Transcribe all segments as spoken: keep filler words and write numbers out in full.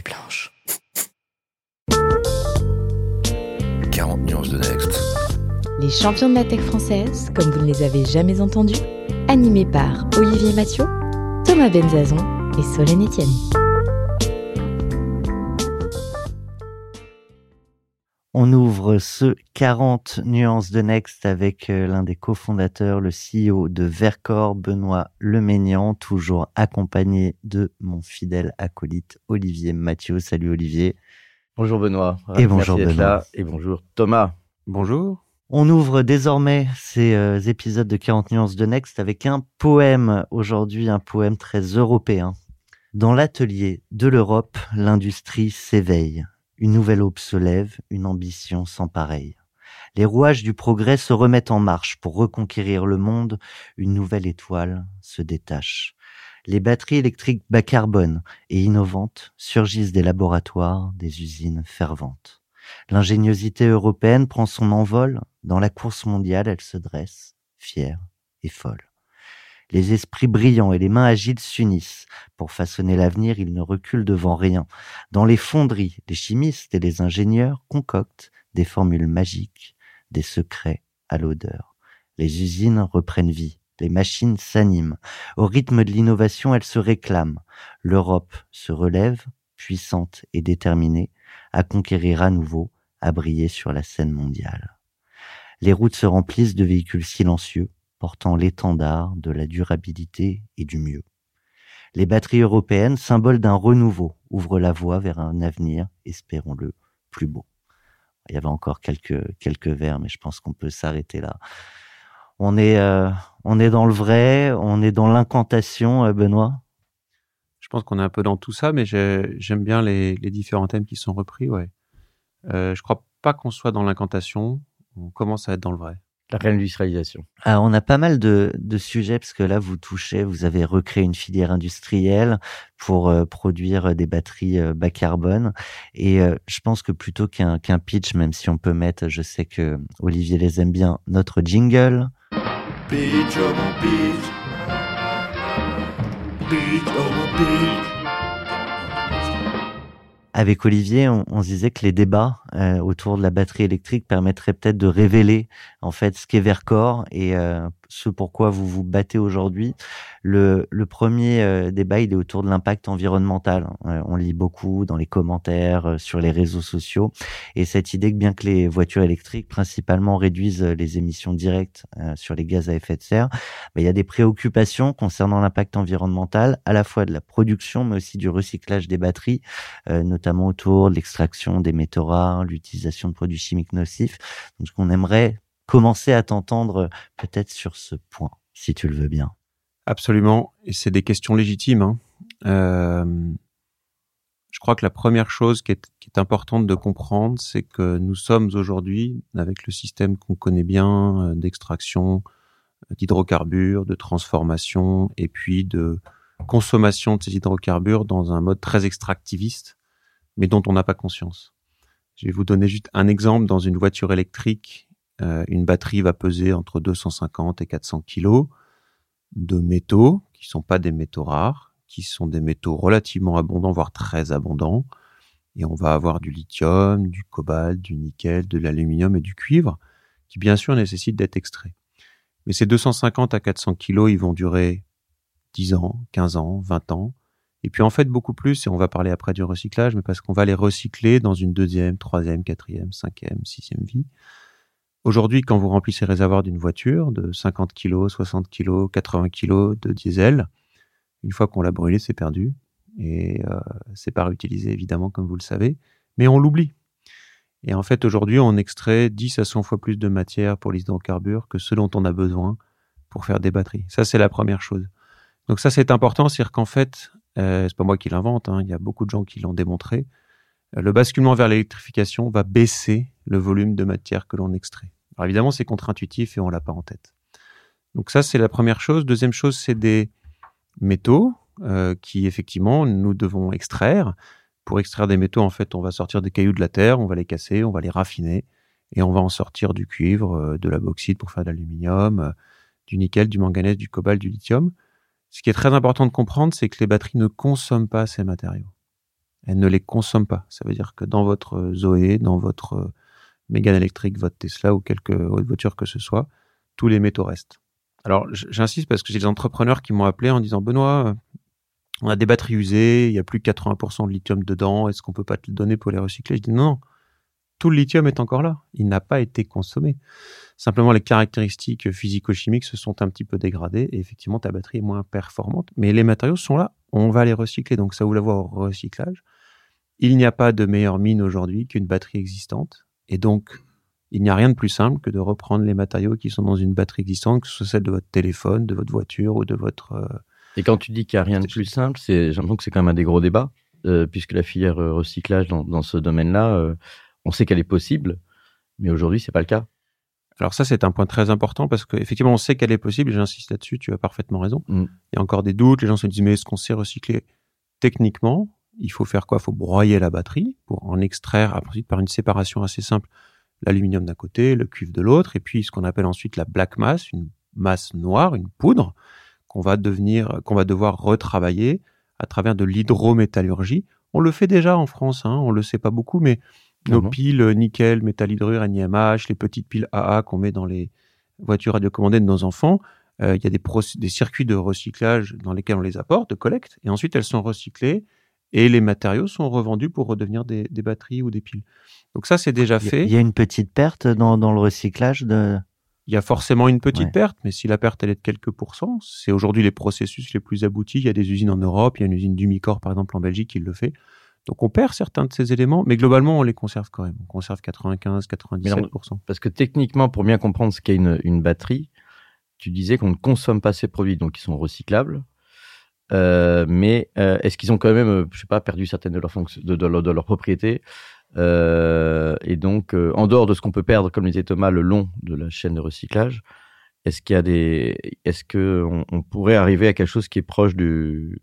blanche. quarante nuances de Next. Les champions de la tech française, comme vous ne les avez jamais entendus, animés par Olivier Mathieu, Thomas Benzazon et Solène Etienne. On ouvre ce quarante nuances de Next avec l'un des cofondateurs, le C E O de Verkor, Benoît Leménian, toujours accompagné de mon fidèle acolyte Olivier Mathieu. Salut Olivier. Bonjour Benoît. Et bonjour Merci d'être Benoît. là. Et bonjour Thomas. Bonjour. On ouvre désormais ces euh, épisodes de quarante nuances de Next avec un poème. Aujourd'hui, un poème très européen. Dans l'atelier de l'Europe, l'industrie s'éveille. Une nouvelle aube se lève, une ambition sans pareille. Les rouages du progrès se remettent en marche pour reconquérir le monde. Une nouvelle étoile se détache. Les batteries électriques bas carbone et innovantes surgissent des laboratoires, des usines ferventes. L'ingéniosité européenne prend son envol. Dans la course mondiale, elle se dresse, fière et folle. Les esprits brillants et les mains agiles s'unissent. Pour façonner l'avenir, ils ne reculent devant rien. Dans les fonderies, les chimistes et les ingénieurs concoctent des formules magiques, des secrets à l'odeur. Les usines reprennent vie, les machines s'animent. Au rythme de l'innovation, elles se réclament. L'Europe se relève, puissante et déterminée, à conquérir à nouveau, à briller sur la scène mondiale. Les routes se remplissent de véhicules silencieux, portant l'étendard de la durabilité et du mieux. Les batteries européennes, symboles d'un renouveau, ouvrent la voie vers un avenir, espérons-le, plus beau. Il y avait encore quelques, quelques vers, mais je pense qu'on peut s'arrêter là. On est, euh, on est dans le vrai, on est dans l'incantation, euh, Benoît. Je pense qu'on est un peu dans tout ça, mais j'ai, j'aime bien les, les différents thèmes qui sont repris. Ouais. Euh, je crois pas qu'on soit dans l'incantation, on commence à être dans le vrai. La réindustrialisation. Alors, on a pas mal de, de sujets, parce que là, vous touchez, vous avez recréé une filière industrielle pour euh, produire des batteries euh, bas carbone. Et euh, je pense que plutôt qu'un, qu'un pitch, même si on peut mettre, je sais que Olivier les aime bien, notre jingle. Pitch, oh mon pitch. Pitch, oh mon pitch. Avec Olivier, on, on se disait que les débats euh, autour de la batterie électrique permettraient peut-être de révéler en fait ce qu'est Verkor et euh, ce pourquoi vous vous battez aujourd'hui. Le, le premier euh, débat, il est autour de l'impact environnemental. Euh, on lit beaucoup dans les commentaires, euh, sur les réseaux sociaux, et cette idée que bien que les voitures électriques principalement réduisent les émissions directes euh, sur les gaz à effet de serre, bah, il y a des préoccupations concernant l'impact environnemental, à la fois de la production, mais aussi du recyclage des batteries, euh, notamment autour de l'extraction des métaux rares, l'utilisation de produits chimiques nocifs. Donc, on aimerait commencer à t'entendre peut-être sur ce point, si tu le veux bien. Absolument, et c'est des questions légitimes. Hein. Euh, je crois que la première chose qui est, qui est importante de comprendre, c'est que nous sommes aujourd'hui, avec le système qu'on connaît bien, euh, d'extraction d'hydrocarbures, de transformation, et puis de consommation de ces hydrocarbures dans un mode très extractiviste, mais dont on n'a pas conscience. Je vais vous donner juste un exemple. Dans une voiture électrique, euh, une batterie va peser entre deux cent cinquante et quatre cents kilos de métaux, qui sont pas des métaux rares, qui sont des métaux relativement abondants, voire très abondants. Et on va avoir du lithium, du cobalt, du nickel, de l'aluminium et du cuivre, qui bien sûr nécessitent d'être extraits. Mais ces deux cent cinquante à quatre cents kilos, ils vont durer dix ans, quinze ans, vingt ans. Et puis en fait beaucoup plus, et on va parler après du recyclage, mais parce qu'on va les recycler dans une deuxième, troisième, quatrième, cinquième, sixième vie. Aujourd'hui, quand vous remplissez les réservoirs d'une voiture de cinquante kilos, soixante kilos, quatre-vingts kilos de diesel, une fois qu'on l'a brûlé, c'est perdu. Et euh, c'est pas réutilisé, évidemment, comme vous le savez, mais on l'oublie. Et en fait, aujourd'hui, on extrait dix à cent fois plus de matière pour les hydrocarbures que ce dont on a besoin pour faire des batteries. Ça, c'est la première chose. Donc ça, c'est important, c'est-à-dire qu'en fait, euh, c'est pas moi qui l'invente, hein, il y a beaucoup de gens qui l'ont démontré, euh, le basculement vers l'électrification va baisser le volume de matière que l'on extrait. Alors évidemment, c'est contre-intuitif et on l'a pas en tête. Donc ça, c'est la première chose. Deuxième chose, c'est des métaux euh, qui, effectivement, nous devons extraire. Pour extraire des métaux, en fait, on va sortir des cailloux de la terre, on va les casser, on va les raffiner et on va en sortir du cuivre, euh, de la bauxite pour faire de l'aluminium, euh, du nickel, du manganèse, du cobalt, du lithium. Ce qui est très important de comprendre, c'est que les batteries ne consomment pas ces matériaux. elle ne les consomme pas. Ça veut dire que dans votre Zoé, dans votre Mégane électrique, votre Tesla ou quelque autre voiture que ce soit, tous les métaux restent. Alors, j'insiste parce que j'ai des entrepreneurs qui m'ont appelé en disant « Benoît, on a des batteries usées, il y a plus que quatre-vingts pour cent de lithium dedans, est-ce qu'on peut pas te le donner pour les recycler ?» Je dis « Non, non, tout le lithium est encore là, il n'a pas été consommé. Simplement, les caractéristiques physico-chimiques se sont un petit peu dégradées et effectivement, ta batterie est moins performante. Mais les matériaux sont là, on va les recycler. Donc, ça ouvre la voie au recyclage. Il n'y a pas de meilleure mine aujourd'hui qu'une batterie existante. Et donc, il n'y a rien de plus simple que de reprendre les matériaux qui sont dans une batterie existante, que ce soit celle de votre téléphone, de votre voiture ou de votre... Euh... Et quand tu dis qu'il n'y a rien de plus simple, c'est, j'ai l'impression que c'est quand même un des gros débats, euh, puisque la filière euh, recyclage dans, dans ce domaine-là, euh, on sait qu'elle est possible, mais aujourd'hui, c'est pas le cas. Alors ça, c'est un point très important parce qu'effectivement, on sait qu'elle est possible, et j'insiste là-dessus, tu as parfaitement raison. Mm. Il y a encore des doutes, les gens se disent, mais est-ce qu'on sait recycler? Techniquement, il faut faire quoi? Il faut broyer la batterie pour en extraire, ensuite par une séparation assez simple, l'aluminium d'un côté, le cuivre de l'autre, et puis ce qu'on appelle ensuite la black mass, une masse noire, une poudre, qu'on va devenir, qu'on va devoir retravailler à travers de l'hydrométallurgie. On le fait déjà en France, hein, on le sait pas beaucoup, mais nos mmh. piles nickel, métal hydrure, N I M H, les petites piles A A qu'on met dans les voitures radiocommandées de nos enfants, il euh, y a des, proc- des circuits de recyclage dans lesquels on les apporte, de collecte, et ensuite elles sont recyclées, et les matériaux sont revendus pour redevenir des, des batteries ou des piles. Donc ça, c'est déjà fait. Il y a une petite perte dans, dans le recyclage de... Il y a forcément une petite ouais. perte, mais si la perte, elle est de quelques pourcents, c'est aujourd'hui les processus les plus aboutis. Il y a des usines en Europe, il y a une usine d'Umicore, par exemple, en Belgique, qui le fait. Donc on perd certains de ces éléments, mais globalement, on les conserve quand même. On conserve quatre-vingt-quinze à quatre-vingt-dix-sept pour cent. Parce que techniquement, pour bien comprendre ce qu'est une, une batterie, tu disais qu'on ne consomme pas ces produits, donc ils sont recyclables. Euh, mais euh, est-ce qu'ils ont quand même, je sais pas, perdu certaines de leurs fonctions, de, de, de, de leurs propriétés euh, et donc, euh, en dehors de ce qu'on peut perdre, comme le disait Thomas, le long de la chaîne de recyclage, est-ce qu'il y a des, est-ce que on, on pourrait arriver à quelque chose qui est proche du,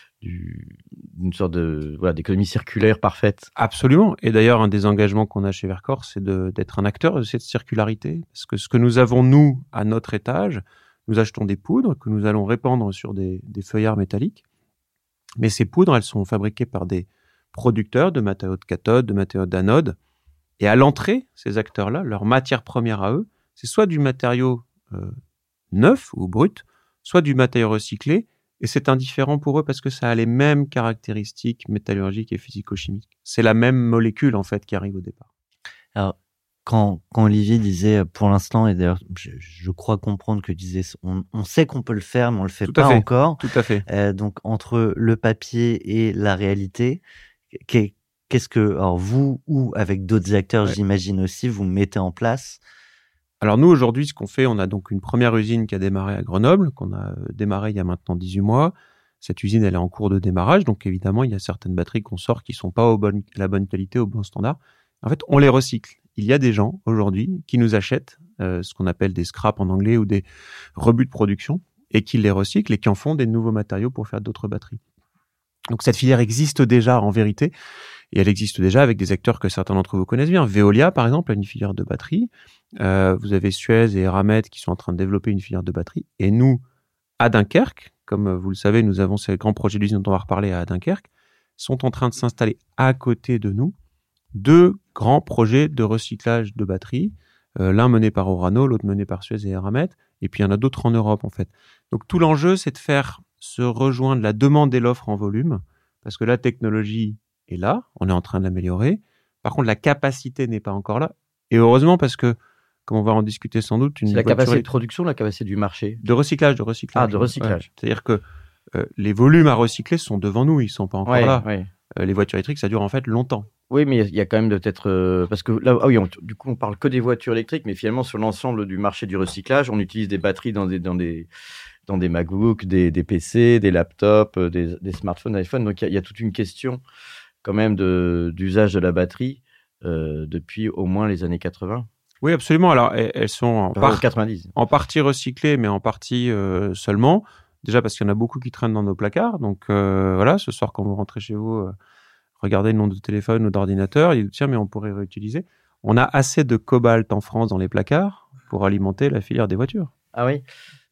du d'une sorte de voilà d'économie circulaire parfaite? Absolument. Et d'ailleurs, un des engagements qu'on a chez Verkor, c'est de, d'être un acteur de cette circularité, parce que ce que nous avons nous à notre étage, nous achetons des poudres que nous allons répandre sur des, des feuillards métalliques. Mais ces poudres, elles sont fabriquées par des producteurs de matériaux de cathode, de matériaux d'anode. Et à l'entrée, ces acteurs-là, leur matière première à eux, c'est soit du matériau euh, neuf ou brut, soit du matériau recyclé. Et c'est indifférent pour eux parce que ça a les mêmes caractéristiques métallurgiques et physico-chimiques. C'est la même molécule, en fait, qui arrive au départ. Alors, Quand, quand Olivier disait pour l'instant, et d'ailleurs je, je crois comprendre que disait on, on sait qu'on peut le faire mais on le fait tout pas fait, encore. Tout à fait. Euh, donc entre le papier et la réalité, qu'est, qu'est-ce que alors vous ou avec d'autres acteurs, ouais. j'imagine aussi, vous mettez en place? Alors nous aujourd'hui, ce qu'on fait, on a donc une première usine qui a démarré à Grenoble, qu'on a démarré il y a maintenant dix-huit mois. Cette usine, elle est en cours de démarrage, donc évidemment il y a certaines batteries qu'on sort qui sont pas au bon, la bonne qualité, au bon standard. En fait, on les recycle. Il y a des gens aujourd'hui qui nous achètent euh, ce qu'on appelle des scraps en anglais ou des rebuts de production et qui les recyclent et qui en font des nouveaux matériaux pour faire d'autres batteries. Donc cette filière existe déjà en vérité et elle existe déjà avec des acteurs que certains d'entre vous connaissent bien. Veolia par exemple a une filière de batteries. Euh, vous avez Suez et Eramet qui sont en train de développer une filière de batteries. Et nous, à Dunkerque, comme vous le savez, nous avons ces grands projets d'usine dont on va reparler à Dunkerque, sont en train de s'installer à côté de nous deux grands projets de recyclage de batteries, euh, l'un mené par Orano, l'autre mené par Suez et Eramet, et puis il y en a d'autres en Europe en fait. Donc tout l'enjeu, c'est de faire se rejoindre la demande et l'offre en volume, parce que la technologie est là, on est en train de l'améliorer. Par contre, la capacité n'est pas encore là, et heureusement parce que, comme on va en discuter sans doute, une c'est la voiture capacité est... de production, la capacité du marché. De recyclage, de recyclage. Ah, de recyclage. Ouais. C'est-à-dire que euh, les volumes à recycler sont devant nous, ils sont pas encore ouais, là. Ouais. Euh, les voitures électriques, ça dure en fait longtemps. Oui, mais il y a quand même peut-être... Euh, parce que là, ah oui, on, du coup, on parle que des voitures électriques, mais finalement, sur l'ensemble du marché du recyclage, on utilise des batteries dans des, dans des, dans des MacBooks, des, des P C, des laptops, des, des smartphones, iPhone. Donc, il y, y a toute une question quand même de, d'usage de la batterie euh, depuis au moins les années quatre-vingts. Oui, absolument. Alors, elles sont en, par... quatre-vingt-dix. En partie recyclées, mais en partie euh, seulement. Déjà parce qu'il y en a beaucoup qui traînent dans nos placards. Donc, euh, voilà, ce soir, quand vous rentrez chez vous... Euh, regardez le nom de téléphone ou d'ordinateur, il dit tiens, mais on pourrait réutiliser. On a assez de cobalt en France dans les placards pour alimenter la filière des voitures. Ah oui. Alors,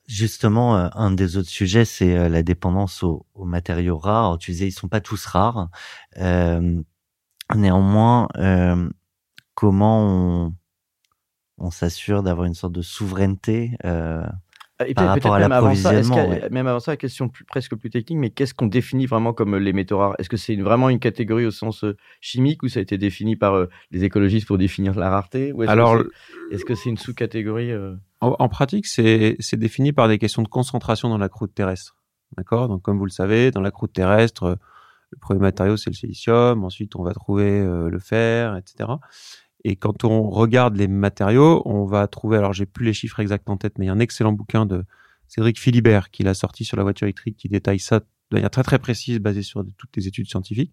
Justement, euh, un des autres sujets, c'est euh, la dépendance aux, aux matériaux rares. Alors, tu disais, ils sont pas tous rares. Euh, néanmoins, euh, comment on, on s'assure d'avoir une sorte de souveraineté euh, Et par peut-être rapport à même avant ça, est-ce l'approvisionnement, qu'il y a- ouais. même avant ça, la question plus, presque plus technique, mais qu'est-ce qu'on définit vraiment comme les métaux rares? Est-ce que c'est une- vraiment une catégorie au sens euh, chimique ou ça a été défini par euh, les écologistes pour définir la rareté? Ou est-ce Alors, que c'est est-ce que c'est une sous-catégorie euh, En, en pratique, c'est c'est défini par des questions de concentration dans la croûte terrestre. D'accord? Donc, comme vous le savez, dans la croûte terrestre, euh, le premier matériau, c'est le silicium. Ensuite, on va trouver euh, le fer, et cetera. Et quand on regarde les matériaux, on va trouver, alors j'ai plus les chiffres exacts en tête, mais il y a un excellent bouquin de Cédric Philibert qui l'a sorti sur la voiture électrique qui détaille ça de manière très très précise, basée sur de- toutes les études scientifiques.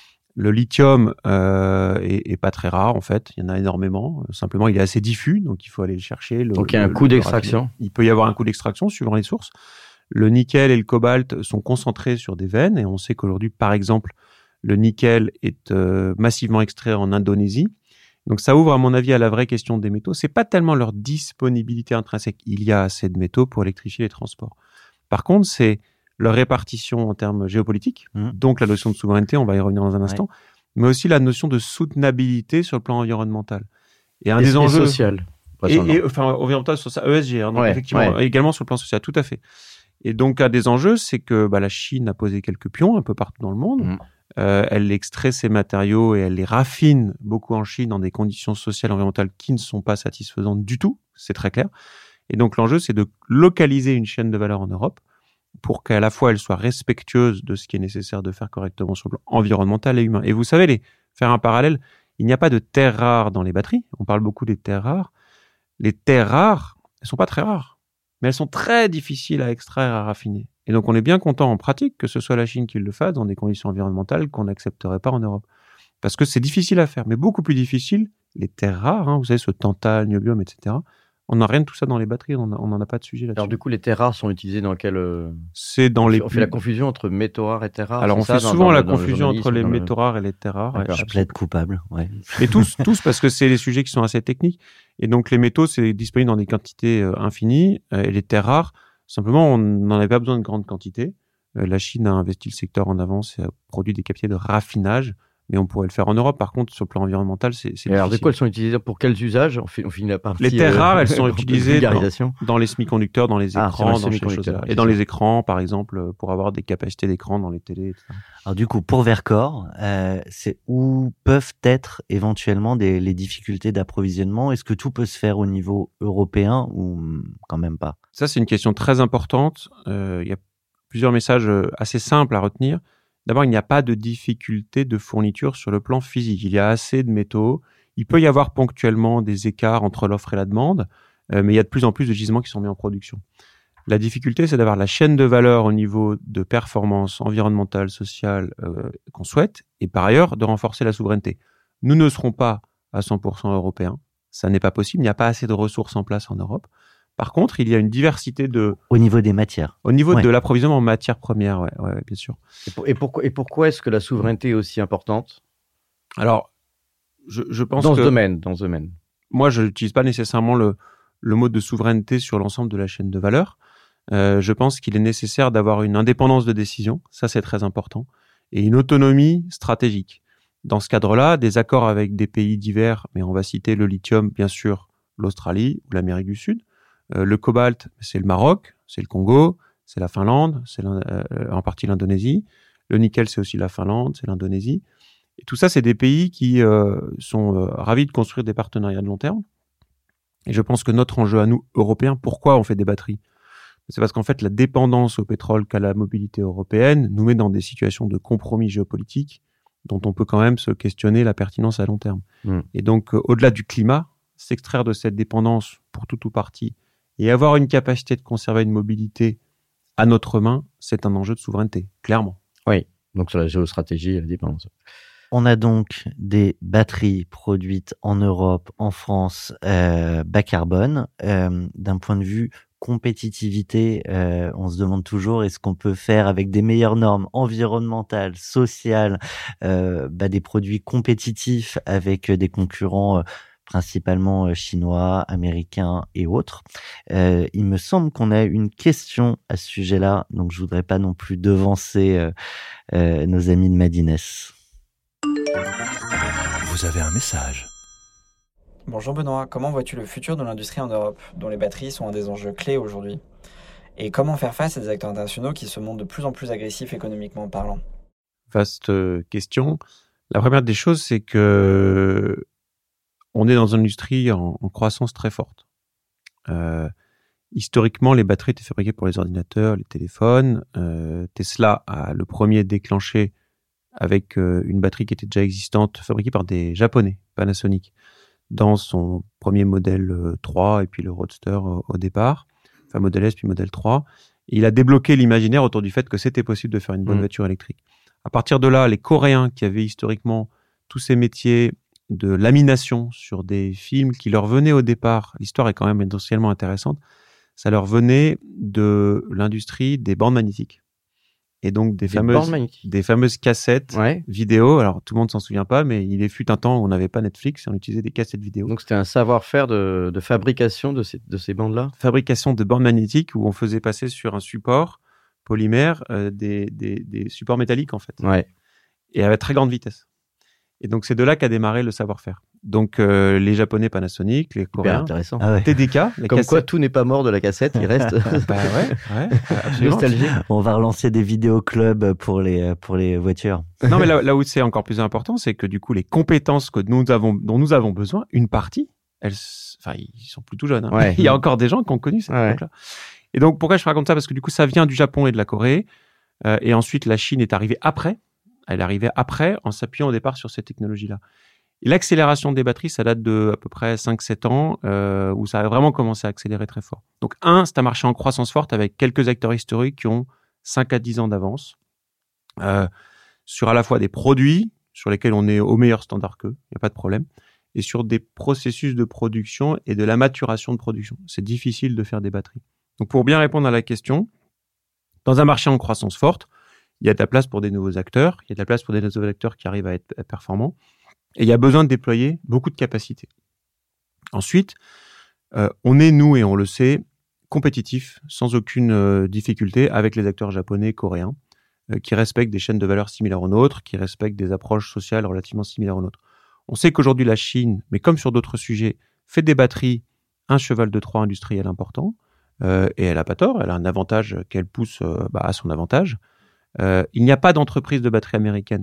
Le lithium euh, est, est pas très rare en fait, il y en a énormément. Euh, Simplement, il est assez diffus, donc il faut aller le chercher. Le, Donc il y a un le- coût le d'extraction. raffiner. Il peut y avoir un coût d'extraction suivant les sources. Le nickel et le cobalt sont concentrés sur des veines et on sait qu'aujourd'hui, par exemple, le nickel est euh, massivement extrait en Indonésie. Donc ça ouvre à mon avis à la vraie question des métaux. C'est pas tellement leur disponibilité intrinsèque. Il y a assez de métaux pour électrifier les transports. Par contre, c'est leur répartition en termes géopolitiques. Mmh. Donc la notion de souveraineté, on va y revenir dans un instant, mais aussi la notion de soutenabilité sur le plan environnemental. Et un et, des et enjeux social. et, et enfin environnemental sur ça, E S G, hein, donc Ouais, effectivement ouais. également sur le plan social, tout à fait. Et donc un des enjeux, c'est que bah, la Chine a posé quelques pions un peu partout dans le monde. Mm. Euh, elle extrait ces matériaux et elle les raffine beaucoup en Chine dans des conditions sociales et environnementales qui ne sont pas satisfaisantes du tout, c'est très clair. Et donc l'enjeu, c'est de localiser une chaîne de valeur en Europe pour qu'à la fois elle soit respectueuse de ce qui est nécessaire de faire correctement sur le plan environnemental et humain. Et vous savez, les, faire un parallèle, il n'y a pas de terres rares dans les batteries. On parle beaucoup des terres rares. Les terres rares, elles sont pas très rares, mais elles sont très difficiles à extraire, à raffiner. Et donc on est bien content en pratique que ce soit la Chine qui le fasse dans des conditions environnementales qu'on n'accepterait pas en Europe. Parce que c'est difficile à faire, mais beaucoup plus difficile, les terres rares, hein, vous savez, ce tantal, niobium, et cetera. On n'a rien de tout ça dans les batteries, on n'en a pas de sujet là-dessus. Alors du coup, les terres rares sont utilisées dans quel euh, C'est dans on les fait, on fait la confusion entre métaux rares et terres rares. Alors, on c'est fait ça, dans- souvent dans la le- dans le confusion entre journalisme, les dans le- métaux rares et les terres rares. ouais, D'accord. Je absolument. plaide coupable, ouais. Mais tous, tous, parce que c'est des sujets qui sont assez techniques. Et donc, les métaux, c'est disponible dans des quantités euh, infinies. euh, et les terres rares, simplement, on n'en avait pas besoin de grandes quantités. Euh, la Chine a investi le secteur en avance et a produit des capacités de raffinage. Mais on pourrait le faire en Europe. Par contre, sur le plan environnemental, c'est c'est Et alors, de difficile. quoi elles sont utilisées pour quels usages? On, fait, on finit la partie. Les terres euh, rares, elles sont un peu de utilisées vulgarisation. Dans les semi-conducteurs, dans les Ah, écrans, sur les dans ces choses-là. semi-conducteurs, Et c'est dans ça. les écrans, par exemple, euh, pour avoir des capacités d'écran dans les télés, et cetera. Alors du coup, pour Vercors, euh, c'est où peuvent être éventuellement des, les difficultés d'approvisionnement? Est-ce que tout peut se faire au niveau européen ou hum, quand même pas? Ça, c'est une question très importante. Euh, il y a plusieurs messages euh, assez simples à retenir. D'abord, il n'y a pas de difficulté de fourniture sur le plan physique. Il y a assez de métaux. Il peut y avoir ponctuellement des écarts entre l'offre et la demande, euh, mais il y a de plus en plus de gisements qui sont mis en production. La difficulté, c'est d'avoir la chaîne de valeur au niveau de performance environnementale, sociale euh, qu'on souhaite, et par ailleurs, de renforcer la souveraineté. Nous ne serons pas à cent pour cent européens. Ça n'est pas possible. Il n'y a pas assez de ressources en place en Europe. Par contre, il y a une diversité de... Au niveau des matières. Au niveau Ouais. de l'approvisionnement en matières premières, ouais, ouais, ouais, bien sûr. Et, pour- et pourquoi, et pourquoi est-ce que la souveraineté est aussi importante Alors, je, je pense dans que ce domaine, dans ce domaine moi, je n'utilise pas nécessairement le, le mot de souveraineté sur l'ensemble de la chaîne de valeur. Euh, je pense qu'il est nécessaire d'avoir une indépendance de décision, ça c'est très important, et une autonomie stratégique. Dans ce cadre-là, des accords avec des pays divers, mais on va citer le lithium, bien sûr, l'Australie ou l'Amérique du Sud. Euh, le cobalt, c'est le Maroc, c'est le Congo, c'est la Finlande, c'est l'In- euh, en partie l'Indonésie. Le nickel, c'est aussi la Finlande, c'est l'Indonésie. Et tout ça, c'est des pays qui euh, sont euh, ravis de construire des partenariats de long terme. Et je pense que notre enjeu à nous, Européens, pourquoi on fait des batteries? C'est parce qu'en fait, la dépendance au pétrole qu'à la mobilité européenne nous met dans des situations de compromis géopolitiques dont on peut quand même se questionner la pertinence à long terme. Mm. Et donc, euh, au-delà du climat, s'extraire de cette dépendance pour tout ou partie et avoir une capacité de conserver une mobilité à notre main, c'est un enjeu de souveraineté, clairement. Oui, donc sur la géostratégie et la dépendance. On a donc des batteries produites en Europe, en France, euh, bas carbone. Euh, d'un point de vue compétitivité, euh, on se demande toujours est-ce qu'on peut faire avec des meilleures normes environnementales, sociales, euh, bah, des produits compétitifs avec des concurrents euh, principalement euh, chinois, américains et autres. Euh, il me semble qu'on a une question à ce sujet-là, donc je voudrais pas non plus devancer euh, euh, nos amis de Madines. Vous avez un message. Bonjour Benoît, comment vois-tu le futur de l'industrie en Europe, dont les batteries sont un des enjeux clés aujourd'hui? Et comment faire face à des acteurs internationaux qui se montrent de plus en plus agressifs économiquement parlant? Vaste question. La première des choses, c'est que on est dans une industrie en, en croissance très forte. Euh, historiquement, les batteries étaient fabriquées pour les ordinateurs, les téléphones. Euh, Tesla a le premier déclenché avec euh, une batterie qui était déjà existante, fabriquée par des Japonais, Panasonic, dans son premier modèle euh, trois et puis le Roadster euh, au départ, enfin modèle S puis modèle trois. Et il a débloqué l'imaginaire autour du fait que c'était possible de faire une bonne mmh. voiture électrique. À partir de là, les Coréens qui avaient historiquement tous ces métiers de lamination sur des films qui leur venaient au départ, l'histoire est quand même industriellement intéressante, ça leur venait de l'industrie des bandes magnétiques. Et donc des, des fameuses des fameuses cassettes ouais. vidéo. Alors tout le monde s'en souvient pas, mais il est fut un temps où on n'avait pas Netflix et on utilisait des cassettes vidéo. Donc c'était un savoir-faire de, de fabrication de ces de ces bandes-là. Fabrication de bandes magnétiques où on faisait passer sur un support polymère euh, des, des des supports métalliques en fait. Ouais. Et à très grande vitesse. Et donc c'est de là qu'a démarré le savoir-faire. Donc euh, les Japonais Panasonic, les Coréens, intéressant. Ah ouais. T D K, les comme cassettes. Quoi tout n'est pas mort de la cassette, il reste. Bah ouais, ouais, absolument. Nostalgie. On va relancer des vidéoclubs pour les pour les voitures. Non mais là, là où c'est encore plus important, c'est que du coup les compétences que nous avons dont nous avons besoin, une partie, elles, enfin ils sont plutôt jeunes. Hein. Ouais. Il y a encore des gens qui ont connu cette ouais. époque-là. Et donc pourquoi je raconte ça? Parce que du coup ça vient du Japon et de la Corée, euh, et ensuite la Chine est arrivée après. Elle est arrivée après en s'appuyant au départ sur ces technologies-là. Et l'accélération des batteries, ça date de à peu près cinq sept ans, euh, où ça a vraiment commencé à accélérer très fort. Donc, un, c'est un marché en croissance forte avec quelques acteurs historiques qui ont cinq à dix ans d'avance, euh, sur à la fois des produits sur lesquels on est au meilleur standard qu'eux, il n'y a pas de problème, et sur des processus de production et de la maturation de production. C'est difficile de faire des batteries. Donc, pour bien répondre à la question, dans un marché en croissance forte, il y a de la place pour des nouveaux acteurs, il y a de la place pour des nouveaux acteurs qui arrivent à être performants, et il y a besoin de déployer beaucoup de capacités. Ensuite, euh, on est, nous, et on le sait, compétitifs, sans aucune euh, difficulté, avec les acteurs japonais, coréens, euh, qui respectent des chaînes de valeur similaires aux nôtres, qui respectent des approches sociales relativement similaires aux nôtres. On sait qu'aujourd'hui, la Chine, mais comme sur d'autres sujets, fait des batteries un cheval de Troie industriel important, euh, et elle n'a pas tort, elle a un avantage qu'elle pousse euh, bah, à son avantage. Euh, il n'y a pas d'entreprise de batterie américaine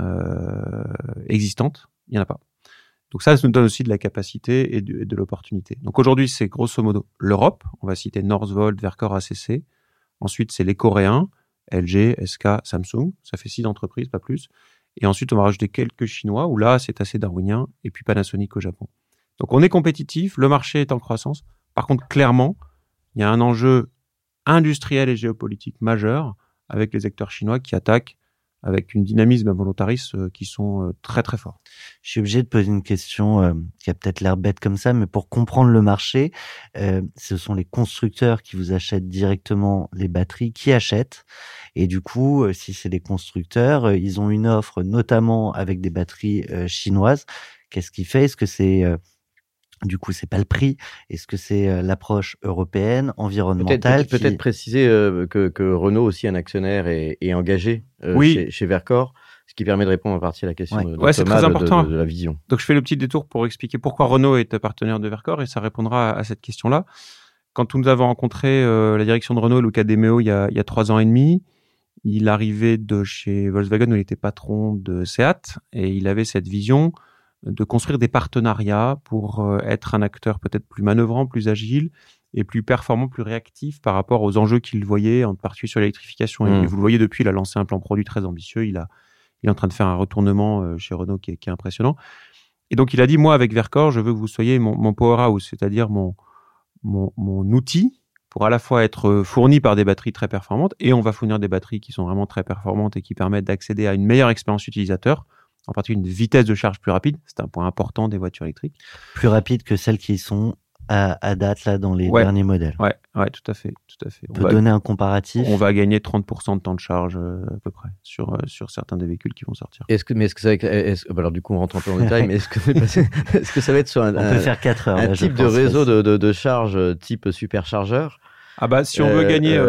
Euh, existantes, il n'y en a pas. Donc ça, ça nous donne aussi de la capacité et de, et de l'opportunité. Donc aujourd'hui, c'est grosso modo l'Europe. On va citer Northvolt, Verkor, A C C. Ensuite, c'est les Coréens, L G, S K, Samsung. Ça fait six entreprises, pas plus. Et ensuite, on va rajouter quelques Chinois, où là, c'est assez darwinien. Et puis Panasonic au Japon. Donc on est compétitif, le marché est en croissance. Par contre, clairement, il y a un enjeu industriel et géopolitique majeur avec les acteurs chinois qui attaquent avec une dynamisme et un volontarisme qui sont très très forts. Je suis obligé de poser une question euh, qui a peut-être l'air bête comme ça, mais pour comprendre le marché, euh, ce sont les constructeurs qui vous achètent directement les batteries, qui achètent. Et du coup, euh, si c'est des constructeurs, euh, ils ont une offre notamment avec des batteries euh, chinoises. Qu'est-ce qui fait? Est-ce que c'est... Euh, Du coup, c'est pas le prix. Est-ce que c'est euh, l'approche européenne, environnementale? Peut-être, peut-être, qui... peut-être préciser euh, que, que Renault aussi, un actionnaire, est, est engagé euh, oui. chez, chez Verkor, ce qui permet de répondre en partie à la question ouais. de, de ouais, Thomas c'est très important. De, de, de la vision. Donc, je fais le petit détour pour expliquer pourquoi Renault est partenaire de Verkor et ça répondra à, à cette question-là. Quand nous avons rencontré euh, la direction de Renault, Luca De Meo, il y a, il y a trois ans et demi, il arrivait de chez Volkswagen où il était patron de Seat et il avait cette vision de construire des partenariats pour euh, être un acteur peut-être plus manœuvrant, plus agile et plus performant, plus réactif par rapport aux enjeux qu'il voyait, en particulier sur l'électrification. Mmh. Et vous le voyez depuis, il a lancé un plan produit très ambitieux, il, a, il est en train de faire un retournement euh, chez Renault qui est, qui est impressionnant. Et donc il a dit, moi avec Verkor, je veux que vous soyez mon, mon powerhouse, c'est-à-dire mon, mon, mon outil pour à la fois être fourni par des batteries très performantes et on va fournir des batteries qui sont vraiment très performantes et qui permettent d'accéder à une meilleure expérience utilisateur, en particulier une vitesse de charge plus rapide, c'est un point important des voitures électriques. Plus rapide que celles qui sont à, à date là dans les Ouais. derniers modèles. Ouais, ouais, tout à fait, tout à fait. On On peut va, donner un comparatif. on va gagner trente pour cent de temps de charge euh, à peu près sur euh, sur certains des véhicules qui vont sortir. Est-ce que, mais est-ce que ça, va être- est-ce, bah alors du coup, on rentre un peu en détail, mais est-ce que, est-ce que ça va être sur un, On un- peut faire quatre heures. un là, je type de pense, réseau facile. de, de, de charge euh, type superchargeur? Ah bah si on veut Euh, gagner,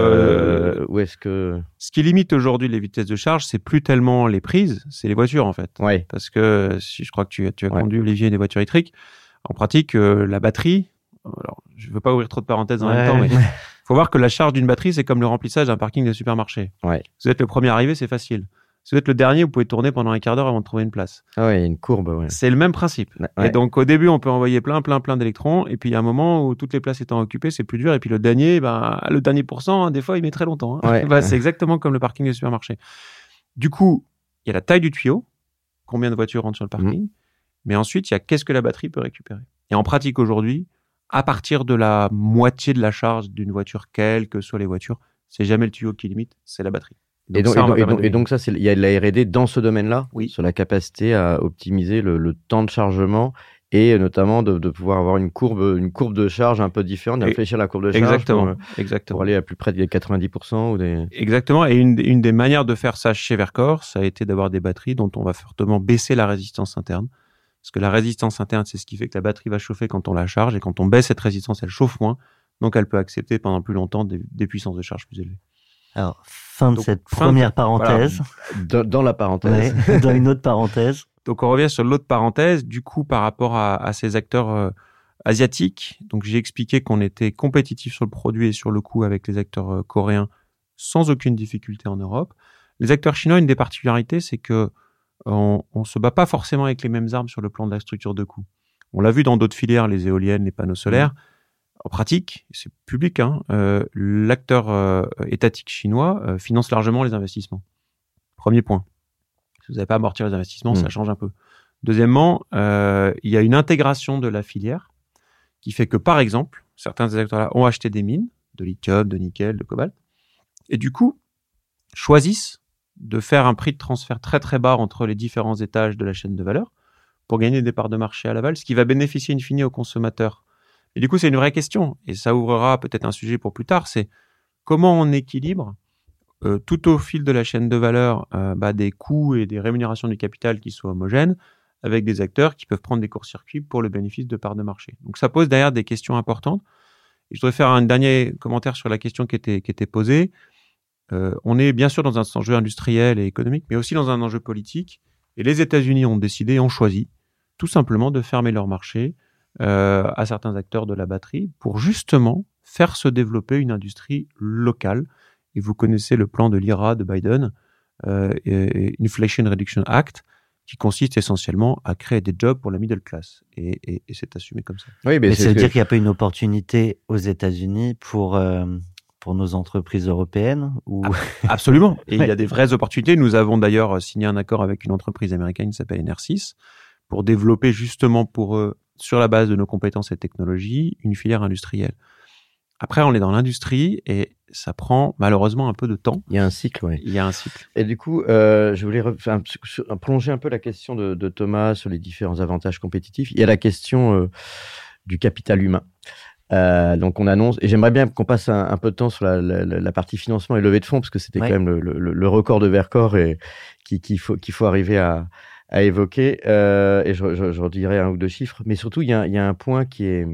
euh, euh, ou est-ce que, ce qui limite aujourd'hui les vitesses de charge, c'est plus tellement les prises, c'est les voitures en fait. ouais, Parce que si je crois que tu, tu as Ouais. conduit Olivier des voitures électriques, en pratique euh, la batterie. Alors, je veux pas ouvrir trop de parenthèses en Ouais. même temps, mais faut voir que la charge d'une batterie, c'est comme le remplissage d'un parking de supermarché. Ouais. Si vous êtes le premier arrivé, c'est facile. Si vous êtes le dernier, vous pouvez tourner pendant un quart d'heure avant de trouver une place. ah ouais, il y a une courbe, ouais. C'est le même principe. Ouais. Et donc, au début, on peut envoyer plein, plein, plein d'électrons. Et puis, il y a un moment où toutes les places étant occupées, c'est plus dur. Et puis, le dernier, ben, le dernier pourcent, hein, des fois, il met très longtemps. Hein. Ouais. Bah, c'est exactement comme le parking de supermarché. Du coup, il y a la taille du tuyau. Combien de voitures rentrent sur le parking. Mais ensuite, il y a qu'est-ce que la batterie peut récupérer. Et en pratique, aujourd'hui, à partir de la moitié de la charge d'une voiture, quelles que soient les voitures, c'est jamais le tuyau qui limite, c'est la batterie. Et donc, ça, et on donc, va et donc, permettre et donc ça, c'est, il y a de la R et D dans ce domaine-là, Oui. sur la capacité à optimiser le, le temps de chargement et notamment de, de pouvoir avoir une courbe, une courbe de charge un peu différente, Et- d'infléchir la courbe de charge Exactement. pour, euh, Exactement. pour aller à plus près des quatre-vingt-dix pour cent ou des... Exactement. Et une, une des manières de faire ça chez Vercor, ça a été d'avoir des batteries dont on va fortement baisser la résistance interne. Parce que la résistance interne, c'est ce qui fait que la batterie va chauffer quand on la charge. Et quand on baisse cette résistance, elle chauffe moins. Donc, elle peut accepter pendant plus longtemps des, des puissances de charge plus élevées. Alors, fin de Donc, cette fin de- première parenthèse. Dans, dans la parenthèse. Ouais, dans une autre parenthèse. Donc, on revient sur l'autre parenthèse. Du coup, par rapport à, à ces acteurs euh, asiatiques, donc j'ai expliqué qu'on était compétitif sur le produit et sur le coût avec les acteurs euh, coréens sans aucune difficulté en Europe. Les acteurs chinois, une des particularités, c'est que on, on se bat pas forcément avec les mêmes armes sur le plan de la structure de coût. On l'a vu dans d'autres filières, les éoliennes, les panneaux solaires. En pratique, c'est public, hein, euh, l'acteur euh, étatique chinois euh, finance largement les investissements. Premier point. Si vous n'avez pas à amortir les investissements, Mmh. ça change un peu. Deuxièmement, euh, il y a une intégration de la filière qui fait que, par exemple, certains des acteurs-là ont acheté des mines de lithium, de nickel, de cobalt, et du coup, choisissent de faire un prix de transfert très très bas entre les différents étages de la chaîne de valeur pour gagner des parts de marché à l'aval, ce qui va bénéficier in fine aux consommateurs. Et du coup, c'est une vraie question, et ça ouvrira peut-être un sujet pour plus tard, c'est comment on équilibre euh, tout au fil de la chaîne de valeur euh, bah, des coûts et des rémunérations du capital qui soient homogènes, avec des acteurs qui peuvent prendre des courts-circuits pour le bénéfice de parts de marché. Donc ça pose derrière des questions importantes. Et je voudrais faire un dernier commentaire sur la question qui était, qui était posée. Euh, on est bien sûr dans un enjeu industriel et économique, mais aussi dans un enjeu politique. Et les États-Unis ont décidé, ont choisi, tout simplement de fermer leur marché euh, à certains acteurs de la batterie pour justement faire se développer une industrie locale. Et vous connaissez le plan de l'I R A de Biden, euh, et, et Inflation Reduction Act, qui consiste essentiellement à créer des jobs pour la middle class. Et, et, et c'est assumé comme ça. Oui, mais Mais c'est ça veut ce dire que- qu'il n'y a pas une opportunité aux États-Unis pour, euh, pour nos entreprises européennes ou... Absolument. Et Ouais. il y a des vraies opportunités. Nous avons d'ailleurs signé un accord avec une entreprise américaine qui s'appelle Enersys pour développer justement pour eux, sur la base de nos compétences et technologies, une filière industrielle. Après, on est dans l'industrie et ça prend malheureusement un peu de temps. Il y a un cycle, oui. Il y a un cycle. Et du coup, euh, je voulais re- enfin, sur- prolonger un peu la question de, de Thomas sur les différents avantages compétitifs. Il y a la question euh, du capital humain. Euh, donc on annonce, et j'aimerais bien qu'on passe un, un peu de temps sur la, la, la partie financement et levée de fonds, parce que c'était Ouais. quand même le, le, le record de Vercor et qui- qu'il faut, qu'il faut arriver à, à évoquer. Euh, et je, je, je redirai un ou deux chiffres. Mais surtout, il y a, il y a un point qui est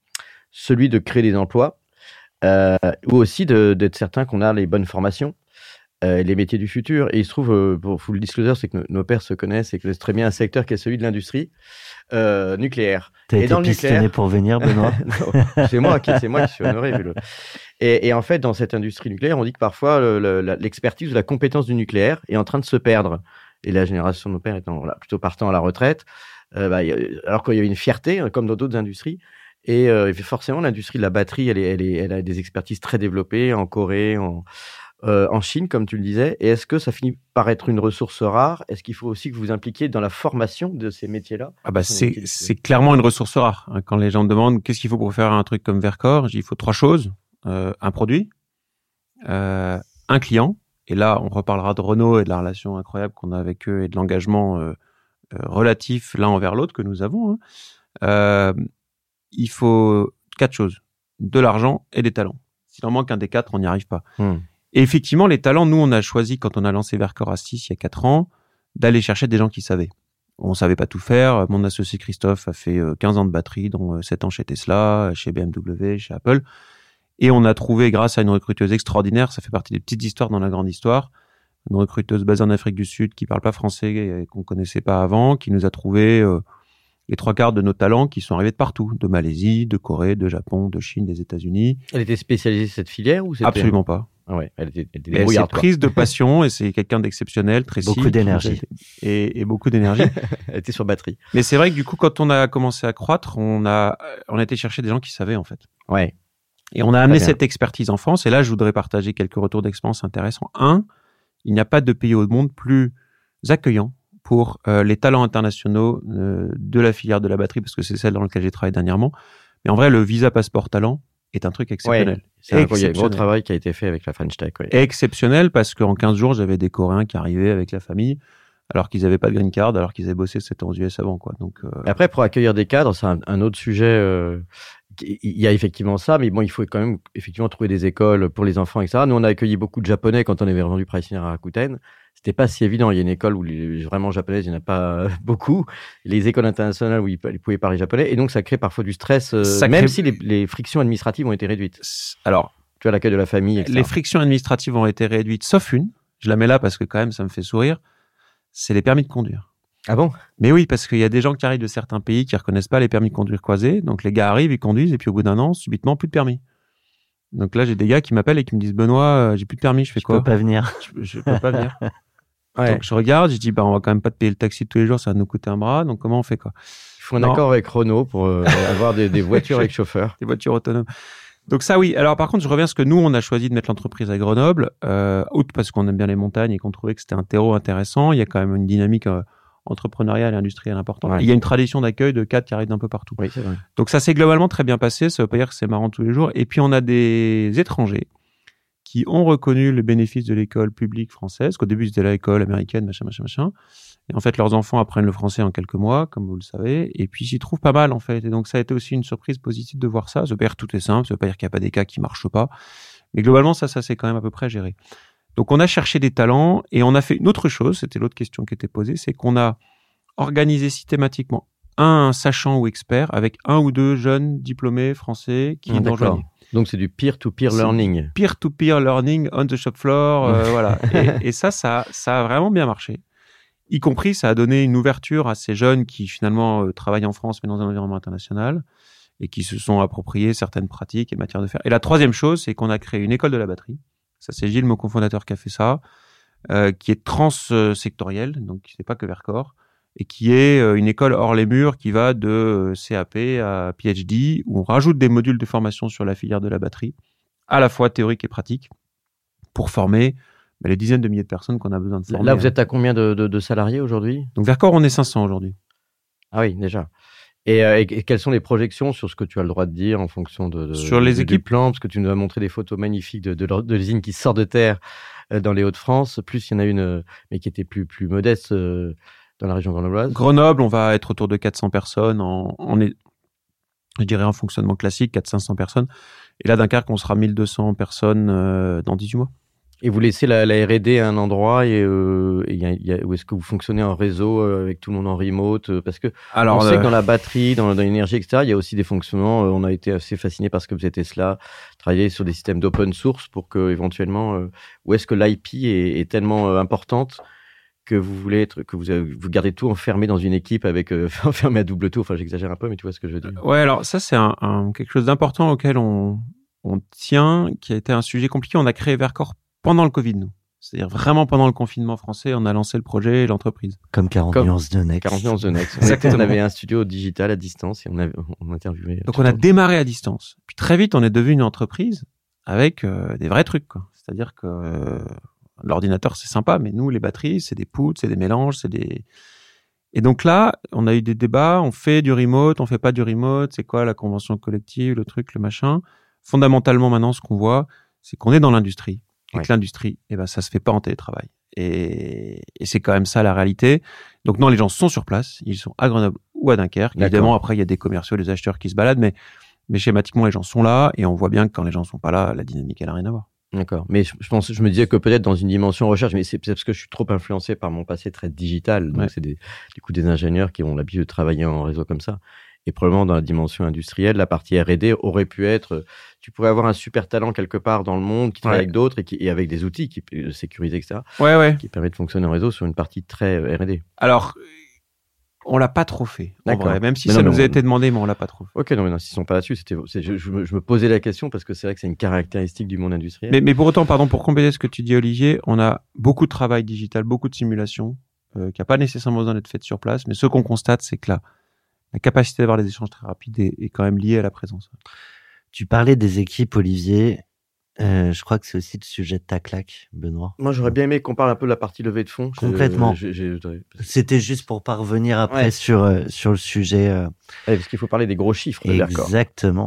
celui de créer des emplois, euh, ou aussi de- d'être certain qu'on a les bonnes formations. Euh, les métiers du futur. Et il se trouve, euh, pour full disclosure, c'est que nos, nos pères se connaissent et connaissent très bien un secteur qui est celui de l'industrie euh, nucléaire. T'as Et été dans le pistonné nucléaire- pour venir, Benoît. Non, c'est moi qui, c'est moi qui suis honoré. vu le- Et, et en fait, dans cette industrie nucléaire, on dit que parfois le- le- la- l'expertise ou la compétence du nucléaire est en train de se perdre. Et la génération de nos pères étant voilà, plutôt partant à la retraite, euh, bah, il y a- alors qu'il y a une fierté, hein, comme dans d'autres industries. Et euh, forcément, l'industrie de la batterie, elle, est, elle, est, elle a des expertises très développées en Corée, en, euh, en Chine, comme tu le disais. Et est-ce que ça finit par être une ressource rare? Est-ce qu'il faut aussi que vous vous impliquiez dans la formation de ces métiers-là? Ah bah Sont c'est utilisés. c'est clairement une ressource rare. hein. Quand les gens me demandent qu'est-ce qu'il faut pour faire un truc comme Vercor, je dis il faut trois choses euh, un produit, euh, un client. Et là, on reparlera de Renault et de la relation incroyable qu'on a avec eux et de l'engagement euh, euh, relatif l'un envers l'autre que nous avons. hein. Euh, il faut quatre choses. De l'argent et des talents. S'il en manque un des quatre, on n'y arrive pas. Mmh. Et effectivement, les talents, nous, on a choisi, quand on a lancé Vercor à six, il y a quatre ans, d'aller chercher des gens qui savaient. On savait pas tout faire. Mon associé Christophe a fait quinze ans de batterie, dont sept ans chez Tesla, chez B M W, chez Apple. Et on a trouvé, grâce à une recruteuse extraordinaire, ça fait partie des petites histoires dans la grande histoire, une recruteuse basée en Afrique du Sud qui parle pas français et qu'on connaissait pas avant, qui nous a trouvé euh, les trois quarts de nos talents qui sont arrivés de partout, de Malaisie, de Corée, de Japon, de Chine, des États-Unis. Elle était spécialisée cette filière ou c'était... Absolument pas. Ah ouais, elle était, elle était Elle s'est débrouillarde, quoi. prise de passion et c'est quelqu'un d'exceptionnel, très Beaucoup cible, d'énergie. et, et beaucoup d'énergie. Elle était sur batterie. Mais c'est vrai que du coup, quand on a commencé à croître, on a, on a été chercher des gens qui savaient en fait. Ouais. Et on a amené bien. cette expertise en France. Et là, je voudrais partager quelques retours d'expérience intéressants. Un, il n'y a pas de pays au monde plus accueillant pour euh, les talents internationaux euh, de la filière de la batterie, parce que c'est celle dans laquelle j'ai travaillé dernièrement. Mais en vrai, le Visa Passeport Talent est un truc exceptionnel. Ouais. C'est un, il y a un gros Exceptionnel. travail qui a été fait avec la French Tech. Ouais. Exceptionnel, parce qu'en quinze jours, j'avais des Coréens qui arrivaient avec la famille, alors qu'ils n'avaient pas de green card, alors qu'ils avaient bossé sept ans aux U S avant, quoi. Donc, euh... Après, pour accueillir des cadres, c'est un, un autre sujet. Euh, il y a effectivement ça, mais bon, il faut quand même effectivement trouver des écoles pour les enfants, et cetera. Nous, on a accueilli beaucoup de Japonais quand on avait revendu Pricing à Rakuten. C'était pas si évident. Il y a une école où les, vraiment japonaises, il n'y en a pas beaucoup. Les écoles internationales où ils, ils pouvaient parler japonais. Et donc, ça crée parfois du stress, euh, Ça même crée- si les, les frictions administratives ont été réduites. alors, Tu vois, l'accueil de la famille, et cetera. les frictions administratives ont été réduites, sauf une. Je la mets là parce que quand même, ça me fait sourire. C'est les permis de conduire. Ah bon? Mais oui, parce qu'il y a des gens qui arrivent de certains pays qui reconnaissent pas les permis de conduire croisés. Donc, les gars arrivent, ils conduisent, et puis au bout d'un an, subitement, plus de permis. Donc là, j'ai des gars qui m'appellent et qui me disent, Benoît, euh, j'ai plus de permis, je fais Je quoi? peux pas venir. Je, je peux pas venir. Ouais. Donc, je regarde, je dis, bah, on va quand même pas te payer le taxi tous les jours, ça va nous coûter un bras. Donc, comment on fait, quoi? Il faut un Non. accord avec Renault pour euh, avoir des, des voitures avec chauffeur. Des voitures autonomes. Donc ça, oui. Alors, par contre, je reviens à ce que nous, on a choisi de mettre l'entreprise à Grenoble, euh, outre parce qu'on aime bien les montagnes et qu'on trouvait que c'était un terreau intéressant. Il y a quand même une dynamique euh, entrepreneuriale et industrielle importante. Ouais. Et il y a une tradition d'accueil de cadres qui arrivent d'un peu partout. Oui, c'est vrai. Donc ça s'est globalement très bien passé. Ça veut pas dire que c'est marrant tous les jours. Et puis, on a des étrangers qui ont reconnu le bénéfice de l'école publique française, qu'au début, c'était l'école américaine, machin, machin, machin. Et en fait, leurs enfants apprennent le français en quelques mois, comme vous le savez, et puis ils s'y trouvent pas mal, en fait. Et donc, ça a été aussi une surprise positive de voir ça. Ça veut pas dire que tout est simple, ça veut pas dire qu'il n'y a pas des cas qui marchent pas. Mais globalement, ça, ça s'est quand même à peu près géré. Donc, on a cherché des talents et on a fait une autre chose, c'était l'autre question qui était posée, c'est qu'on a organisé systématiquement un sachant ou expert avec un ou deux jeunes diplômés français qui Ah, nous d'accord. rejoignaient. Donc, c'est du peer-to-peer C'est- learning. Peer-to-peer learning on the shop floor, euh, voilà. Et, et ça, ça, ça a vraiment bien marché. Y compris, ça a donné une ouverture à ces jeunes qui finalement euh, travaillent en France mais dans un environnement international et qui se sont appropriés certaines pratiques et matières de faire. Et la troisième chose, c'est qu'on a créé une école de la batterie. Ça, c'est Gilles, mon cofondateur, qui a fait ça, euh, qui est transsectorielle, donc c'est pas que Vercor, et qui est euh, une école hors les murs qui va de euh, C A P à P H D, où on rajoute des modules de formation sur la filière de la batterie, à la fois théorique et pratique, pour former bah, les dizaines de milliers de personnes qu'on a besoin de former. Là, vous hein. êtes à combien de, de, de salariés aujourd'hui? Donc Vercor, on est cinq cents aujourd'hui. Ah oui, déjà. Et, euh, et, et quelles sont les projections sur ce que tu as le droit de dire en fonction de, de Sur les de- du équipes plan? Parce que tu nous as montré des photos magnifiques de, de, l'or- de l'usine qui sort de terre euh, dans les Hauts-de-France. Plus, il y en a une, euh, mais qui était plus, plus modeste euh, dans la région grenobloise. Grenoble, on va être autour de quatre cents personnes. En, on est, je dirais, en fonctionnement classique, quatre cents à cinq cents personnes. Et là, Dunkerque, on sera mille deux cents personnes euh, dans dix-huit mois. Et vous laissez la, la R et D à un endroit et, euh, et y a, y a, où est-ce que vous fonctionnez en réseau euh, avec tout le monde en remote euh, parce que Alors, on sait euh, que dans la batterie, dans, dans l'énergie, et cetera, il y a aussi des fonctionnements. Euh, on a été assez fasciné par ce que faisait Tesla, travailler sur des systèmes d'open source pour que éventuellement, euh, où est-ce que l'I P est, est tellement euh, importante que vous voulez être, que vous, avez- vous gardez tout enfermé dans une équipe avec euh, enfermé à double tour. Enfin, j'exagère un peu, mais tu vois ce que je veux dire. ouais, alors ça, c'est un, un- quelque chose d'important auquel on, on tient, qui a été un sujet compliqué. On a créé Vercor pendant le Covid, nous. C'est-à-dire vraiment pendant le confinement français, on a lancé le projet et l'entreprise. Comme quarante Comme nuances de Next. quarante nuances de Next. On, était- on avait un studio digital à distance et on, avait, on interviewait. Donc on a démarré à distance. Puis très vite, on est devenu une entreprise avec euh, des vrais trucs, quoi. C'est-à-dire que euh, l'ordinateur, c'est sympa, mais nous, les batteries, c'est des poutres, c'est des mélanges, c'est des... Et donc là, on a eu des débats, on fait du remote, on fait pas du remote, c'est quoi la convention collective, le truc, le machin. Fondamentalement, maintenant, ce qu'on voit, c'est qu'on est dans l'industrie. Et Ouais. que l'industrie, eh ben, ça se fait pas en télétravail. Et, et c'est quand même ça la réalité. Donc non, les gens sont sur place, ils sont à Grenoble ou à Dunkerque. D'accord. Évidemment, après, il y a des commerciaux, des acheteurs qui se baladent, mais, mais schématiquement, les gens sont là et on voit bien que quand les gens sont pas là, la dynamique, elle a rien à voir. D'accord. Mais je, je pense, je me disais que peut-être dans une dimension recherche, mais c'est peut-être parce que je suis trop influencé par mon passé très digital. Donc, ouais. c'est des, du coup, des ingénieurs qui ont l'habitude de travailler en réseau comme ça. Et probablement dans la dimension industrielle, la partie R et D aurait pu être, tu pourrais avoir un super talent quelque part dans le monde qui travaille ouais. avec d'autres et, qui, et avec des outils qui sécurisés, et cetera. Ouais, ouais. Qui permet de fonctionner en réseau sur une partie très R et D. Alors, on l'a pas trop fait. D'accord. Vrai, même si mais ça non, nous non, a été demandé, mais on l'a pas trop fait. Ok, non, mais non, s'ils sont pas là-dessus, c'était, c'est, je, je, me, je me posais la question parce que c'est vrai que c'est une caractéristique du monde industriel. Mais, mais pour autant, pardon, pour compléter ce que tu dis, Olivier, on a beaucoup de travail digital, beaucoup de simulations, euh, qui n'a pas nécessairement besoin d'être faites sur place, mais ce qu'on constate, c'est que là, la capacité d'avoir des échanges très rapides est, est quand même liée à la présence. Tu parlais des équipes, Olivier. Euh, je crois que c'est aussi le sujet de ta claque, Benoît. Moi, j'aurais bien aimé qu'on parle un peu de la partie levée de fonds. Complètement. Je, je, je, je... C'était juste pour parvenir après ouais. sur, euh, sur le sujet. Euh... Ouais, parce qu'il faut parler des gros chiffres de Verkor. Exactement.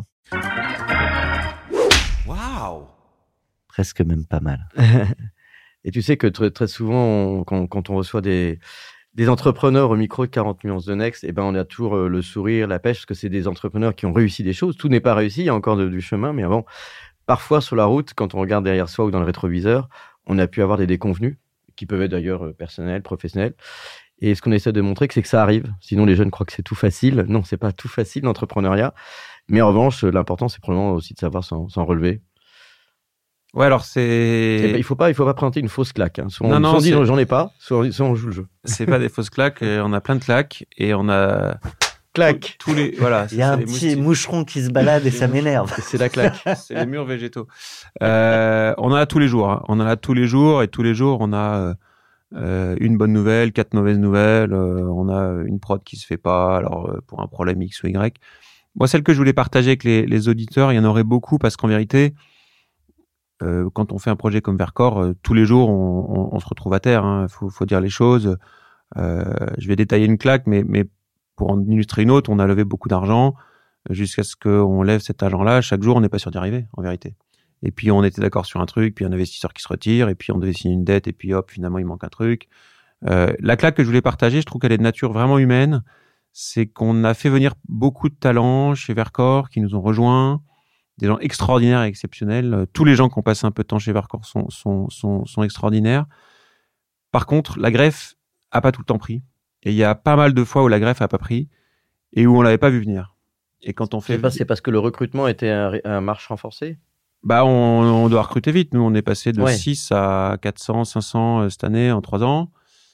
Waouh! Presque même pas mal. Et tu sais que très, très souvent, on, quand, quand on reçoit des... des entrepreneurs au micro de quarante nuances de Next, eh ben, on a toujours euh, le sourire, la pêche, parce que c'est des entrepreneurs qui ont réussi des choses. Tout n'est pas réussi, il y a encore de, du chemin, mais avant, parfois sur la route, quand on regarde derrière soi ou dans le rétroviseur, on a pu avoir des déconvenus, qui peuvent être d'ailleurs euh, personnels, professionnels. Et ce qu'on essaie de montrer, c'est que ça arrive. Sinon, les jeunes croient que c'est tout facile. Non, c'est pas tout facile, l'entrepreneuriat. Mais en revanche, l'important, c'est probablement aussi de savoir s'en, s'en relever. Ouais, alors c'est. Ben, il faut pas, il faut pas présenter une fausse claque. Hein. Soit on, non, non, soit on dit non, j'en ai pas, soit, soit on joue le jeu. C'est pas des fausses claques. On a plein de claques et on a. Claque. Tous les, voilà. Il y a un petit moustiques. moucheron qui se balade et ça m'énerve. C'est la claque. C'est les murs végétaux. Euh, on en a tous les jours. Hein. On en a tous les jours et tous les jours on a euh, une bonne nouvelle, quatre mauvaises nouvelles. Euh, on a une prod qui se fait pas. Alors euh, pour un problème X ou Y. Moi, celle que je voulais partager avec les, les auditeurs, il y en aurait beaucoup parce qu'en vérité. Euh, quand on fait un projet comme Verkor, euh, tous les jours, on, on, on se retrouve à terre. Hein. Faut, faut dire les choses. Euh, je vais détailler une claque, mais, mais pour en illustrer une autre, on a levé beaucoup d'argent jusqu'à ce qu'on lève cet argent-là. Chaque jour, on n'est pas sûr d'y arriver, en vérité. Et puis, on était d'accord sur un truc, puis un investisseur qui se retire, et puis on devait signer une dette, et puis hop, finalement, il manque un truc. Euh, la claque que je voulais partager, je trouve qu'elle est de nature vraiment humaine. C'est qu'on a fait venir beaucoup de talents chez Verkor qui nous ont rejoints. Des gens extraordinaires et exceptionnels. Tous les gens qui ont passé un peu de temps chez Verkor sont, sont, sont, sont extraordinaires. Par contre, la greffe a pas tout le temps pris. Et il y a pas mal de fois où la greffe a pas pris et où on l'avait pas vu venir. Et quand on fait... C'est, pas, c'est parce que le recrutement était un, un marche renforcée? Bah, on, on doit recruter vite. Nous, on est passé de ouais. six à quatre cents, cinq cents cette année en trois ans.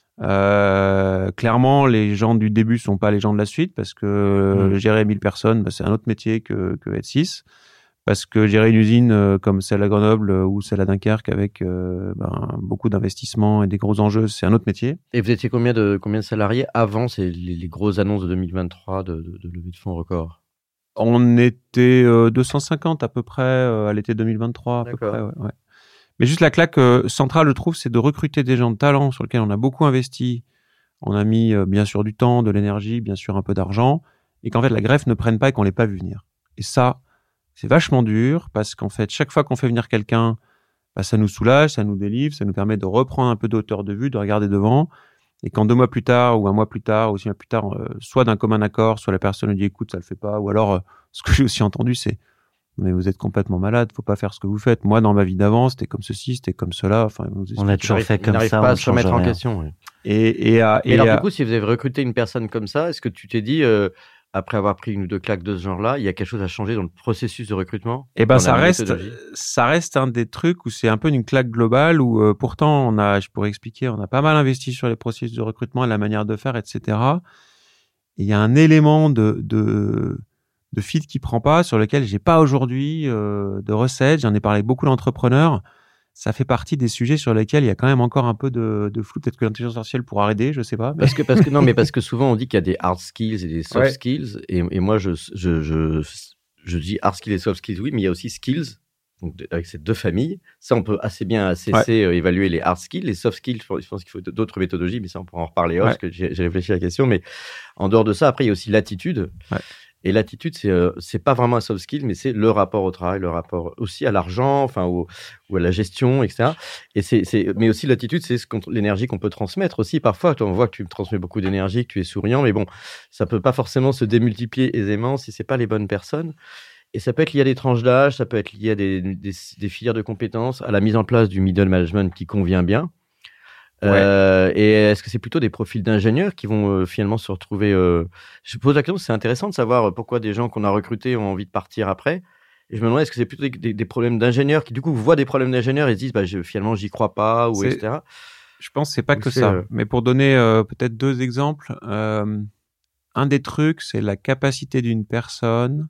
Euh, clairement, les gens du début sont pas les gens de la suite parce que mmh. gérer mille personnes, bah, c'est un autre métier que, que être six. Parce que gérer une usine euh, comme celle à Grenoble euh, ou celle à Dunkerque avec euh, ben, beaucoup d'investissements et des gros enjeux, c'est un autre métier. Et vous étiez combien de, combien de salariés avant ces, les, les grosses annonces de deux mille vingt-trois de, de, de levée de fonds record? On était euh, deux cent cinquante à peu près euh, à l'été deux mille vingt-trois. À peu près, ouais, ouais. Mais juste la claque euh, centrale, je trouve, c'est de recruter des gens de talent sur lesquels on a beaucoup investi. On a mis euh, bien sûr du temps, de l'énergie, bien sûr un peu d'argent, et qu'en fait la greffe ne prenne pas et qu'on l'ait pas vu venir. Et ça, c'est vachement dur parce qu'en fait, chaque fois qu'on fait venir quelqu'un, bah, ça nous soulage, ça nous délivre, ça nous permet de reprendre un peu de hauteur de vue, de regarder devant. Et quand deux mois plus tard, ou un mois plus tard, ou six mois plus tard, euh, soit d'un commun accord, soit la personne nous dit écoute, ça le fait pas, ou alors euh, ce que j'ai aussi entendu, c'est mais vous êtes complètement malade, faut pas faire ce que vous faites. Moi, dans ma vie d'avant, c'était comme ceci, c'était comme cela. Enfin, on a toujours fait comme ça. On n'arrive pas à se remettre en question. Oui. Et, et, à, et, et alors, à... du coup, si vous avez recruté une personne comme ça, est-ce que tu t'es dit euh, après avoir pris une ou deux claques de ce genre-là, il y a quelque chose à changer dans le processus de recrutement? Eh ben, ça reste, ça reste un des trucs où c'est un peu une claque globale où euh, pourtant on a, je pourrais expliquer, on a pas mal investi sur les processus de recrutement et la manière de faire, et cetera. Et il y a un élément de, de, de fit qui prend pas, sur lequel j'ai pas aujourd'hui euh, de recettes. J'en ai parlé avec beaucoup d'entrepreneurs. Ça fait partie des sujets sur lesquels il y a quand même encore un peu de, de flou. Peut-être que l'intelligence artificielle pourra aider, je sais pas. Mais... Parce que, parce que, non, mais parce que souvent on dit qu'il y a des hard skills et des soft ouais. skills. Et, et moi, je, je, je, je dis hard skills et soft skills, oui, mais il y a aussi skills. Donc, avec ces deux familles, ça, on peut assez bien assesser, ouais. euh, évaluer les hard skills. Les soft skills, je pense qu'il faut d'autres méthodologies, mais ça, on pourra en reparler. Ouais. Parce que j'ai, j'ai réfléchi à la question. Mais en dehors de ça, après, il y a aussi l'attitude. Ouais. Et l'attitude, c'est euh, c'est pas vraiment un soft skill, mais c'est le rapport au travail, le rapport aussi à l'argent, enfin au, ou à la gestion, et cetera. Et c'est c'est mais aussi l'attitude, c'est ce qu'on- l'énergie qu'on peut transmettre aussi. Parfois, toi, on voit que tu transmets beaucoup d'énergie, que tu es souriant, mais bon, ça peut pas forcément se démultiplier aisément si c'est pas les bonnes personnes. Et ça peut être lié à des tranches d'âge, ça peut être lié à des, des, des filières de compétences, à la mise en place du middle management qui convient bien. Ouais. Euh, et est-ce que c'est plutôt des profils d'ingénieurs qui vont euh, finalement se retrouver euh... Je pose la question, c'est intéressant de savoir euh, pourquoi des gens qu'on a recrutés ont envie de partir après. Et je me demandais, est-ce que c'est plutôt des, des, des problèmes d'ingénieurs qui, du coup, voient des problèmes d'ingénieurs et se disent, bah, je, finalement, j'y crois pas, ou C'est- et cetera. Je pense que c'est pas Ou que c'est, ça. euh, Mais pour donner euh, peut-être deux exemples, euh, un des trucs, c'est la capacité d'une personne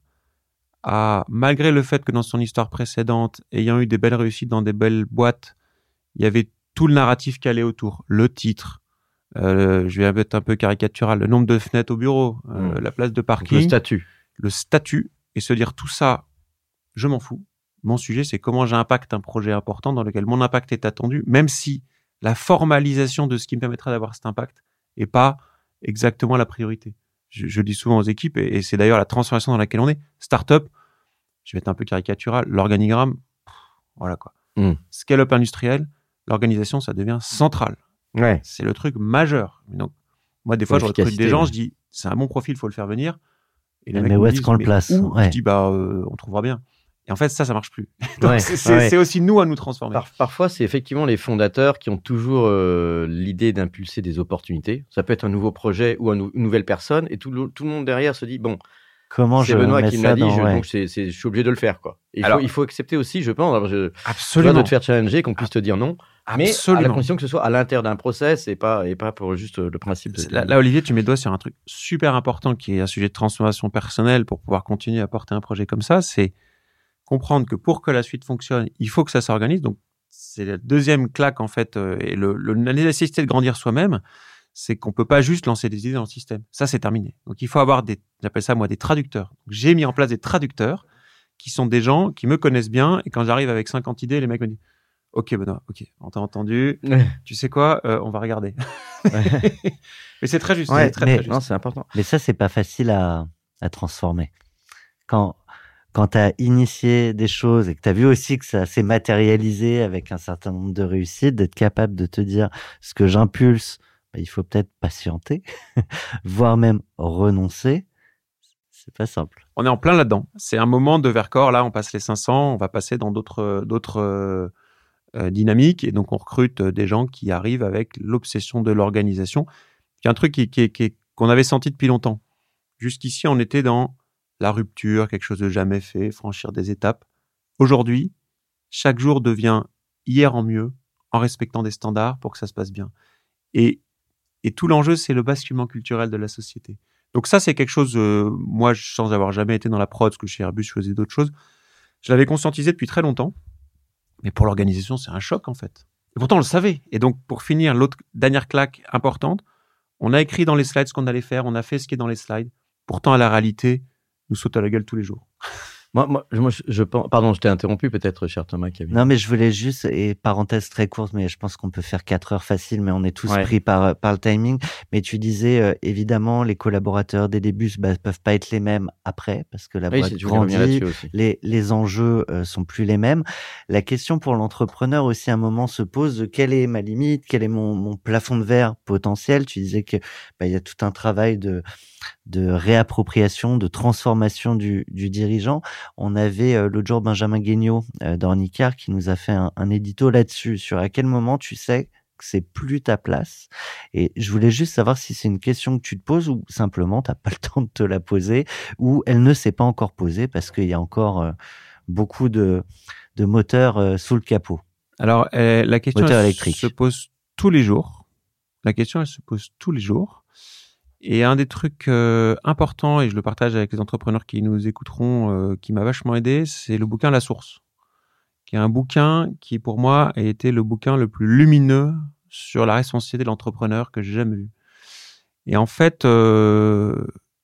à, malgré le fait que dans son histoire précédente, ayant eu des belles réussites dans des belles boîtes, il y avait tout le narratif qui allait autour, le titre, euh, je vais être un peu caricatural, le nombre de fenêtres au bureau, euh, Mm. la place de donc, parking, le statut. le statut, et se dire tout ça, je m'en fous. Mon sujet, c'est comment j'impacte un projet important dans lequel mon impact est attendu, même si la formalisation de ce qui me permettra d'avoir cet impact est pas exactement la priorité. Je, je dis souvent aux équipes, et, et c'est d'ailleurs la transformation dans laquelle on est. Startup, je vais être un peu caricatural, l'organigramme, pff, voilà quoi. Mm. Scale-up industriel, l'organisation, ça devient central. Ouais. C'est le truc majeur. Donc, moi, des Pour fois, je recrute l'efficacité, des gens, ouais. je dis, c'est un bon profil, faut le faire venir. Et les Mais mecs où me est-ce disent, qu'on le mais place? où Ouais. Je dis, bah, euh, on trouvera bien. Et en fait, ça, ça marche plus. Donc, Ouais, c'est, c'est, ouais. c'est aussi nous à nous transformer. Par- parfois, c'est effectivement les fondateurs qui ont toujours euh, l'idée d'impulser des opportunités. Ça peut être un nouveau projet ou un nou- une nouvelle personne, et tout le, tout le monde derrière se dit, bon, Comment c'est je Benoît mets qui me ça l'a dit, dans... je, ouais. donc c'est, c'est, je suis obligé de le faire, quoi. Et il, Alors- faut, il faut accepter aussi, je pense, alors je, tu vois, Absolument. de te faire challenger, qu'on puisse te dire non, mais à Absolument. la condition que ce soit à l'intérieur d'un process et pas, et pas pour juste euh, le principe de... C'est- Là, là, Olivier, tu mets le doigt sur un truc super important qui est un sujet de transformation personnelle pour pouvoir continuer à porter un projet comme ça. C'est comprendre que pour que la suite fonctionne, il faut que ça s'organise. Donc, c'est la deuxième claque, en fait, euh, et le, le, la nécessité de grandir soi-même, c'est qu'on peut pas juste lancer des idées dans le système. Ça, c'est terminé. Donc, il faut avoir des, j'appelle ça, moi, des traducteurs. Donc, j'ai mis en place des traducteurs qui sont des gens qui me connaissent bien. Et quand j'arrive avec cinquante idées, les mecs me disent, OK, Benoît, OK, on t'a entendu. Tu sais quoi, euh, on va regarder. Mais c'est très juste. Ouais, c'est très, mais- très juste. Non, c'est important. Mais ça, c'est pas facile à, à transformer. Quand, quand tu as initié des choses et que tu as vu aussi que ça s'est matérialisé avec un certain nombre de réussites, d'être capable de te dire ce que j'impulse, bah, il faut peut-être patienter, voire même renoncer. C'est pas simple. On est en plein là-dedans. C'est un moment de Vercors. Là, on passe les cinq cents. On va passer dans d'autres, d'autres euh, euh, dynamiques. Et donc, on recrute euh, des gens qui arrivent avec l'obsession de l'organisation. Il y a un truc qui, qui, qui, qu'on avait senti depuis longtemps. Jusqu'ici, on était dans la rupture, quelque chose de jamais fait, franchir des étapes. Aujourd'hui, chaque jour devient hier en mieux, en respectant des standards pour que ça se passe bien. Et, et tout l'enjeu, c'est le basculement culturel de la société. Donc ça, c'est quelque chose, euh, moi, sans avoir jamais été dans la prod, parce que chez Airbus, je faisais d'autres choses, je l'avais conscientisé depuis très longtemps. Mais pour l'organisation, c'est un choc, en fait. Et pourtant, on le savait. Et donc, pour finir, l'autre dernière claque importante, on a écrit dans les slides ce qu'on allait faire, on a fait ce qui est dans les slides. Pourtant, à la réalité, nous saute à la gueule tous les jours. Moi, moi, je- moi, je, je pense... Pardon, je t'ai interrompu peut-être, cher Thomas. Qui avait... Non, mais je voulais juste, et parenthèse très courte, mais je pense qu'on peut faire quatre heures facile, mais on est tous Ouais. pris par, par le timing. Mais tu disais, euh, évidemment, les collaborateurs des débuts bah, peuvent pas être les mêmes après, parce que la Oui, boîte c'est- je voulais revenir grandit, là-dessus aussi. les, les enjeux euh, sont plus les mêmes. La question pour l'entrepreneur aussi, à un moment, se pose de quelle est ma limite, quel est mon, mon plafond de verre potentiel. Tu disais que bah, il y a tout un travail de, de réappropriation, de transformation du, du dirigeant. On avait euh, l'autre jour Benjamin Guignot euh, d'Ornicar qui nous a fait un, un édito là-dessus, sur à quel moment tu sais que c'est plus ta place. Et je voulais juste savoir si c'est une question que tu te poses ou simplement t'as pas le temps de te la poser, ou elle ne s'est pas encore posée parce qu'il y a encore euh, beaucoup de, de moteurs euh, sous le capot. Alors, euh, la question Moteur elle électrique. se pose tous les jours. La question, elle se pose tous les jours. Et un des trucs euh, importants, et je le partage avec les entrepreneurs qui nous écouteront, euh, qui m'a vachement aidé, c'est le bouquin La Source, qui est un bouquin qui, pour moi, a été le bouquin le plus lumineux sur la responsabilité de l'entrepreneur que j'ai jamais vu. Et en fait, euh,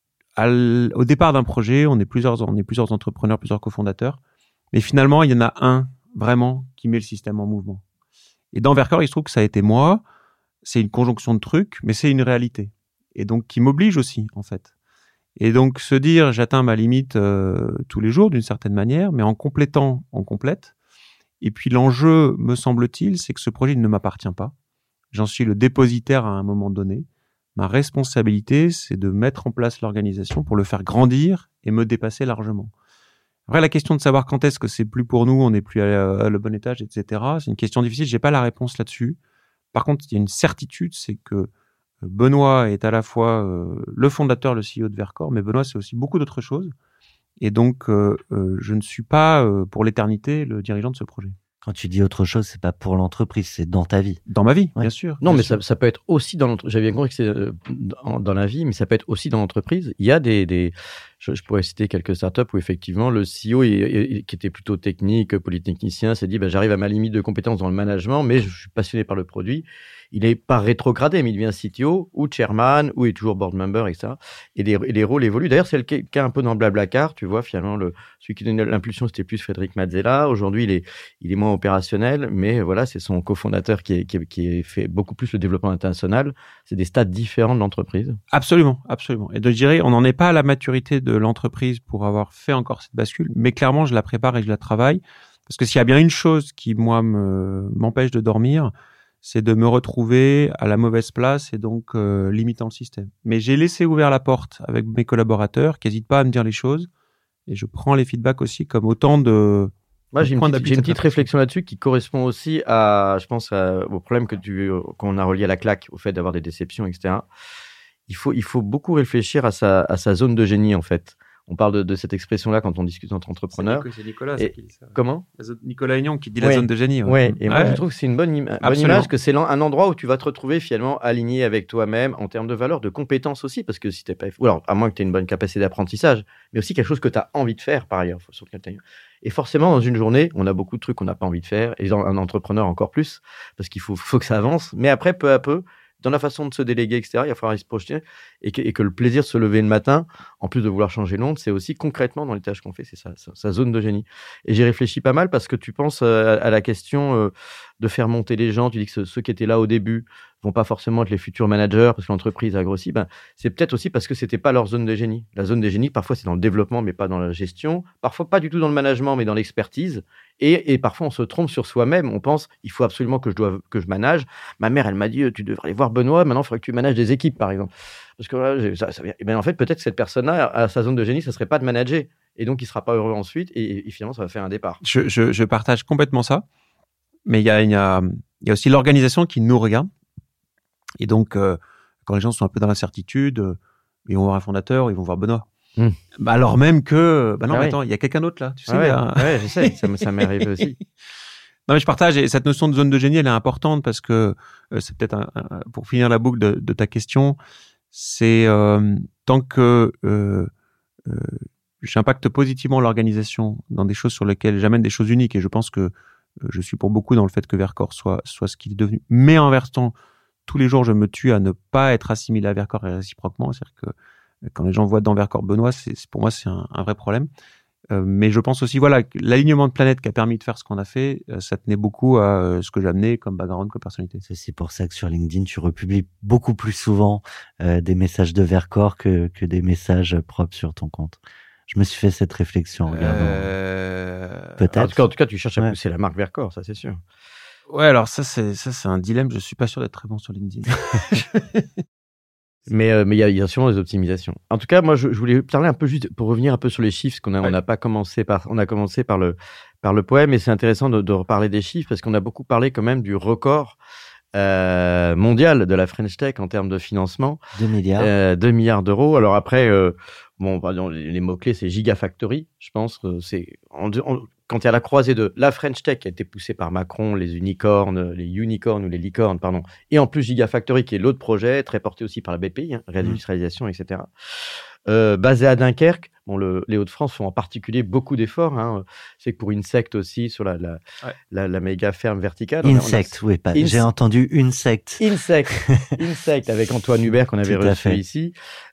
à l- au départ d'un projet, on est plusieurs, on est plusieurs entrepreneurs, plusieurs cofondateurs, mais finalement, il y en a un vraiment qui met le système en mouvement. Et dans Vercors, il se trouve que ça a été moi. C'est une conjonction de trucs, mais c'est une réalité. Et donc, qui m'oblige aussi, en fait. Et donc se dire j'atteins ma limite euh, tous les jours d'une certaine manière, mais en complétant, on complète. Et puis l'enjeu, me semble-t-il, c'est que ce projet ne m'appartient pas. J'en suis le dépositaire à un moment donné. Ma responsabilité, c'est de mettre en place l'organisation pour le faire grandir et me dépasser largement. Après, la question de savoir quand est-ce que c'est plus pour nous, on n'est plus à, à le bon étage, et cetera, c'est une question difficile. J'ai pas la réponse là-dessus. Par contre, il y a une certitude, c'est que Benoît est à la fois euh, le fondateur, le C E O de Vercor, mais Benoît, c'est aussi beaucoup d'autres choses. Et donc, euh, euh, je ne suis pas, euh, pour l'éternité, le dirigeant de ce projet. Quand tu dis autre chose, c'est pas pour l'entreprise, c'est dans ta vie. Dans ma vie, Ouais. bien sûr. Non, bien mais sûr. ça, ça peut être aussi dans l'entreprise. J'avais bien compris que c'est euh, dans, dans la vie, mais ça peut être aussi dans l'entreprise. Il y a des, des je, je pourrais citer quelques startups où effectivement le C E O, il- il- qui était plutôt technique, polytechnicien, s'est dit, bah, j'arrive à ma limite de compétence dans le management, mais je suis passionné par le produit. Il n'est pas rétrogradé, mais il devient C T O ou chairman ou est toujours board member, et cetera. Et les, et les rôles évoluent. D'ailleurs, c'est le cas cas un peu dans Blablacar. Tu vois, finalement, le, celui qui donnait l'impulsion, c'était plus Frédéric Mazzella. Aujourd'hui, il est, il est moins opérationnel, mais voilà, c'est son cofondateur qui, est, qui, est, qui est fait beaucoup plus le développement international. C'est des stades différents de l'entreprise. Absolument, absolument. Et de, je dirais, on n'en est pas à la maturité de l'entreprise pour avoir fait encore cette bascule, mais clairement, je la prépare et je la travaille. Parce que s'il y a bien une chose qui, moi, me, m'empêche de dormir, c'est de me retrouver à la mauvaise place et donc euh, limitant le système. Mais j'ai laissé ouvert la porte avec mes collaborateurs qui n'hésitent pas à me dire les choses et je prends les feedbacks aussi comme autant de... Moi, j'ai une point petite, d'appui j'ai une de petite cette réflexion là-dessus qui correspond aussi à, je pense, à- au problème que tu, qu'on a relié à la claque, au fait d'avoir des déceptions, et cetera. Il faut, il faut beaucoup réfléchir à sa, à sa zone de génie, en fait. On parle de, de cette expression-là quand on discute entre entrepreneurs. C'est Nicolas Et- qui dit ça. Comment? La zone- Nicolas Aignan qui dit Ouais. la zone de génie. Ouais, et moi Ouais. je trouve que c'est une bonne, im- bonne Absolument. image, que c'est l'en- un endroit où tu vas te retrouver finalement aligné avec toi-même en termes de valeurs, de compétences aussi, parce que si t'es pas, ou alors à moins que tu aies une bonne capacité d'apprentissage, mais aussi quelque chose que tu as envie de faire par ailleurs. Faut surtout que t'aies- Et forcément, dans une journée, on a beaucoup de trucs qu'on n'a pas envie de faire, et dans un entrepreneur encore plus, parce qu'il faut, faut que ça avance. Mais après, peu à peu, dans la façon de se déléguer, et cetera, il va falloir y se projeter, et que, et que le plaisir de se lever le matin, en plus de vouloir changer le monde, c'est aussi concrètement dans les tâches qu'on fait, c'est ça, sa, sa zone de génie. Et j'y réfléchis pas mal parce que tu penses euh, à, à la question euh, de faire monter les gens. Tu dis que ce- ceux qui étaient là au début vont pas forcément être les futurs managers parce que l'entreprise a grossi. Ben, c'est peut-être aussi parce que c'était pas leur zone de génie. La zone de génie, parfois, c'est dans le développement, mais pas dans la gestion. Parfois, pas du tout dans le management, mais dans l'expertise. Et, et parfois, on se trompe sur soi-même. On pense, il faut absolument que je dois, que je manage. Ma mère, elle m'a dit, tu devrais aller voir Benoît. Maintenant, il faudrait que tu manages des équipes, par exemple. Parce que là, j'ai- ça, ça, vient- eh ben, en fait, peut-être que cette personne-là, à sa zone de génie, ça serait pas de manager. Et donc, il sera pas heureux ensuite. Et, et finalement, ça va faire un départ. Je, je, je partage complètement ça. Mais il y a, il y a, il y a aussi l'organisation qui nous regarde. Et donc, euh, quand les gens sont un peu dans l'incertitude, euh, ils vont voir un fondateur, ils vont voir Benoît. Mm. Bah, alors même que, bah non, Ah mais oui. attends, il y a quelqu'un d'autre là. Tu sais, Ah ouais, il y a- ouais, je sais, ça, me- ça m'est arrivé aussi. Non, mais je partage. Et cette notion de zone de génie, elle est importante parce que euh, c'est peut-être un, un- pour finir la boucle de, de ta question, c'est euh, tant que euh, euh, j'impacte positivement l'organisation dans des choses sur lesquelles j'amène des choses uniques. Et je pense que euh, je suis pour beaucoup dans le fait que Vercor soit soit ce qu'il est devenu. Mais en versant tous les jours, je me tue à ne pas être assimilé à Vercor et réciproquement. C'est-à-dire que euh, quand les gens voient dans Vercor Benoît, c'est c'est- pour moi c'est un, un vrai problème. Euh, mais je pense aussi, voilà, que l'alignement de planète qui a permis de faire ce qu'on a fait, euh, ça tenait beaucoup à euh, ce que j'amenais comme background, comme personnalité. C'est aussi pour ça que sur LinkedIn, tu republies beaucoup plus souvent euh, des messages de Vercor que, que des messages propres sur ton compte. Je me suis fait cette réflexion en regardant. Euh... Peut-être. En tout, cas, en tout cas, tu cherches à Ouais. pousser la marque Vercor, ça c'est sûr. Ouais, alors ça, c'est ça, c'est un dilemme. Je suis pas sûr d'être très bon sur LinkedIn. Mais euh, mais il y, a- il y a sûrement des optimisations. En tout cas, moi, je, je voulais parler un peu juste pour revenir un peu sur les chiffres, parce qu'on a Ouais. on n'a pas commencé par on a commencé par le par le poème, et c'est intéressant de, de reparler des chiffres parce qu'on a beaucoup parlé quand même du record euh, mondial de la French Tech en termes de financement, deux milliards. euh, deux milliards d'euros. Alors après, euh, bon, pardon, les, les mots clés, c'est Gigafactory. Je pense que c'est en- en- quand il y a la croisée de la French Tech qui a été poussée par Macron, les unicornes, les unicornes ou les licornes, pardon, et en plus Gigafactory qui est l'autre projet, très porté aussi par la B P I, hein, réindustrialisation, et cetera. Euh, basé à Dunkerque, bon, le, les Hauts-de-France font en particulier beaucoup d'efforts. Hein. C'est que pour Insect aussi, sur la, la, Ouais. la, la méga ferme verticale. on a- on a- Insect, oui, pas. Ins- J'ai entendu une secte. Insect, Insect avec Antoine Hubert qu'on avait Tout à reçu fait. ici.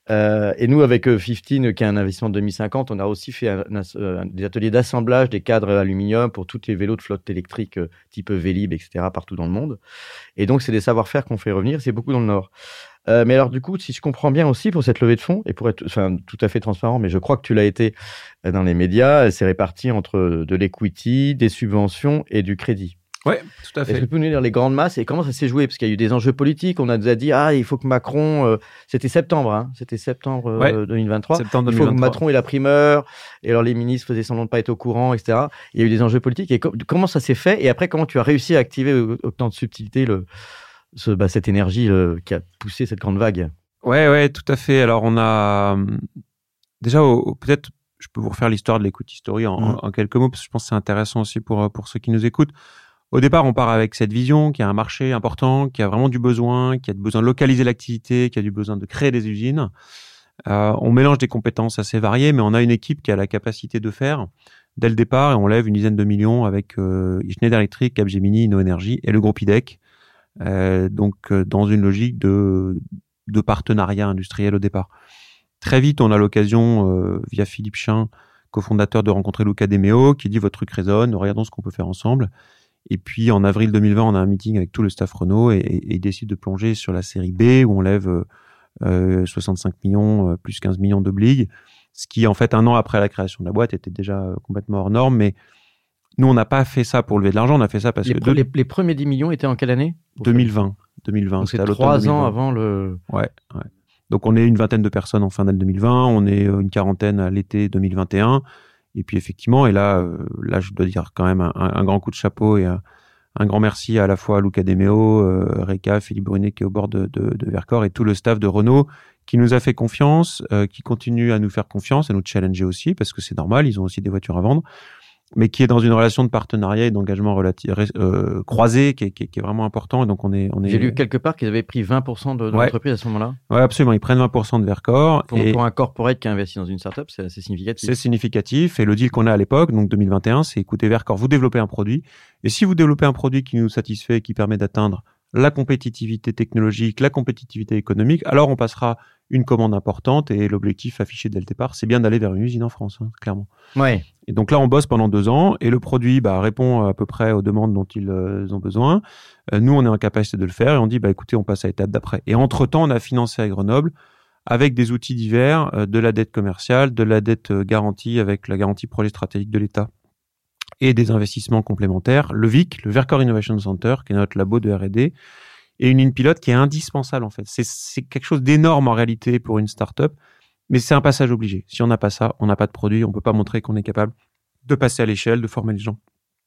Euh, et nous, avec euh, quinze, qui est un investissement de deux mille cinquante, on a aussi fait un, un, un, des ateliers d'assemblage des cadres aluminium pour tous les vélos de flotte électrique euh, type Vélib, et cetera, partout dans le monde. Et donc, c'est des savoir-faire qu'on fait revenir. C'est beaucoup dans le Nord. Euh, mais alors, du coup, si je comprends bien aussi, pour cette levée de fonds, et pour être enfin, tout à fait transparent, mais je crois que tu l'as été dans les médias, c'est réparti entre de l'equity, des subventions et du crédit. Ouais, tout à fait. Est-ce que tu peux nous dire les grandes masses et comment ça s'est joué? Parce qu'il y a eu des enjeux politiques. On a déjà dit, ah, il faut que Macron, euh, c'était septembre, hein, c'était septembre euh, ouais, deux mille vingt-trois. Septembre deux mille vingt-trois. Il faut que Macron ait la primeur. Et alors, les ministres faisaient semblant de pas être au courant, et cetera. Il y a eu des enjeux politiques. Et co- comment ça s'est fait? Et après, comment tu as réussi à activer autant de subtilité le, ce, bah, cette énergie le, qui a poussé cette grande vague? Ouais, ouais, tout à fait. Alors, on a déjà, au, peut-être, je peux vous refaire l'histoire de l'Equity Story en, mmh. en, en quelques mots, parce que je pense que c'est intéressant aussi pour, pour ceux qui nous écoutent. Au départ, on part avec cette vision qu'il y a un marché important, qu'il y a vraiment du besoin, qu'il y a besoin de localiser l'activité, qu'il y a du besoin de créer des usines. Euh, on mélange des compétences assez variées, mais on a une équipe qui a la capacité de faire dès le départ, et on lève une dizaine de millions avec euh, Schneider Electric, Capgemini, InnoEnergy et le groupe I D E C. Euh, donc, euh, dans une logique de, de partenariat industriel au départ. Très vite, on a l'occasion, euh, via Philippe Chin, cofondateur, de rencontrer Luca De Meo, qui dit « Votre truc résonne, regardons ce qu'on peut faire ensemble ». Et puis, en avril deux mille vingt, on a un meeting avec tout le staff Renault et, et, et il décide de plonger sur la série B, où on lève euh, soixante-cinq millions, euh, plus quinze millions d'obliges, ce qui, en fait, un an après la création de la boîte, était déjà euh, complètement hors norme. Mais nous, on n'a pas fait ça pour lever de l'argent, on a fait ça parce les que... Pre- deux... les, les premiers dix millions étaient en quelle année? deux mille vingt. deux mille vingt. Donc, c'est trois ans avant le... Ouais, ouais. Donc, on est une vingtaine de personnes en fin d'année deux mille vingt, on est une quarantaine à l'été deux mille vingt et un. Et puis, effectivement, et là, euh, là, je dois dire quand même un, un grand coup de chapeau et un, un grand merci à la fois à Luca De Meo, euh, Reka, Philippe Brunet qui est au bord de, de, de Vercors et tout le staff de Renault qui nous a fait confiance, euh, qui continue à nous faire confiance, à nous challenger aussi, parce que c'est normal, ils ont aussi des voitures à vendre, mais qui est dans une relation de partenariat et d'engagement relatif, euh, croisé, qui est, qui, est, qui est vraiment important. Et donc on est, on est... J'ai lu quelque part qu'ils avaient pris vingt pour cent de, de ouais. l'entreprise à ce moment-là. Ouais, absolument. Ils prennent vingt pour cent de Vercors. Pour, et pour un corporate qui a investi dans une startup, c'est assez significatif. C'est significatif. Et le deal qu'on a à l'époque, donc deux mille vingt et un, c'est écoutez Vercors, vous développez un produit. Et si vous développez un produit qui nous satisfait et qui permet d'atteindre la compétitivité technologique, la compétitivité économique, alors on passera une commande importante et l'objectif affiché dès le départ, c'est bien d'aller vers une usine en France, hein, clairement. Ouais. Et donc là, on bosse pendant deux ans et le produit bah, répond à peu près aux demandes dont ils euh, ont besoin. Euh, nous, on est en capacité de le faire et on dit, bah, écoutez, on passe à l'étape d'après. Et entre-temps, on a financé à Grenoble avec des outils divers, euh, de la dette commerciale, de la dette euh, garantie avec la garantie projet stratégique de l'État et des investissements complémentaires. Le V I C, le Vercors Innovation Center, qui est notre labo de R et D, et une ligne pilote qui est indispensable en fait. C'est, c'est quelque chose d'énorme en réalité pour une start-up, mais c'est un passage obligé. Si on n'a pas ça, on n'a pas de produit, on peut pas montrer qu'on est capable de passer à l'échelle, de former les gens.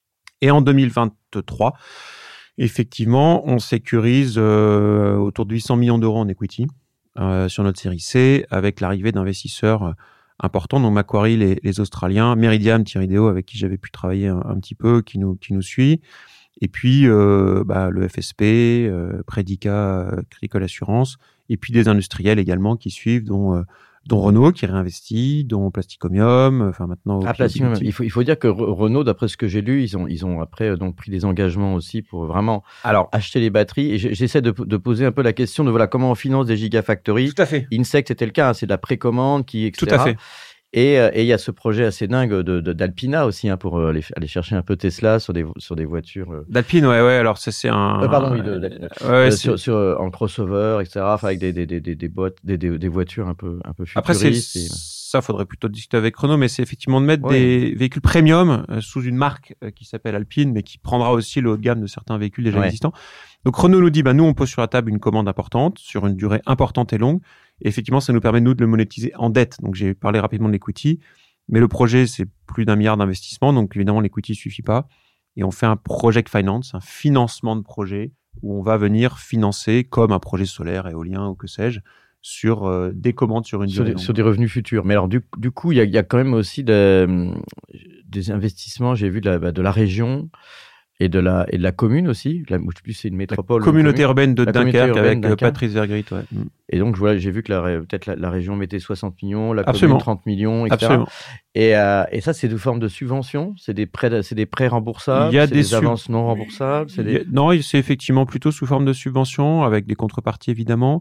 Et en deux mille vingt-trois, effectivement, on sécurise euh, autour de huit cents millions d'euros en equity euh, sur notre série C, avec l'arrivée d'investisseurs importants, donc Macquarie, les, les Australiens, Meridiam, Thierry Deo, avec qui j'avais pu travailler un, un petit peu, qui nous, qui nous suit. Et puis euh, bah, le F S P, euh, Predica, euh, Agricole Assurance, et puis des industriels également qui suivent, dont, euh, dont Renault qui réinvestit, dont Plasticomium, enfin maintenant... Ah, Plasticomium. Il faut, il faut dire que Renault, d'après ce que j'ai lu, ils ont, ils ont après donc pris des engagements aussi pour vraiment Alors, acheter les batteries. Et j'essaie de, de poser un peu la question de voilà, comment on finance des gigafactories. Tout à fait. Insect, c'était le cas, hein, c'est de la précommande, qui, et cetera. Tout à fait. Et il euh, y a ce projet assez dingue de, de, d'Alpina aussi, hein, pour euh, aller, aller chercher un peu Tesla sur des, sur des voitures. Euh... D'Alpine, ouais, ouais. Alors, ça, c'est un. Euh, pardon, oui, de, de, ouais, euh, c'est... sur, sur, en crossover, et cetera. Enfin, avec des, des, des, des, des, boîtes, des, des, des voitures un peu, un peu futuristes. Après, c'est, et... ça, faudrait plutôt discuter avec Renault, mais c'est effectivement de mettre ouais. des véhicules premium euh, sous une marque euh, qui s'appelle Alpine, mais qui prendra aussi le haut de gamme de certains véhicules déjà ouais. existants. Donc, Renault nous dit, bah, nous, on pose sur la table une commande importante, sur une durée importante et longue. Et effectivement, ça nous permet, nous, de le monétiser en dette. Donc, j'ai parlé rapidement de l'equity. Mais le projet, c'est plus d'un milliard d'investissements. Donc, évidemment, l'equity suffit pas. Et on fait un project finance, un financement de projet où on va venir financer, comme un projet solaire, éolien ou que sais-je, sur euh, des commandes sur une sur durée des, sur des revenus futurs. Mais alors, du, du coup, il y a, y a quand même aussi de, des investissements, j'ai vu, de la, de la région et de la, et de la commune aussi. La, je sais plus, c'est une métropole. La communauté urbaine de la Dunkerque urbaine avec Dunkerque. Patrice Vergrit. Ouais. Et donc, voilà, j'ai vu que la, peut-être la, la région mettait soixante millions, la Absolument. commune trente millions, et cetera. Absolument. Et, euh, et ça, c'est sous forme de subventions. C'est des prêts, c'est des prêts remboursables. Il y a c'est des, des sub... avances non remboursables. C'est des... a... Non, c'est effectivement plutôt sous forme de subventions avec des contreparties évidemment.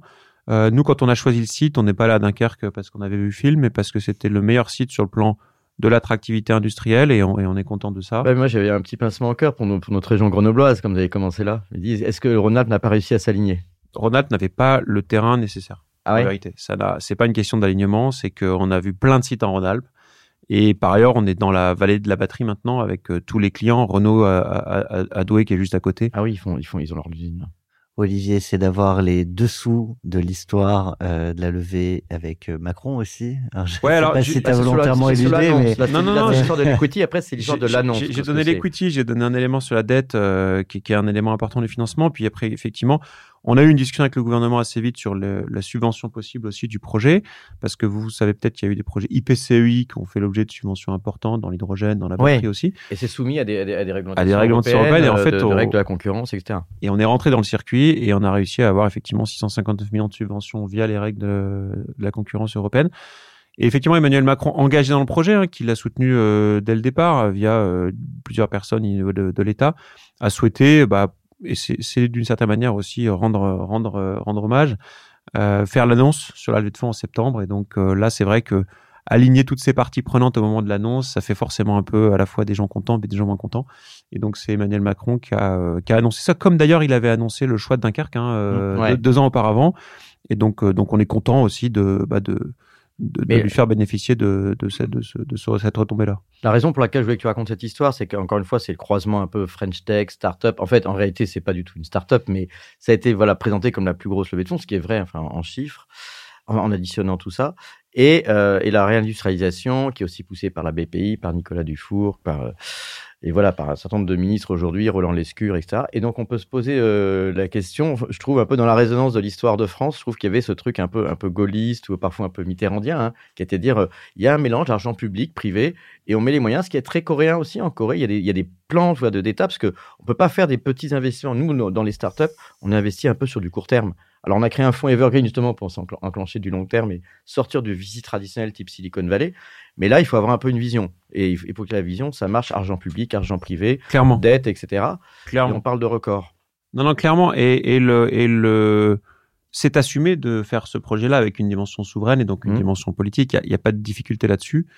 Euh, nous, quand on a choisi le site, on n'est pas allé à Dunkerque parce qu'on avait vu le film, mais parce que c'était le meilleur site sur le plan de l'attractivité industrielle et on, et on est content de ça. Ouais, moi, j'avais un petit pincement au cœur pour, nos, pour notre région grenobloise, comme vous avez commencé là. Ils disent, est-ce que le Rhône-Alpes n'a pas réussi à s'aligner? Rhône-Alpes n'avait pas le terrain nécessaire. Ah en ouais vérité, ça n'a, c'est pas une question d'alignement, c'est qu'on a vu plein de sites en Rhône-Alpes. Et par ailleurs, on est dans la vallée de la batterie maintenant avec euh, tous les clients. Renault à, à, à, à Douai qui est juste à côté. Ah oui, ils font, ils font, ils ont leur usine. Olivier, c'est d'avoir les dessous de l'histoire euh, de la levée avec euh, Macron aussi. Alors, je ouais, sais alors, pas je, si tu as bah, volontairement éludé, mais... Là, non, non, là, non, c'est l'histoire de l'equity, après c'est l'histoire j'ai, de l'annonce. J'ai, j'ai donné l'equity, j'ai donné un élément sur la dette euh, qui, qui est un élément important du financement. Puis après, effectivement, on a eu une discussion avec le gouvernement assez vite sur le, la subvention possible aussi du projet, parce que vous, vous savez peut-être qu'il y a eu des projets I P C E I qui ont fait l'objet de subventions importantes dans l'hydrogène, dans la batterie ouais. aussi. Et c'est soumis à des, à des, à des réglementations à des réglementations européennes, et en fait, de, de on... règles de la concurrence, et cetera. Et on est rentré dans le circuit et on a réussi à avoir effectivement six cent cinquante-neuf millions de subventions via les règles de, de la concurrence européenne. Et effectivement, Emmanuel Macron, engagé dans le projet, hein, qui l'a soutenu euh, dès le départ via euh, plusieurs personnes au niveau de, de l'État, a souhaité, bah, et c'est, c'est d'une certaine manière aussi rendre rendre rendre hommage, euh, faire l'annonce sur la levée de fonds en septembre. Et donc euh, là, c'est vrai que aligner toutes ces parties prenantes au moment de l'annonce, ça fait forcément un peu à la fois des gens contents mais des gens moins contents. Et donc c'est Emmanuel Macron qui a euh, qui a annoncé ça, comme d'ailleurs il avait annoncé le choix de Dunkerque hein, euh, ouais. deux, deux ans auparavant. Et donc euh, donc on est content aussi de bah, de de, de lui faire bénéficier de, de, cette, de, ce, de ce, cette retombée-là. La raison pour laquelle je voulais que tu racontes cette histoire, c'est qu'encore une fois, c'est le croisement un peu French Tech, start-up. En fait, en réalité, c'est pas du tout une start-up, mais ça a été voilà, présenté comme la plus grosse levée de fonds, ce qui est vrai enfin, en chiffres, en, en additionnant tout ça. Et, euh, et la réindustrialisation, qui est aussi poussée par la B P I, par Nicolas Dufour, par, euh, et voilà, par un certain nombre de ministres aujourd'hui, Roland Lescure, et cetera. Et donc, on peut se poser euh, la question, je trouve un peu dans la résonance de l'histoire de France, je trouve qu'il y avait ce truc un peu, un peu gaulliste ou parfois un peu mitterrandien, hein, qui était de dire, euh, il y a un mélange d'argent public, privé, et on met les moyens, ce qui est très coréen aussi. En Corée, il y a des, il y a des plans vois, de, d'étapes, parce qu'on ne peut pas faire des petits investissements. Nous, dans les startups, on investit un peu sur du court terme. Alors, on a créé un fonds Evergreen justement pour s'enclencher du long terme et sortir du V C traditionnel type Silicon Valley. Mais là, il faut avoir un peu une vision. Et il faut que la vision, ça marche argent public, argent privé, clairement. Dette, et cetera. Clairement. Et on parle de record. Non, non, clairement. Et, et, le, et le, c'est assumé de faire ce projet-là avec une dimension souveraine et donc une mmh. dimension politique. Il n'y a, a pas de difficulté là-dessus.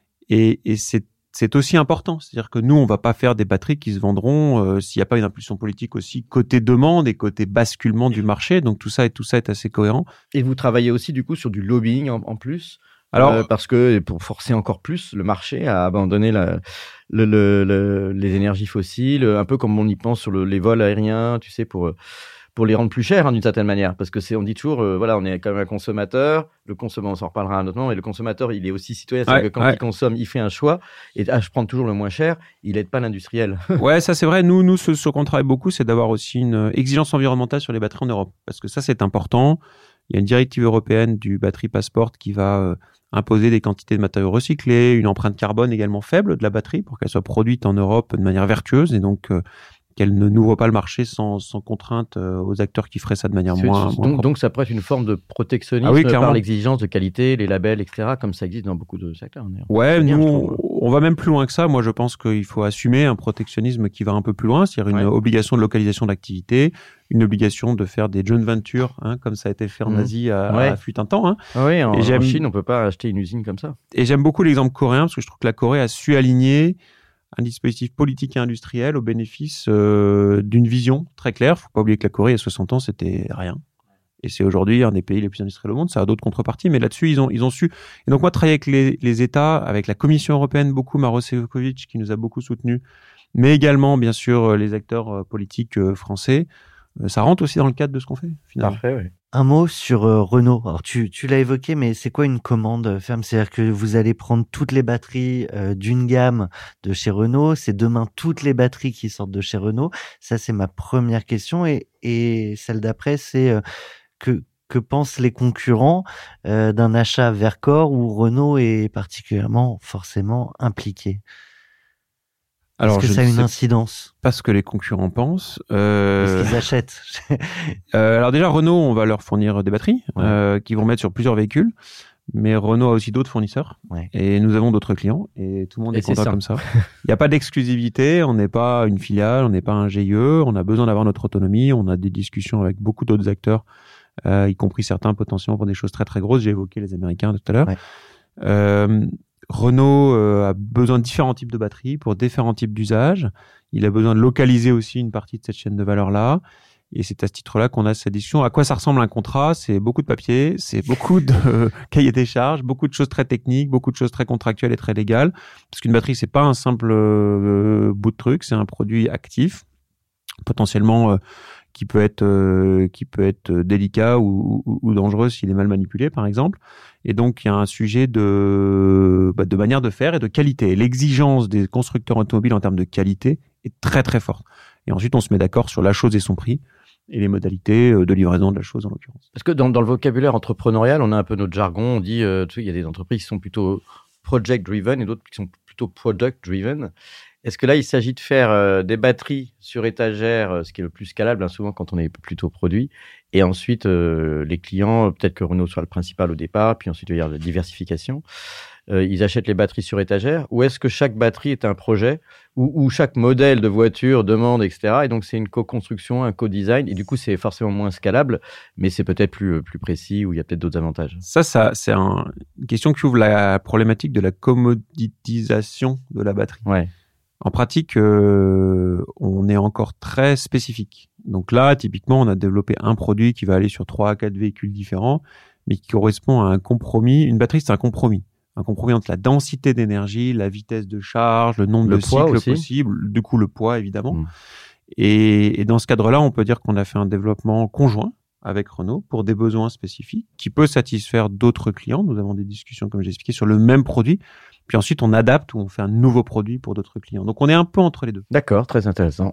Et, et c'est C'est aussi important, c'est-à-dire que nous, on va pas faire des batteries qui se vendront euh, s'il n'y a pas une impulsion politique aussi côté demande et côté basculement du marché. Donc tout ça et tout ça est assez cohérent. Et vous travaillez aussi du coup sur du lobbying en, en plus, alors euh, parce que pour forcer encore plus le marché à abandonner la, le, le, le, les énergies fossiles, un peu comme on y pense sur le, les vols aériens, tu sais, pour pour les rendre plus chers hein, d'une certaine manière, parce que c'est, on dit toujours, euh, voilà, on est quand même un consommateur. Le consommateur, on s'en reparlera à un autre moment, mais le consommateur, il est aussi citoyen, c'est-à-dire ouais, que quand ouais. il consomme, il fait un choix. Et ah, je prends toujours le moins cher. Il n'aide pas l'industriel. Ouais, ça c'est vrai. Nous, nous, ce, ce qu'on travaille beaucoup, c'est d'avoir aussi une exigence environnementale sur les batteries en Europe, parce que ça c'est important. Il y a une directive européenne du battery passport qui va euh, imposer des quantités de matériaux recyclés, une empreinte carbone également faible de la batterie pour qu'elle soit produite en Europe de manière vertueuse et donc euh, qu'elle ne n'ouvre pas le marché sans, sans contrainte euh, aux acteurs qui feraient ça de manière c'est, moins, c'est, moins donc, donc ça pourrait être une forme de protectionnisme ah oui, par l'exigence de qualité, les labels, et cetera, comme ça existe dans beaucoup de secteurs. Ouais, bien, nous, on, on va même plus loin que ça. Moi, je pense qu'il faut assumer un protectionnisme qui va un peu plus loin, c'est-à-dire une ouais. obligation de localisation d'activité, une obligation de faire des joint ventures, hein, comme ça a été fait en mmh. Asie à, ouais. à fut un temps. Hein. Ah oui, en, en Chine, on peut pas acheter une usine comme ça. Et j'aime beaucoup l'exemple coréen, parce que je trouve que la Corée a su aligner un dispositif politique et industriel au bénéfice euh, d'une vision très claire. Faut pas oublier que la Corée, il y a soixante ans, c'était rien. Et c'est aujourd'hui un des pays les plus industriels au monde. Ça a d'autres contreparties, mais là-dessus, ils ont, ils ont su. Et donc, moi, travailler avec les, les États, avec la Commission européenne, beaucoup, Maroš Šefčovič, qui nous a beaucoup soutenus, mais également, bien sûr, les acteurs politiques français, ça rentre aussi dans le cadre de ce qu'on fait, finalement. Parfait, oui. Un mot sur euh, Renault. Alors tu, tu l'as évoqué, mais c'est quoi une commande ferme? C'est-à-dire que vous allez prendre toutes les batteries euh, d'une gamme de chez Renault. C'est demain toutes les batteries qui sortent de chez Renault. Ça, c'est ma première question. Et, et celle d'après, c'est euh, que que pensent les concurrents euh, d'un achat Verkor où Renault est particulièrement forcément impliqué? Alors, Est-ce que ça a une incidence? Pas ce que les concurrents pensent. Euh... Est-ce qu'ils achètent? euh, Alors déjà, Renault, on va leur fournir des batteries ouais. euh, qu'ils vont mettre sur plusieurs véhicules. Mais Renault a aussi d'autres fournisseurs. Ouais. Et nous avons d'autres clients. Et tout le monde et est content comme ça. Il n'y a pas d'exclusivité. On n'est pas une filiale. On n'est pas un G I E. On a besoin d'avoir notre autonomie. On a des discussions avec beaucoup d'autres acteurs euh, y compris certains potentiellement pour des choses très très grosses. J'ai évoqué les Américains tout à l'heure. Ouais. Euh, Renault euh, a besoin de différents types de batteries pour différents types d'usages. Il a besoin de localiser aussi une partie de cette chaîne de valeur-là. Et c'est à ce titre-là qu'on a cette discussion. À quoi ça ressemble un contrat? C'est beaucoup de papier, c'est beaucoup de cahiers des charges, beaucoup de choses très techniques, beaucoup de choses très contractuelles et très légales. Parce qu'une batterie, c'est pas un simple euh, bout de truc, c'est un produit actif, potentiellement euh, qui peut être euh, qui peut être délicat ou, ou, ou dangereux s'il est mal manipulé, par exemple. Et donc, il y a un sujet de bah, de manière de faire et de qualité. Et l'exigence des constructeurs automobiles en termes de qualité est très très forte. Et ensuite, on se met d'accord sur la chose et son prix et les modalités de livraison de la chose en l'occurrence. Parce que dans, dans le vocabulaire entrepreneurial, on a un peu notre jargon. On dit, euh, tu sais, il y a des entreprises qui sont plutôt project driven et d'autres qui sont plutôt product driven. Est-ce que là, il s'agit de faire euh, des batteries sur étagère, euh, ce qui est le plus scalable, hein, souvent quand on est plutôt produit, et ensuite euh, les clients, peut-être que Renault soit le principal au départ, puis ensuite il y a la diversification, euh, ils achètent les batteries sur étagère, ou est-ce que chaque batterie est un projet, ou, ou chaque modèle de voiture demande, et cetera, et donc c'est une co-construction, un co-design, et du coup c'est forcément moins scalable, mais c'est peut-être plus, plus précis, ou il y a peut-être d'autres avantages. Ça, ça c'est un, une question qui ouvre la problématique de la commoditisation de la batterie. Ouais. En pratique, euh, on est encore très spécifique. Donc là, typiquement, on a développé un produit qui va aller sur trois à quatre véhicules différents, mais qui correspond à un compromis. Une batterie, c'est un compromis. Un compromis entre la densité d'énergie, la vitesse de charge, le nombre le de cycles aussi. possibles, du coup le poids, évidemment. Mmh. Et, et dans ce cadre-là, on peut dire qu'on a fait un développement conjoint avec Renault pour des besoins spécifiques qui peut satisfaire d'autres clients. Nous avons des discussions, comme j'ai expliqué, sur le même produit. Puis ensuite, on adapte ou on fait un nouveau produit pour d'autres clients. Donc, on est un peu entre les deux. D'accord, très intéressant.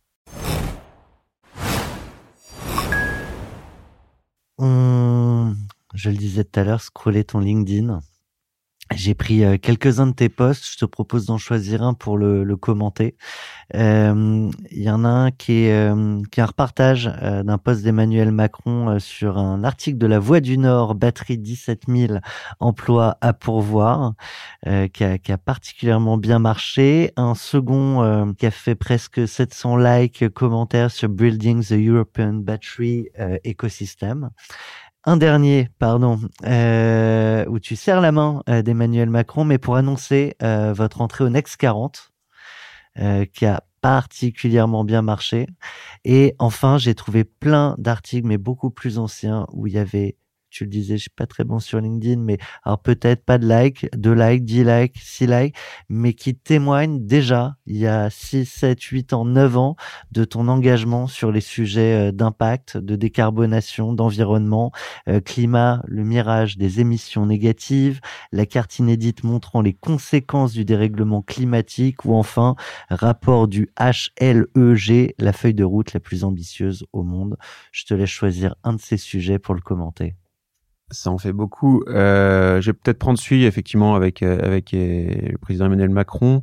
On, je le disais tout à l'heure, scroller ton LinkedIn. J'ai pris euh, quelques-uns de tes posts. Je te propose d'en choisir un pour le, le commenter. Il euh, y en a un qui est, euh, qui est un repartage euh, d'un post d'Emmanuel Macron euh, sur un article de La Voix du Nord, batterie dix-sept mille, emplois à pourvoir, euh, qui, a, qui a particulièrement bien marché. Un second euh, qui a fait presque sept cents likes, commentaires sur Building the European Battery euh, Ecosystem. Un dernier, pardon, euh, où tu serres la main euh, d'Emmanuel Macron, mais pour annoncer euh, votre entrée au Next quarante, euh, qui a particulièrement bien marché. Et enfin, j'ai trouvé plein d'articles, mais beaucoup plus anciens, où il y avait, tu le disais, je suis pas très bon sur LinkedIn, mais alors peut-être pas de likes, deux likes, dix likes, six likes, mais qui témoignent déjà, il y a six, sept, huit ans, neuf ans, de ton engagement sur les sujets d'impact, de décarbonation, d'environnement, euh, climat, le mirage des émissions négatives, la carte inédite montrant les conséquences du dérèglement climatique, ou enfin, rapport du H L E G, la feuille de route la plus ambitieuse au monde. Je te laisse choisir un de ces sujets pour le commenter. Ça en fait beaucoup. Euh, je vais peut-être prendre celui, effectivement, avec, avec euh, le président Emmanuel Macron,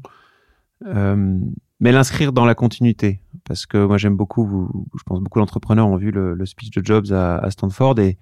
euh, mais l'inscrire dans la continuité. Parce que moi, j'aime beaucoup, vous, je pense beaucoup d'entrepreneurs ont vu le, le speech de Jobs à, à Stanford. Et,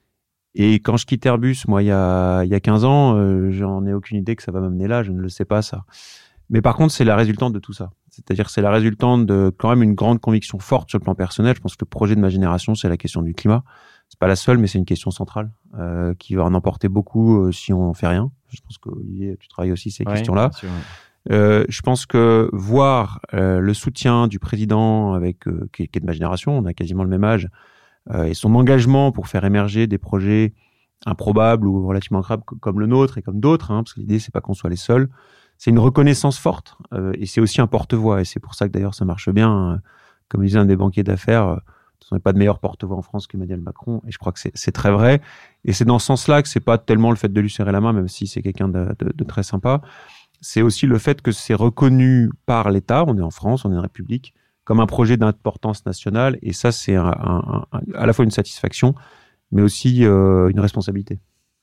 et quand je quitte Airbus, moi, il y a, il y a quinze ans, euh, j'en ai aucune idée que ça va m'amener là. Je ne le sais pas, ça. Mais par contre, c'est la résultante de tout ça. C'est-à-dire que c'est la résultante de quand même une grande conviction forte sur le plan personnel. Je pense que le projet de ma génération, c'est la question du climat. C'est pas la seule, mais c'est une question centrale euh, qui va en emporter beaucoup euh, si on fait rien. Je pense qu'Olivier, tu travailles aussi ces ouais, questions-là. Sûr, ouais. Euh, je pense que voir euh, le soutien du président avec euh, qui, qui est de ma génération, on a quasiment le même âge, euh, et son engagement pour faire émerger des projets improbables ou relativement graves comme le nôtre et comme d'autres, hein, parce que l'idée c'est pas qu'on soit les seuls. C'est une reconnaissance forte euh, et c'est aussi un porte-voix. Et c'est pour ça que d'ailleurs ça marche bien. Euh, comme disait un des banquiers d'affaires, euh, ce n'est pas de meilleur porte-voix en France qu'Emmanuel Macron. Et je crois que c'est, c'est très vrai. Et c'est dans ce sens-là que c'est pas tellement le fait de lui serrer la main, même si c'est quelqu'un de, de, de très sympa. C'est aussi le fait que c'est reconnu par l'État. On est en France, on est une république, comme un projet d'importance nationale. Et ça, c'est un, un, un, à la fois une satisfaction, mais aussi euh, une responsabilité.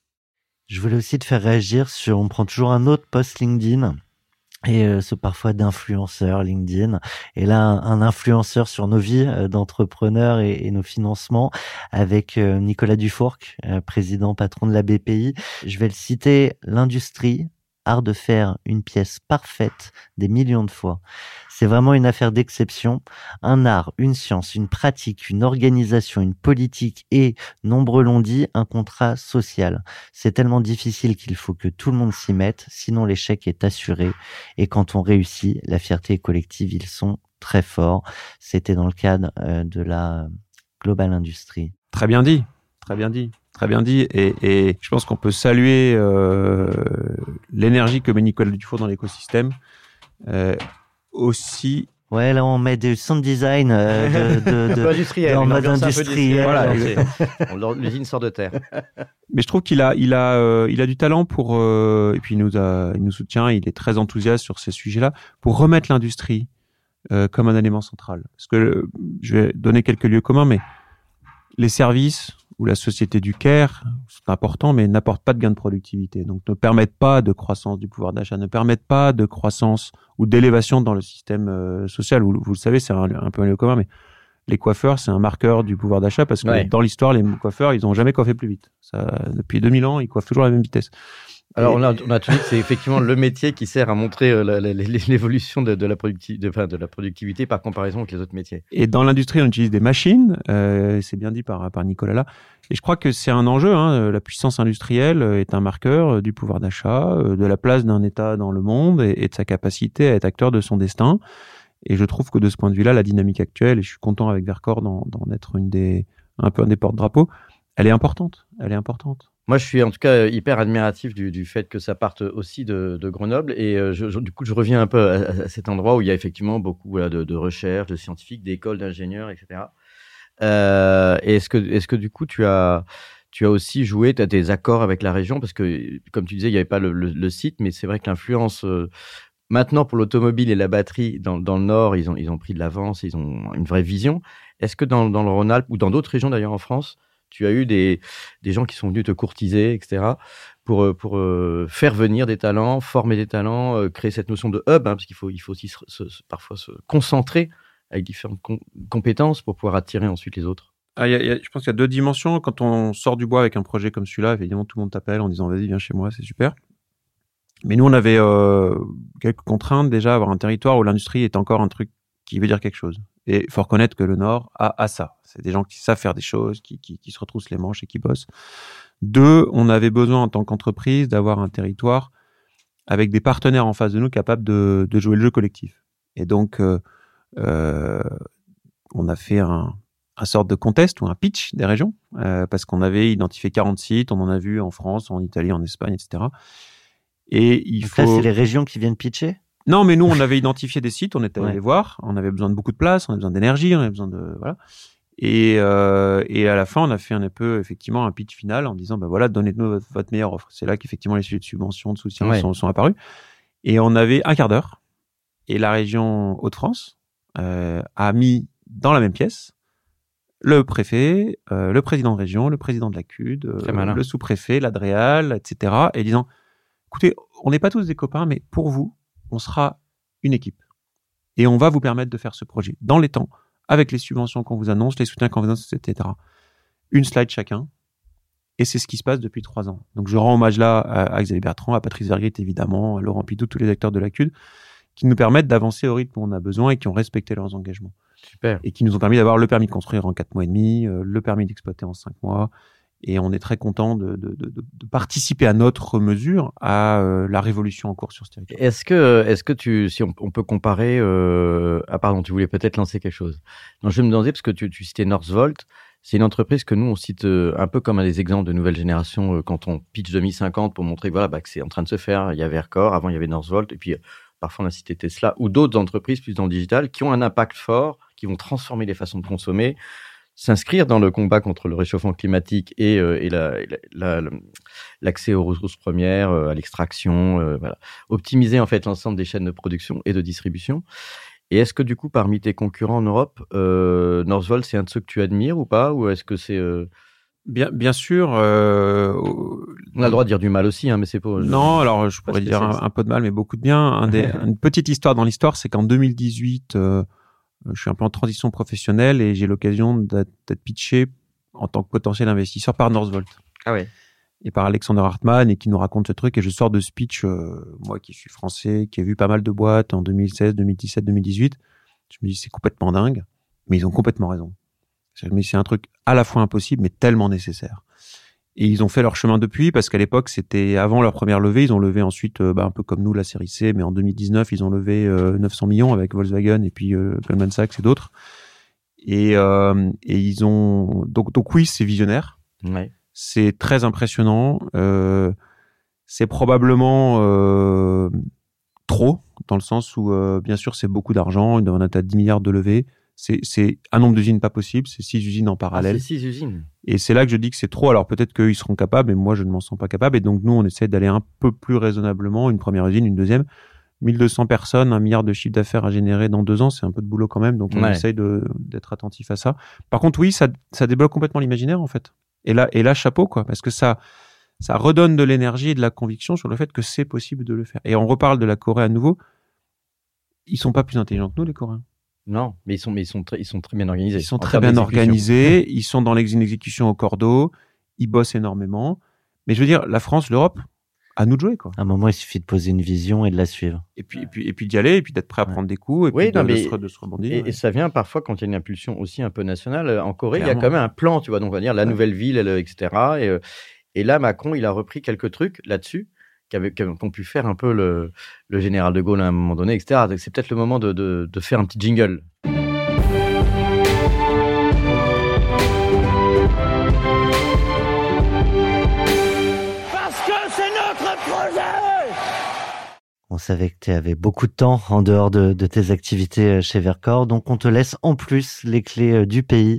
Je voulais aussi te faire réagir sur, on prend toujours un autre post LinkedIn, et euh, ce parfois d'influenceurs LinkedIn, et là un, un influenceur sur nos vies euh, d'entrepreneurs et, et nos financements, avec euh, Nicolas Dufourcq, euh, président patron de la B P I. Je vais le citer: l'industrie, art de faire une pièce parfaite des millions de fois. C'est vraiment une affaire d'exception. Un art, une science, une pratique, une organisation, une politique et, nombreux l'ont dit, un contrat social. C'est tellement difficile qu'il faut que tout le monde s'y mette, sinon l'échec est assuré. Et quand on réussit, la fierté est collective, ils sont très forts. C'était dans le cadre euh, de la Global Industry. Très bien dit, très bien dit. Très bien dit, et, et je pense qu'on peut saluer euh, l'énergie que met Nicolas Dufour dans l'écosystème. Euh, aussi. Ouais, là on met du sound design euh, de, de, de, industriel, en mode industriel. Voilà, l'usine sort de terre. Mais je trouve qu'il a, il a, euh, il a du talent pour, euh, et puis il nous a, il nous soutient, il est très enthousiaste sur ces sujets-là, pour remettre l'industrie euh, comme un élément central. Parce que euh, je vais donner quelques lieux communs, mais les services ou la société du care, c'est important, mais n'apportent pas de gain de productivité. Donc, ne permettent pas de croissance du pouvoir d'achat, ne permettent pas de croissance ou d'élévation dans le système euh, social. Vous, vous le savez, c'est un, un peu un lieu commun, mais les coiffeurs, c'est un marqueur du pouvoir d'achat parce que ouais. dans l'histoire, les coiffeurs, ils n'ont jamais coiffé plus vite. Ça, depuis deux mille ans, ils coiffent toujours à la même vitesse. Alors, on a, on a trouvé que c'est effectivement le métier qui sert à montrer euh, la, la, l'évolution de, de, la producti- de, enfin, de la productivité par comparaison avec les autres métiers. Et dans l'industrie, on utilise des machines, euh, c'est bien dit par, par Nicolas là. Et je crois que c'est un enjeu. Hein, la puissance industrielle est un marqueur du pouvoir d'achat, euh, de la place d'un État dans le monde et, et de sa capacité à être acteur de son destin. Et je trouve que de ce point de vue-là, la dynamique actuelle, et je suis content avec Vercors d'en, d'en être une des, un peu un des porte-drapeaux, elle est importante. Elle est importante. Moi, je suis en tout cas hyper admiratif du, du fait que ça parte aussi de, de Grenoble. Et euh, je, je, du coup, je reviens un peu à, à cet endroit où il y a effectivement beaucoup voilà, de, de recherches, de scientifiques, d'écoles, d'ingénieurs, et cetera. Euh, et est-ce que, est-ce que du coup, tu as, tu as aussi joué, tu as des accords avec la région? Parce que, comme tu disais, il n'y avait pas le, le, le site, mais c'est vrai que l'influence... Euh, maintenant, pour l'automobile et la batterie, dans, dans le Nord, ils ont, ils ont pris de l'avance, ils ont une vraie vision. Est-ce que dans, dans le Rhône-Alpes ou dans d'autres régions d'ailleurs en France, tu as eu des, des gens qui sont venus te courtiser, et cetera, pour, pour euh, faire venir des talents, former des talents, euh, créer cette notion de hub, hein, parce qu'il faut, il faut aussi se, se, parfois se concentrer avec différentes com- compétences pour pouvoir attirer ensuite les autres. Ah, y a, y a, je pense qu'il y a deux dimensions. Quand on sort du bois avec un projet comme celui-là, évidemment, tout le monde t'appelle en disant « Vas-y, viens chez moi, c'est super ». Mais nous, on avait euh, quelques contraintes déjà, avoir un territoire où l'industrie est encore un truc qui veut dire quelque chose. Et il faut reconnaître que le Nord a, a ça. C'est des gens qui savent faire des choses, qui, qui, qui se retroussent les manches et qui bossent. Deux, on avait besoin en tant qu'entreprise d'avoir un territoire avec des partenaires en face de nous capables de, de jouer le jeu collectif. Et donc, euh, euh, on a fait un, un sorte de contest ou un pitch des régions, euh, parce qu'on avait identifié quarante sites, on en a vu en France, en Italie, en Espagne, et cetera. Et il donc faut... là, c'est les régions qui viennent pitcher ? Non, mais nous, on avait identifié des sites, on était allé ouais. les voir, on avait besoin de beaucoup de place, on avait besoin d'énergie, on avait besoin de... Voilà. Et, euh, et à la fin, on a fait un peu, effectivement, un pitch final en disant, ben voilà, donnez-nous votre, votre meilleure offre. C'est là qu'effectivement, les sujets de subvention, de soutien ouais. sont, sont apparus. Et on avait un quart d'heure. Et la région Hauts-de-France euh, a mis dans la même pièce le préfet, euh, le président de région, le président de la C U D, euh, le sous-préfet, l'Adréal, et cetera. Et disant, écoutez, on n'est pas tous des copains, mais pour vous, on sera une équipe. Et on va vous permettre de faire ce projet dans les temps, avec les subventions qu'on vous annonce, les soutiens qu'on vous annonce, et cetera. Une slide chacun. Et c'est ce qui se passe depuis trois ans. Donc, je rends hommage là à, à Xavier Bertrand, à Patrice Vergrit, évidemment, à Laurent Pitou, tous les acteurs de la C U D, qui nous permettent d'avancer au rythme où on a besoin et qui ont respecté leurs engagements. Super. Et qui nous ont permis d'avoir le permis de construire en quatre mois et demi, euh, le permis d'exploiter en cinq mois. Et on est très content de, de, de, de participer à notre mesure à euh, la révolution en cours sur ce territoire. Est-ce que, est-ce que tu, si on, on peut comparer, euh, ah pardon, tu voulais peut-être lancer quelque chose. Non, je vais me demander parce que tu, tu citais Northvolt. C'est une entreprise que nous on cite euh, un peu comme un des exemples de nouvelle génération euh, quand on pitch deux mille cinquante pour montrer voilà bah, que c'est en train de se faire. Il y avait Vercors, avant il y avait Northvolt et puis euh, parfois on a cité Tesla ou d'autres entreprises plus dans le digital qui ont un impact fort, qui vont transformer les façons de consommer, s'inscrire dans le combat contre le réchauffement climatique et, euh, et la, la, la, l'accès aux ressources premières, euh, à l'extraction, euh, voilà. Optimiser en fait l'ensemble des chaînes de production et de distribution. Et est-ce que du coup, parmi tes concurrents en Europe, euh, Northvolt, c'est un de ceux que tu admires ou pas? Ou est-ce que c'est... Euh... Bien, bien sûr. Euh... On a le droit de dire du mal aussi, hein, mais c'est pas... Non, alors je pourrais dire un, un peu de mal, mais beaucoup de bien. Un des, une petite histoire dans l'histoire, c'est qu'en deux mille dix-huit... Euh, je suis un peu en transition professionnelle et j'ai l'occasion d'être, d'être pitché en tant que potentiel investisseur par Northvolt. Ah ouais. et par Alexander Hartmann et qui nous raconte ce truc. Et je sors de speech, euh, moi qui suis français, qui ai vu pas mal de boîtes en deux mille seize, deux mille dix-sept, deux mille dix-huit. Je me dis, c'est complètement dingue, mais ils ont complètement raison. Mais c'est un truc à la fois impossible, mais tellement nécessaire. Et ils ont fait leur chemin depuis, parce qu'à l'époque, c'était avant leur première levée. Ils ont levé ensuite, euh, bah, un peu comme nous, la série C, mais en deux mille dix-neuf, ils ont levé euh, neuf cents millions avec Volkswagen et puis euh, Goldman Sachs et d'autres. Et, euh, et ils ont... Donc, donc oui, c'est visionnaire. Ouais. C'est très impressionnant. Euh, c'est probablement euh, trop, dans le sens où, euh, bien sûr, c'est beaucoup d'argent. Ils doivent en être à dix milliards de levées. C'est, c'est un nombre d'usines pas possible. C'est six usines en parallèle. Ah, c'est six usines. Et c'est là que je dis que c'est trop. Alors peut-être qu'ils seront capables, mais moi, je ne m'en sens pas capable. Et donc, nous, on essaie d'aller un peu plus raisonnablement. Une première usine, une deuxième. mille deux cents personnes, un milliard de chiffre d'affaires à générer dans deux ans. C'est un peu de boulot quand même. Donc, on ouais. essaye de, d'être attentif à ça. Par contre, oui, ça, ça débloque complètement l'imaginaire, en fait. Et là, et là, chapeau, quoi. Parce que ça, ça redonne de l'énergie et de la conviction sur le fait que c'est possible de le faire. Et on reparle de la Corée à nouveau. Ils sont pas plus intelligents que nous, les Coréens. Non, mais ils sont, mais ils sont très, ils sont très bien organisés. Ils sont très bien organisés. Ils sont dans l'exécution au cordeau. Ils bossent énormément. Mais je veux dire, la France, l'Europe, à nous de jouer, quoi. À un moment, il suffit de poser une vision et de la suivre. Et puis, et puis, et puis d'y aller, et puis d'être prêt à prendre des coups, et oui, puis non, de, mais, de, se, de se rebondir. Et, ouais. et ça vient parfois quand il y a une impulsion aussi un peu nationale. En Corée, Clairement. il y a quand même un plan, tu vois. Donc, on va dire la ouais. nouvelle ville, et cetera. Et, et là, Macron, il a repris quelques trucs là-dessus qu'avaient, qu'ont pu faire un peu le, le général de Gaulle à un moment donné, et cetera. Donc, c'est peut-être le moment de, de, de faire un petit jingle. On savait que tu avais beaucoup de temps en dehors de, de tes activités chez Verkor, donc on te laisse en plus les clés du pays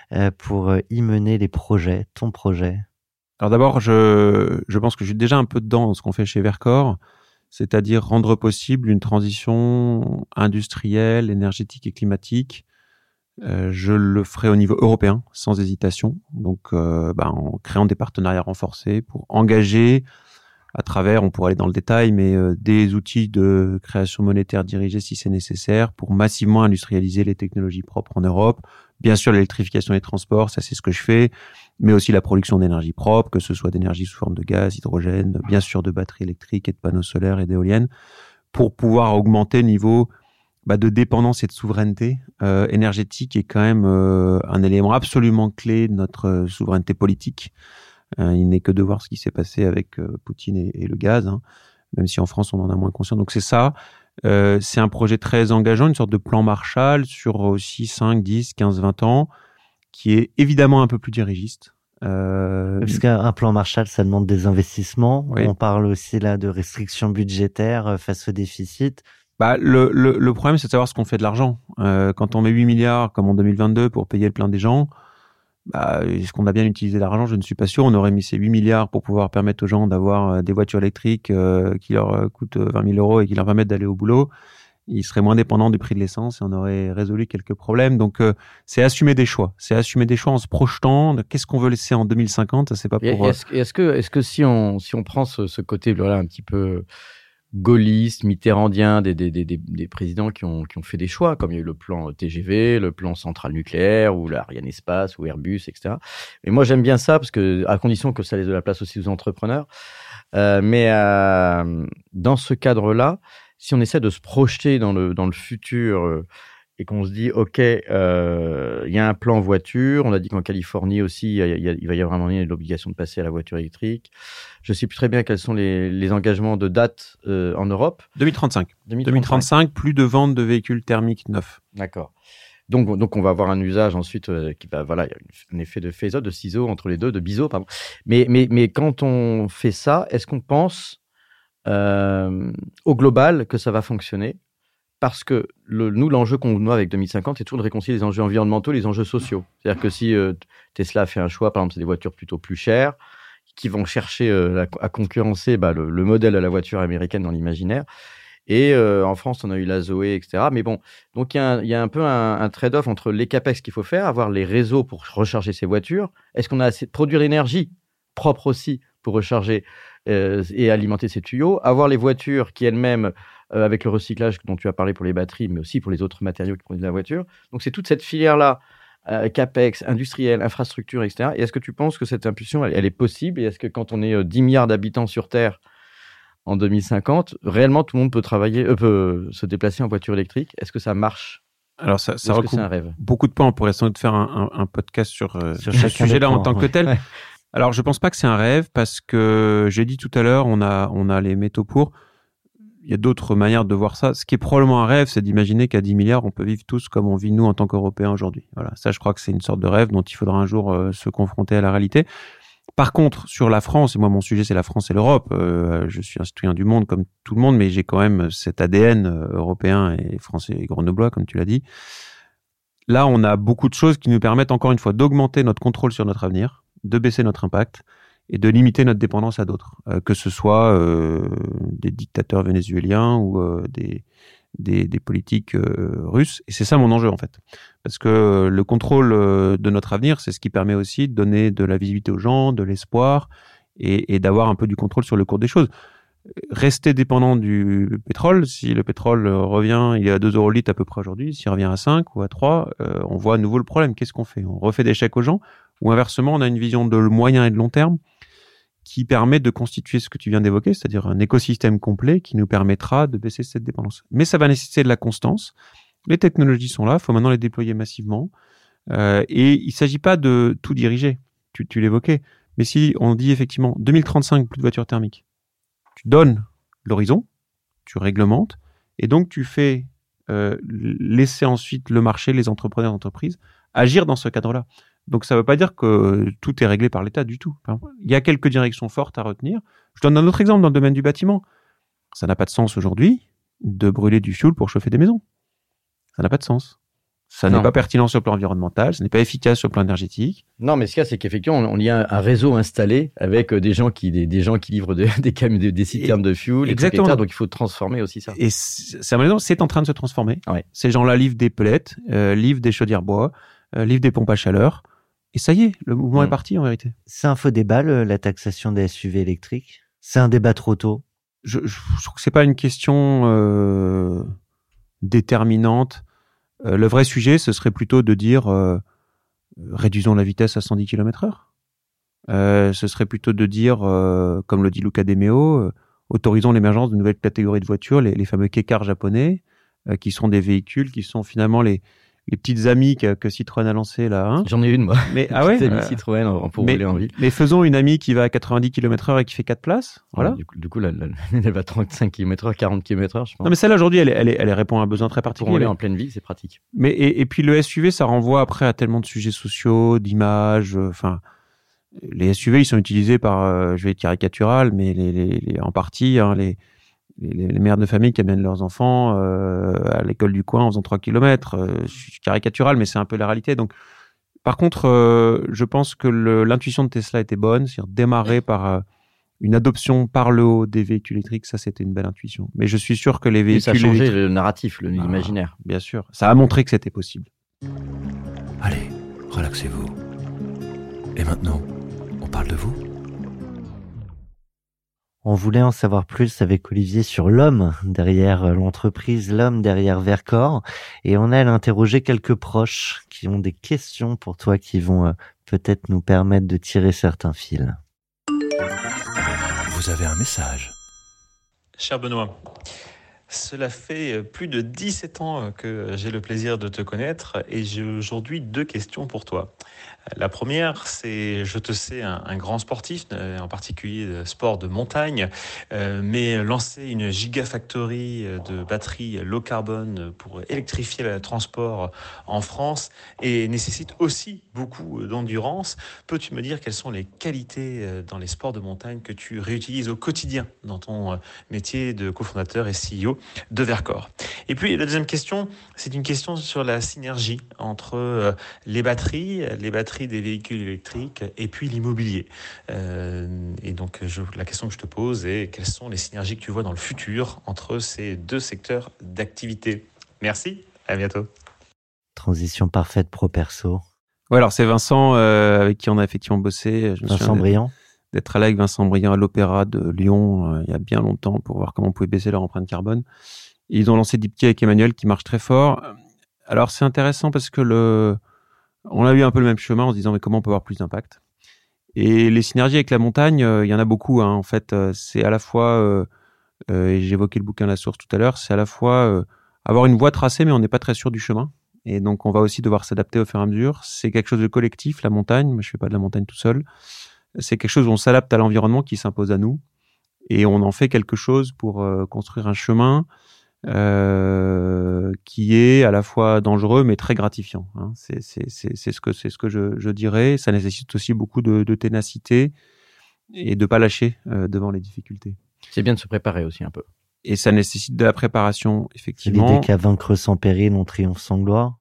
pour y mener les projets, ton projet. Alors d'abord, je, je pense que je suis déjà un peu dedans dans ce qu'on fait chez Verkor, c'est-à-dire rendre possible une transition industrielle, énergétique et climatique. Euh, je le ferai au niveau européen, sans hésitation, donc euh, bah, en créant des partenariats renforcés pour engager à travers, on pourrait aller dans le détail, mais euh, des outils de création monétaire dirigés si c'est nécessaire pour massivement industrialiser les technologies propres en Europe. Bien sûr, l'électrification des transports, ça c'est ce que je fais, mais aussi la production d'énergie propre, que ce soit d'énergie sous forme de gaz, hydrogène, bien sûr de batteries électriques et de panneaux solaires et d'éoliennes, pour pouvoir augmenter le niveau bah, de dépendance et de souveraineté euh, énergétique, qui est quand même euh, un élément absolument clé de notre euh, souveraineté politique. Euh, il n'est que de voir ce qui s'est passé avec euh, Poutine et, et le gaz, hein, même si en France on en a moins conscience. Donc c'est ça, euh, c'est un projet très engageant, une sorte de plan Marshall sur aussi cinq, dix, quinze, vingt ans, qui est évidemment un peu plus dirigiste. Euh... Parce qu'un plan Marshall, ça demande des investissements. Oui. On parle aussi là de restrictions budgétaires face au déficit. Bah, le, le, le problème, c'est de savoir ce qu'on fait de l'argent. Euh, quand on met huit milliards, comme en deux mille vingt-deux, pour payer le plein des gens, bah, est-ce qu'on a bien utilisé l'argent? Je ne suis pas sûr. On aurait mis ces huit milliards pour pouvoir permettre aux gens d'avoir des voitures électriques euh, qui leur coûtent vingt mille euros et qui leur permettent d'aller au boulot. Ils seraient moins dépendants du prix de l'essence et on aurait résolu quelques problèmes. Donc, euh, c'est assumer des choix. C'est assumer des choix en se projetant. De qu'est-ce qu'on veut laisser en deux mille cinquante? Ça, c'est pas pour... Et est-ce, est-ce que, est-ce que si on, si on prend ce, ce côté, voilà, un petit peu gaulliste, mitterrandien, des, des, des, des, des présidents qui ont, qui ont fait des choix, comme il y a eu le plan T G V, le plan centrale nucléaire, ou l'Ariane Espace, ou Airbus, et cetera. Et moi, j'aime bien ça, parce que, à condition que ça laisse de la place aussi aux entrepreneurs. Euh, mais euh, dans ce cadre-là, si on essaie de se projeter dans le, dans le futur euh, et qu'on se dit, OK, euh, il y a un plan voiture, on a dit qu'en Californie aussi, il, y a, il, y a, il va y avoir un moment donné l'obligation de passer à la voiture électrique. Je ne sais plus très bien quels sont les, les engagements de date euh, en Europe. deux mille trente-cinq. deux mille trente-cinq. deux mille trente-cinq, plus de ventes de véhicules thermiques neufs. D'accord. Donc, donc, on va avoir un usage ensuite euh, qui va, voilà, il y a un effet de phase-out, de ciseaux entre les deux, de biseau, pardon. Mais, mais, mais quand on fait ça, est-ce qu'on pense euh, au global que ça va fonctionner? Parce que le, nous, l'enjeu qu'on a avec deux mille cinquante, c'est toujours de réconcilier les enjeux environnementaux et les enjeux sociaux. C'est-à-dire que si euh, Tesla fait un choix, par exemple, c'est des voitures plutôt plus chères, qui vont chercher euh, à concurrencer bah, le, le modèle de la voiture américaine dans l'imaginaire. Et euh, en France, on a eu la Zoé, et cetera. Mais bon, donc il y, y a un peu un, un trade-off entre les capex qu'il faut faire, avoir les réseaux pour recharger ces voitures. Est-ce qu'on a assez de produire l'énergie propre aussi pour recharger euh, et alimenter ces tuyaux, avoir les voitures qui elles-mêmes, euh, avec le recyclage dont tu as parlé pour les batteries, mais aussi pour les autres matériaux qui produisent la voiture. Donc c'est toute cette filière-là euh, capex, industriel, infrastructure, et cetera. Et est-ce que tu penses que cette impulsion, elle, elle est possible? Et est-ce que quand on est euh, dix milliards d'habitants sur Terre en deux mille cinquante, réellement tout le monde peut travailler, euh, peut se déplacer en voiture électrique? Est-ce que ça marche? Alors ça, ça Ou est-ce que recoupe c'est un rêve? beaucoup de points. On pourrait sans doute faire un, un, un podcast sur, euh, Sur ce chacun des sujet-là en points, tant que ouais. tel. Ouais. Alors je pense pas que c'est un rêve parce que j'ai dit tout à l'heure, on a, on a les métaux pour. Il y a d'autres manières de voir ça. Ce qui est probablement un rêve, c'est d'imaginer qu'à dix milliards, on peut vivre tous comme on vit nous en tant qu'Européens aujourd'hui. Voilà, ça je crois que c'est une sorte de rêve dont il faudra un jour euh, se confronter à la réalité. Par contre, sur la France, et moi mon sujet c'est la France et l'Europe, euh, je suis un citoyen du monde comme tout le monde, mais j'ai quand même cet A D N euh, européen et français et grenoblois, comme tu l'as dit. Là, on a beaucoup de choses qui nous permettent encore une fois d'augmenter notre contrôle sur notre avenir, de baisser notre impact et de limiter notre dépendance à d'autres, euh, que ce soit euh, des dictateurs vénézuéliens ou euh, des, des, des politiques euh, russes. Et c'est ça mon enjeu en fait. Parce que le contrôle euh, de notre avenir, c'est ce qui permet aussi de donner de la visibilité aux gens, de l'espoir et, et d'avoir un peu du contrôle sur le cours des choses. Rester dépendant du pétrole, si le pétrole revient, il est à deux euros le litre à peu près aujourd'hui, s'il revient à cinq ou à trois, euh, on voit à nouveau le problème. Qu'est-ce qu'on fait? On refait des chèques aux gens ou inversement, on a une vision de moyen et de long terme qui permet de constituer ce que tu viens d'évoquer, c'est-à-dire un écosystème complet qui nous permettra de baisser cette dépendance. Mais ça va nécessiter de la constance. Les technologies sont là, il faut maintenant les déployer massivement. Euh, et il ne s'agit pas de tout diriger, tu, tu l'évoquais. Mais si on dit effectivement deux mille trente-cinq, plus de voitures thermiques, tu donnes l'horizon, tu réglementes, et donc tu fais euh, laisser ensuite le marché, les entrepreneurs d'entreprise, agir dans ce cadre-là. Donc ça ne veut pas dire que tout est réglé par l'État du tout. Enfin, il y a quelques directions fortes à retenir. Je donne un autre exemple dans le domaine du bâtiment. Ça n'a pas de sens aujourd'hui de brûler du fioul pour chauffer des maisons. Ça n'a pas de sens. Ça Non. n'est pas pertinent sur le plan environnemental, ça n'est pas efficace sur le plan énergétique. Non, mais ce qu'il y a, c'est qu'effectivement, on, on y a un réseau installé avec euh, des gens qui, des, des gens qui livrent de- des, cam- des, des citernes de fuel, et Exactement. cetera. Donc il faut transformer aussi ça. Et c'est c'est à mon avis, c'est en train de se transformer. Ouais. Ces gens-là livrent des pellets, euh, livrent des chaudières bois, euh, livrent des pompes à chaleur. Et ça y est, le mouvement Mm. est parti en vérité. C'est un faux débat, le- la taxation des S U V électriques. C'est un débat trop tôt. Je, je, je trouve que c'est pas une question euh, déterminante. Euh, le vrai sujet, ce serait plutôt de dire euh, réduisons la vitesse à cent dix kilomètres heure. Euh, ce serait plutôt de dire, euh, comme le dit Luca De Meo, euh, autorisons l'émergence de nouvelles catégories de voitures, les, les fameux K-cars japonais, euh, qui sont des véhicules qui sont finalement les, les petites amies que, que Citroën a lancées là. Hein. J'en ai une, moi. Mais ah ouais. C'est une euh, Citroën en- pour mais, rouler en ville. mais faisons une amie qui va à quatre-vingt-dix kilomètres heure et qui fait quatre places. Voilà. Ouais, du coup, du coup la- la- elle va trente-cinq kilomètres heure, quarante kilomètres heure, je pense. Non mais celle-là aujourd'hui, elle, est- elle, est- elle répond à un besoin très Pour particulier. rouler Mais, en pleine ville, c'est pratique. mais et, et puis le S U V, ça renvoie après à tellement de sujets sociaux, d'images. Enfin, les S U V, ils sont utilisés par, euh, je vais être caricatural, mais les, les, les- en partie, hein, les, les, les mères de famille qui amènent leurs enfants euh, à l'école du coin en faisant trois kilomètres. Euh, je suis caricatural, mais c'est un peu la réalité. Donc, par contre, euh, je pense que le- l'intuition de Tesla était bonne, c'est-à-dire démarrer par euh, une adoption par le haut des véhicules électriques, ça c'était une belle intuition. Mais je suis sûr que les Et véhicules ça a changé électriques, le narratif, le- Ah. l'imaginaire. bien sûr, ça a montré que c'était possible. Allez, relaxez-vous. Et maintenant, on parle de vous? On voulait en savoir plus avec Olivier sur l'homme derrière euh, l'entreprise, l'homme derrière Vercor. Et on a interrogé quelques proches qui ont des questions pour toi qui vont euh, peut-être nous permettre de tirer certains fils. Vous avez un message. Cher Benoît, cela fait plus de dix-sept ans que j'ai le plaisir de te connaître et j'ai aujourd'hui deux questions pour toi. La première, c'est, je te sais un, un grand sportif, en particulier de sport de montagne, euh, mais lancer une gigafactory de batteries low carbone pour électrifier le transport en France et nécessite aussi beaucoup d'endurance. Peux-tu me dire quelles sont les qualités dans les sports de montagne que tu réutilises au quotidien dans ton métier de cofondateur et C E O de Vercor? Et puis la deuxième question, c'est une question sur la synergie entre les batteries, les batteries des véhicules électriques et puis l'immobilier. Euh, et donc je, la question que je te pose est quelles sont les synergies que tu vois dans le futur entre ces deux secteurs d'activité? Merci, à bientôt. Transition parfaite pro-perso. Ouais, alors c'est Vincent euh, avec qui on a effectivement bossé. Je me Vincent souviens Briand. d'être allé avec Vincent Briand à l'Opéra de Lyon euh, il y a bien longtemps pour voir comment on pouvait baisser leur empreinte carbone. Et ils ont lancé Diptyque avec Emmanuel qui marche très fort. Alors c'est intéressant parce que le On a eu un peu le même chemin en se disant mais comment on peut avoir plus d'impact. Et les synergies avec la montagne, il euh, y en a beaucoup. Hein. En fait, euh, c'est à la fois, euh, euh, et j'évoquais le bouquin La Source tout à l'heure, c'est à la fois euh, avoir une voie tracée, mais on n'est pas très sûr du chemin. Et donc, on va aussi devoir s'adapter au fur et à mesure. C'est quelque chose de collectif, la montagne. Moi, je fais pas de la montagne tout seul. C'est quelque chose où on s'adapte à l'environnement qui s'impose à nous. Et on en fait quelque chose pour euh, construire un chemin euh, qui est à la fois dangereux, mais très gratifiant. Hein. C'est, c'est, c'est, c'est ce que, c'est ce que je, je dirais. Ça nécessite aussi beaucoup de, de ténacité et de pas lâcher euh, devant les difficultés. C'est bien de se préparer aussi un peu. Et ça nécessite de la préparation, effectivement. L'idée qu'à vaincre sans péril, on triomphe sans gloire.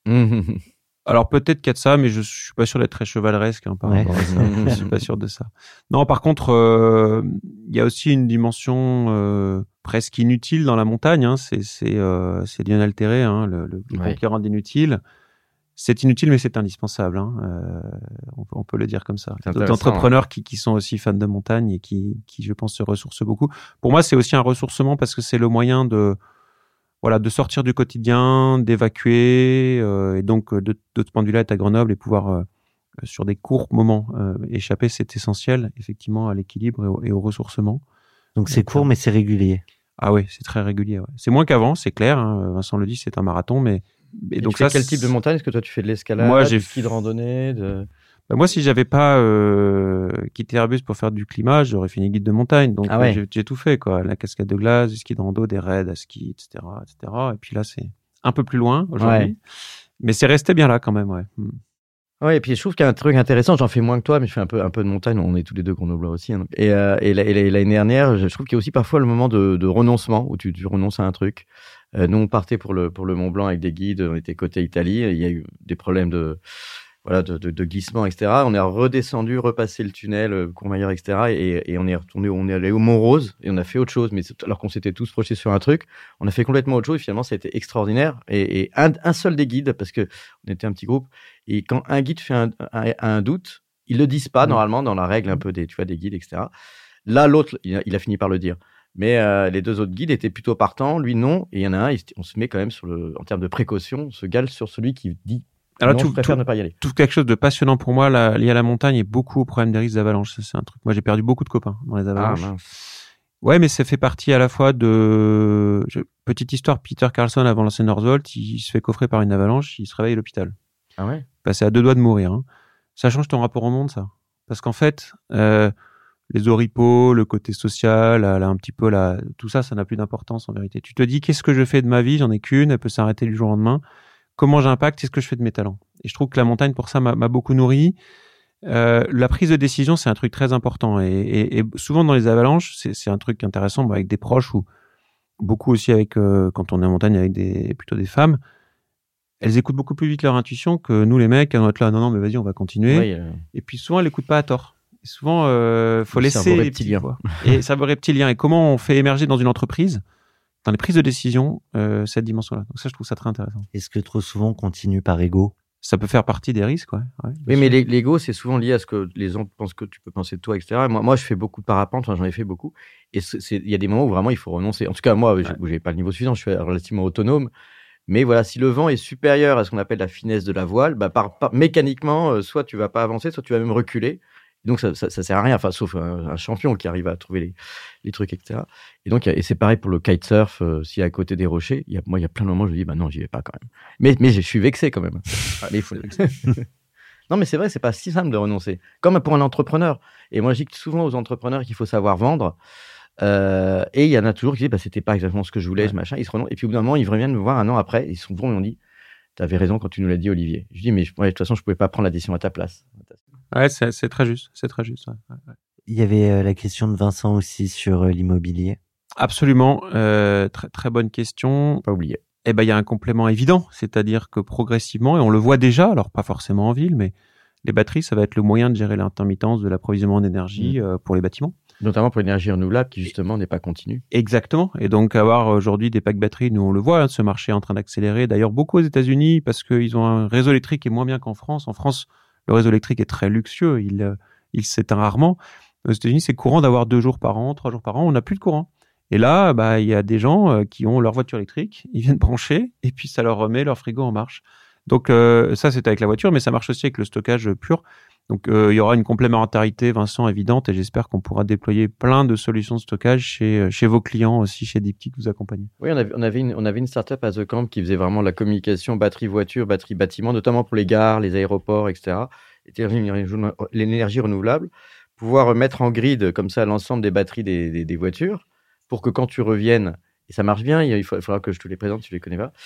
Alors peut-être qu'il y a de ça, mais je suis pas sûr d'être très chevaleresque hein, par ouais. rapport à ça. Je suis pas sûr de ça. Non, par contre, euh, il y a aussi une dimension euh, presque inutile dans la montagne. Hein. C'est c'est euh, c'est l'inaltéré, hein, le, le, le ouais. conquérant d'inutile. C'est inutile, mais c'est indispensable. Hein. Euh, on, on peut le dire comme ça. D'autres entrepreneurs hein. qui, qui sont aussi fans de montagne et qui, qui, je pense, se ressourcent beaucoup. Pour moi, c'est aussi un ressourcement parce que c'est le moyen de, voilà, de sortir du quotidien, d'évacuer, euh, et donc de, de ce point de vue-là, être à Grenoble et pouvoir, euh, sur des courts moments, euh, échapper, c'est essentiel, effectivement, à l'équilibre et au, et au ressourcement. Donc c'est court, mais c'est régulier. Ah oui, c'est très régulier. Ouais. C'est moins qu'avant, c'est clair. Hein. Vincent le dit, c'est un marathon, mais Et, et donc tu fais ça, quel type de montagne? Est-ce que toi tu fais de l'escalade, moi, j'ai du ski de randonnée de... bah, moi, si j'avais pas euh, quitté Airbus pour faire du climat, j'aurais fini guide de montagne. Donc ah ouais. j'ai, j'ai tout fait, quoi. La cascade de glace, du ski de rando, des raids à ski, et cetera, et cetera. Et puis là, c'est un peu plus loin aujourd'hui, ouais. Mais c'est resté bien là quand même, ouais. Hmm. Ouais, et puis je trouve qu'il y a un truc intéressant. J'en fais moins que toi, mais je fais un peu un peu de montagne. On est tous les deux grenoblois aussi. Hein. Et, euh, et, la, et l'année dernière, je trouve qu'il y a aussi parfois le moment de, de renoncement où tu, tu renonces à un truc. Euh, nous, on partait pour le pour le Mont Blanc avec des guides. On était côté Italie. Il y a eu des problèmes de voilà de, de, de glissement, et cetera. On est redescendu, repassé le tunnel, Courmayeur, et cetera. Et, et on est retourné, on est allé au Mont Rose et on a fait autre chose. Mais alors qu'on s'était tous projetés sur un truc, on a fait complètement autre chose. Et finalement, ça a été extraordinaire. Et, et un, un seul des guides, parce que on était un petit groupe. Et quand un guide fait un, un, un doute, ils le disent pas mmh. normalement dans la règle un peu des tu vois des guides, et cetera. Là, l'autre, il a, il a fini par le dire. Mais euh, les deux autres guides étaient plutôt partants, lui non. Et il y en a un, il, on se met quand même sur le, en termes de précaution, on se gale sur celui qui dit. Alors, non, tout, je préfère tout, ne pas y aller. Tout quelque chose de passionnant pour moi là, lié à la montagne et beaucoup au problème des risques d'avalanche. Ça, c'est un truc. Moi, j'ai perdu beaucoup de copains dans les avalanches. Ah, mince. Ouais, mais ça fait partie à la fois de je... petite histoire. Peter Carlson avant l'ancien Northvolt, il se fait coffrer par une avalanche, il se réveille à l'hôpital. Ah ouais. Passé à deux doigts de mourir. Hein. Ça change ton rapport au monde, ça. Parce qu'en fait, euh, les oripeaux, le côté social, là, là, un petit peu là, tout ça, ça n'a plus d'importance en vérité. Tu te dis, qu'est-ce que je fais de ma vie? J'en ai qu'une, elle peut s'arrêter du jour au lendemain. Comment j'impacte? Qu'est-ce que je fais de mes talents? Et je trouve que la montagne, pour ça, m'a, m'a beaucoup nourri. Euh, la prise de décision, c'est un truc très important. Et, et, et souvent dans les avalanches, c'est, c'est un truc intéressant bon, avec des proches ou beaucoup aussi avec euh, quand on est en montagne avec des plutôt des femmes. Elles écoutent beaucoup plus vite leur intuition que nous les mecs. Elles vont être là, non non, mais vas-y, on va continuer. Oui, euh... Et puis souvent, elles n'écoutent pas à tort. Et souvent, euh, faut le laisser les petits liens. Et cerveau reptilien. Et comment on fait émerger dans une entreprise, dans les prises de décision, euh, cette dimension-là. Donc ça, je trouve ça très intéressant. Est-ce que trop souvent on continue par ego? Ça peut faire partie des risques, ouais. ouais oui, sûr. Mais l'ego, c'est souvent lié à ce que les gens pensent que tu peux penser de toi, et cetera. Moi, moi je fais beaucoup de parapente, enfin, j'en ai fait beaucoup. Et il y a des moments où vraiment il faut renoncer. En tout cas, moi, ouais. je n'ai pas le niveau suffisant, je suis relativement autonome. Mais voilà, si le vent est supérieur à ce qu'on appelle la finesse de la voile, bah, par, par, mécaniquement, euh, soit tu vas pas avancer, soit tu vas même reculer. Donc ça, ça, ça sert à rien, enfin sauf un, un champion qui arrive à trouver les, les trucs, et cetera. Et donc et c'est pareil pour le kitesurf. Euh, s'il y a à côté des rochers, il y a, moi il y a plein de moments où je dis bah non j'y vais pas quand même. Mais mais je suis vexé quand même. Mais il faut. Non mais c'est vrai, c'est pas si simple de renoncer. Comme pour un entrepreneur. Et moi je dis souvent aux entrepreneurs qu'il faut savoir vendre. Euh, et il y en a toujours qui disent bah c'était pas exactement ce que je voulais, ouais. ce machin. Ils se renoncent. Et puis au bout d'un moment ils reviennent me voir un an après. Ils sont bons et on dit t'avais raison quand tu nous l'as dit Olivier. Je dis mais ouais, de toute façon je pouvais pas prendre la décision à ta place. Ouais, c'est, c'est très juste, c'est très juste. Ouais, ouais. Il y avait euh, la question de Vincent aussi sur euh, l'immobilier. Absolument, euh, très très bonne question. Pas oublié. Eh ben, il y a un complément évident, c'est-à-dire que progressivement, et on le voit déjà, alors pas forcément en ville, mais les batteries, ça va être le moyen de gérer l'intermittence de l'approvisionnement d'énergie mmh. euh, pour les bâtiments. Notamment pour l'énergie renouvelable qui justement n'est pas continue. Exactement. Et donc avoir aujourd'hui des packs batteries, nous on le voit, hein, ce marché est en train d'accélérer. D'ailleurs beaucoup aux États-Unis parce qu'ils ont un réseau électrique qui est moins bien qu'en France. En France, le réseau électrique est très luxueux, il, il s'éteint rarement. Aux États-Unis, c'est courant d'avoir deux jours par an, trois jours par an, on n'a plus de courant. Et là, bah, il y a des gens qui ont leur voiture électrique, ils viennent brancher et puis ça leur remet leur frigo en marche. Donc euh, ça, c'est avec la voiture, mais ça marche aussi avec le stockage pur. Donc euh, il y aura une complémentarité, Vincent, évidente, et j'espère qu'on pourra déployer plein de solutions de stockage chez, chez vos clients aussi, chez Deepkey que vous accompagnez. Oui, on avait, on avait une, on avait une startup à The Camp qui faisait vraiment la communication batterie voiture, batterie bâtiment, notamment pour les gares, les aéroports, et cetera. Et l'énergie renouvelable, pouvoir mettre en grid comme ça l'ensemble des batteries des, des, des voitures pour que quand tu reviennes, et ça marche bien, il faudra que je te les présente si tu ne les connais pas.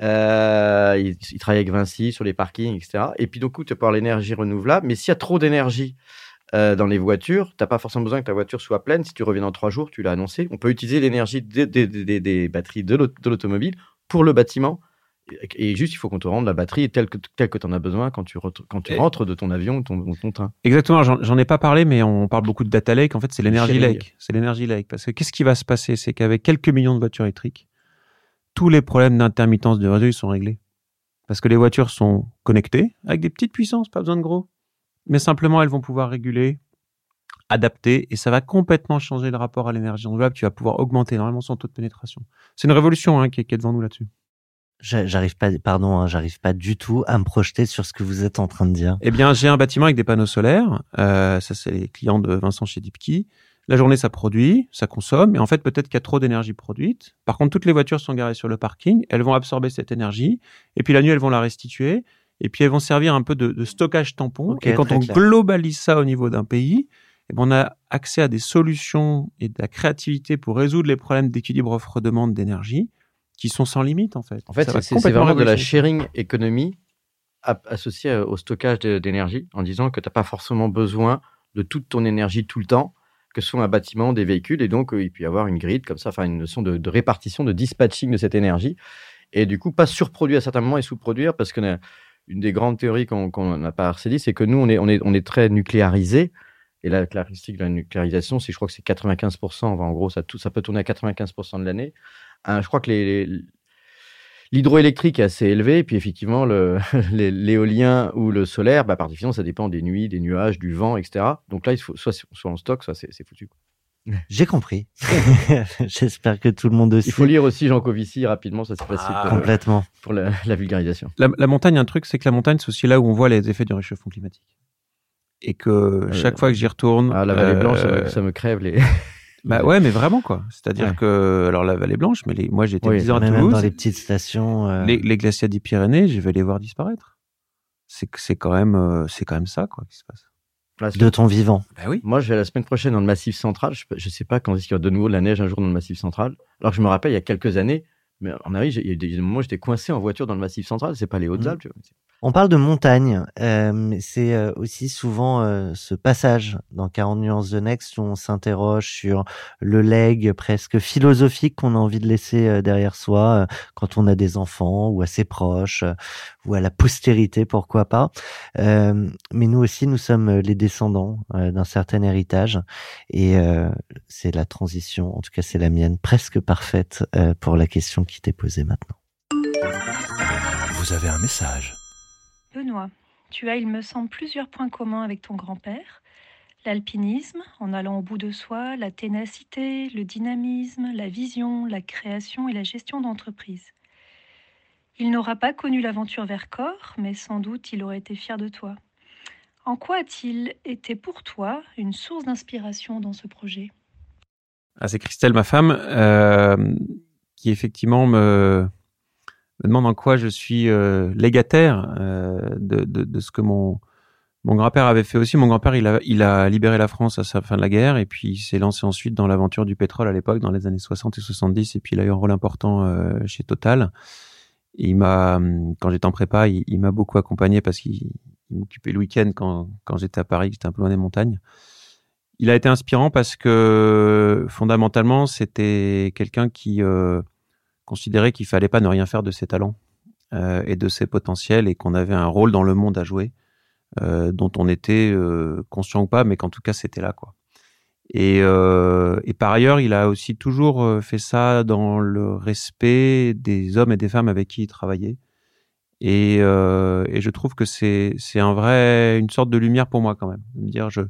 Euh, il, il travaille avec Vinci sur les parkings, et cetera. Et puis, du coup, tu peux avoir l'énergie renouvelable. Mais s'il y a trop d'énergie euh, dans les voitures, tu n'as pas forcément besoin que ta voiture soit pleine. Si tu reviens dans trois jours, tu l'as annoncé. On peut utiliser l'énergie des, des, des, des batteries de l'automobile pour le bâtiment. Et juste, il faut qu'on te rende la batterie telle que, telle que tu en as besoin quand tu, re- quand tu rentres de ton avion ou ton, ton train. Exactement, j'en, j'en ai pas parlé, mais on parle beaucoup de data lake. En fait, c'est l'énergie Sharing. lake. C'est l'énergie lake. Parce que qu'est-ce qui va se passer? C'est qu'avec quelques millions de voitures électriques, tous les problèmes d'intermittence de réseau ils sont réglés. Parce que les voitures sont connectées avec des petites puissances, pas besoin de gros. Mais simplement, elles vont pouvoir réguler, adapter, et ça va complètement changer le rapport à l'énergie renouvelable. Tu vas pouvoir augmenter énormément son taux de pénétration. C'est une révolution hein, qui, est, qui est devant nous là-dessus. J'arrive pas, pardon, hein, j'arrive pas du tout à me projeter sur ce que vous êtes en train de dire. Eh bien, j'ai un bâtiment avec des panneaux solaires. Euh, ça, c'est les clients de Vincent chez Deepkey. La journée, ça produit, ça consomme. Et en fait, peut-être qu'il y a trop d'énergie produite. Par contre, toutes les voitures sont garées sur le parking. Elles vont absorber cette énergie. Et puis, la nuit, elles vont la restituer. Et puis, elles vont servir un peu de, de stockage tampon. Okay, et quand on clair. globalise ça au niveau d'un pays, eh ben, on a accès à des solutions et de la créativité pour résoudre les problèmes d'équilibre offre-demande d'énergie qui sont sans limite, en fait. En fait, c'est, c'est vraiment de la sharing economy associée au stockage de, d'énergie, en disant que tu n'as pas forcément besoin de toute ton énergie tout le temps, que ce soit un bâtiment, des véhicules, et donc euh, il peut y avoir une grid comme ça, enfin une notion de, de répartition, de dispatching de cette énergie, et du coup pas surproduire à certains moments et sous-produire, parce que une des grandes théories qu'on, qu'on n'a pas assez dit, c'est que nous on est, on est, on est très nucléarisé, et la caractéristique de la nucléarisation, c'est je crois que c'est quatre-vingt-quinze pour cent, enfin, en gros ça, tout, ça peut tourner à quatre-vingt-quinze pour cent de l'année. Hein, je crois que les, les, l'hydroélectrique est assez élevé, et puis effectivement le, les, l'éolien ou le solaire, bah, par définition ça dépend des nuits, des nuages, du vent, et cetera. Donc là il faut soit, soit en stock, soit c'est, c'est foutu. J'ai compris. J'espère que tout le monde aussi. Il faut lire aussi Jean Covici rapidement, ça c'est facile ah, pour, complètement. pour la, la vulgarisation. La, la montagne, un truc, c'est que la montagne, c'est aussi là où on voit les effets du réchauffement climatique. Et que euh, chaque fois que j'y retourne... Ah, la vallée euh, blanche, ça me, ça me crève les... Bah ouais, mais vraiment quoi. C'est-à-dire ouais. que... Alors la vallée blanche, mais les, moi j'étais oui, dix ans à même Toulouse. Dans les petites stations... Euh... Les, les glaciers des Pyrénées, je vais les voir disparaître. C'est, c'est, quand même, euh, c'est quand même ça quoi qui se passe. De ton vivant. Bah oui. Moi, je vais la semaine prochaine dans le Massif central. Je ne sais pas quand est-ce qu'il y aura de nouveau de la neige un jour dans le Massif central. Alors que je me rappelle, il y a quelques années, mais à mon avis, il y a eu des moments où j'étais coincé en voiture dans le Massif central. C'est pas les Hautes-Alpes. Mmh. On parle de montagne. Euh, c'est euh, aussi souvent euh, ce passage dans quarante nuances de Next où on s'interroge sur le legs presque philosophique qu'on a envie de laisser euh, derrière soi euh, quand on a des enfants ou à ses proches euh, ou à la postérité, pourquoi pas. Euh, mais nous aussi, nous sommes les descendants euh, d'un certain héritage et euh, c'est la transition, en tout cas c'est la mienne, presque parfaite euh, pour la question qui t'est posée maintenant. Vous avez un message. Benoît, tu as, il me semble, plusieurs points communs avec ton grand-père. L'alpinisme, en allant au bout de soi, la ténacité, le dynamisme, la vision, la création et la gestion d'entreprise. Il n'aura pas connu l'aventure Vercors, mais sans doute il aurait été fier de toi. En quoi a-t-il été pour toi une source d'inspiration dans ce projet ? Ah, c'est Christelle, ma femme, euh, qui effectivement me... me demande en quoi je suis euh, légataire euh, de, de, de ce que mon, mon grand-père avait fait aussi. Mon grand-père, il a, il a libéré la France à sa fin de la guerre et puis il s'est lancé ensuite dans l'aventure du pétrole à l'époque, dans les années soixante et soixante-dix, et puis il a eu un rôle important euh, chez Total. Et il m'a, quand j'étais en prépa, il, il m'a beaucoup accompagné parce qu'il il m'occupait le week-end quand, quand j'étais à Paris, j'étais un peu loin des montagnes. Il a été inspirant parce que fondamentalement, c'était quelqu'un qui... Euh, considérait qu'il fallait pas ne rien faire de ses talents euh, et de ses potentiels et qu'on avait un rôle dans le monde à jouer euh, dont on était euh, conscient ou pas, mais qu'en tout cas c'était là quoi. Et, euh, et par ailleurs, il a aussi toujours fait ça dans le respect des hommes et des femmes avec qui il travaillait. Et, euh, et je trouve que c'est c'est un vrai une sorte de lumière pour moi quand même, de me dire je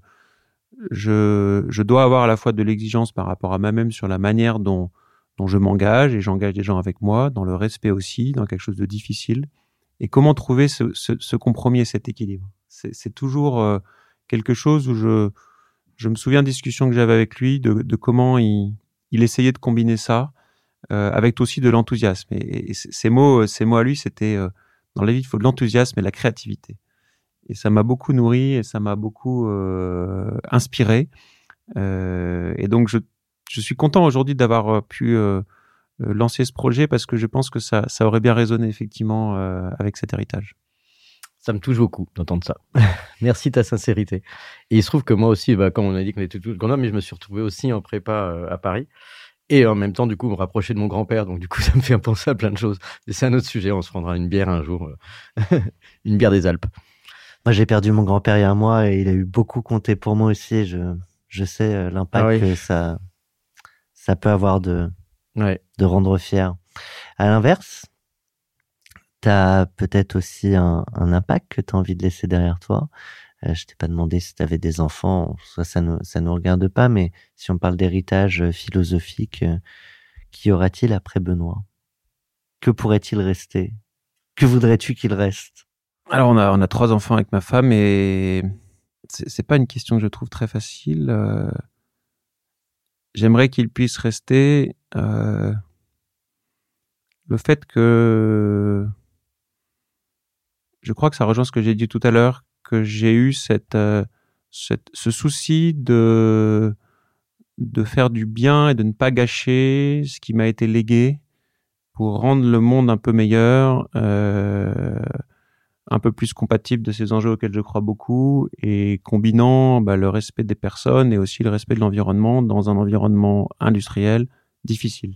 je je dois avoir à la fois de l'exigence par rapport à moi-même sur la manière dont dont je m'engage et j'engage des gens avec moi, dans le respect aussi, dans quelque chose de difficile. et comment trouver ce, ce, ce compromis et cet équilibre. C'est, c'est toujours euh, quelque chose où je, je me souviens de discussions que j'avais avec lui, de, de comment il, il essayait de combiner ça euh, avec aussi de l'enthousiasme. Et, et ces mots, ces mots à lui, c'était euh, dans la vie, il faut de l'enthousiasme et de la créativité. Et ça m'a beaucoup nourri et ça m'a beaucoup euh, inspiré. Euh, et donc, je, je suis content aujourd'hui d'avoir pu euh, lancer ce projet parce que je pense que ça, ça aurait bien résonné effectivement euh, avec cet héritage. Ça me touche beaucoup d'entendre ça. Merci de ta sincérité. Et il se trouve que moi aussi, bah, comme on a dit qu'on était tous Grenoble, mais je me suis retrouvé aussi en prépa euh, à Paris. Et en même temps, du coup, me rapprocher de mon grand-père. Donc, du coup, ça me fait penser à plein de choses. Mais c'est un autre sujet. On se prendra une bière un jour. Euh, une bière des Alpes. Moi, j'ai perdu mon grand-père il y a un mois et il a eu beaucoup compté pour moi aussi. Je, je sais euh, l'impact ah oui. que ça, ça peut avoir de, ouais. de rendre fier. À l'inverse, tu as peut-être aussi un, un impact que tu as envie de laisser derrière toi. Euh, je t'ai pas demandé si tu avais des enfants, ça, ça ne ça nous regarde pas, mais si on parle d'héritage philosophique, euh, qu'y aura-t-il après Benoît? Que pourrait-il rester? Que voudrais-tu qu'il reste? Alors, on a, on a trois enfants avec ma femme et c'est, c'est pas une question que je trouve très facile. Euh, j'aimerais qu'il puisse rester euh, le fait que je crois que ça rejoint ce que j'ai dit tout à l'heure, que j'ai eu cette, euh, cette, ce souci de, de faire du bien et de ne pas gâcher ce qui m'a été légué pour rendre le monde un peu meilleur, euh, un peu plus compatible de ces enjeux auxquels je crois beaucoup et combinant bah, le respect des personnes et aussi le respect de l'environnement dans un environnement industriel difficile.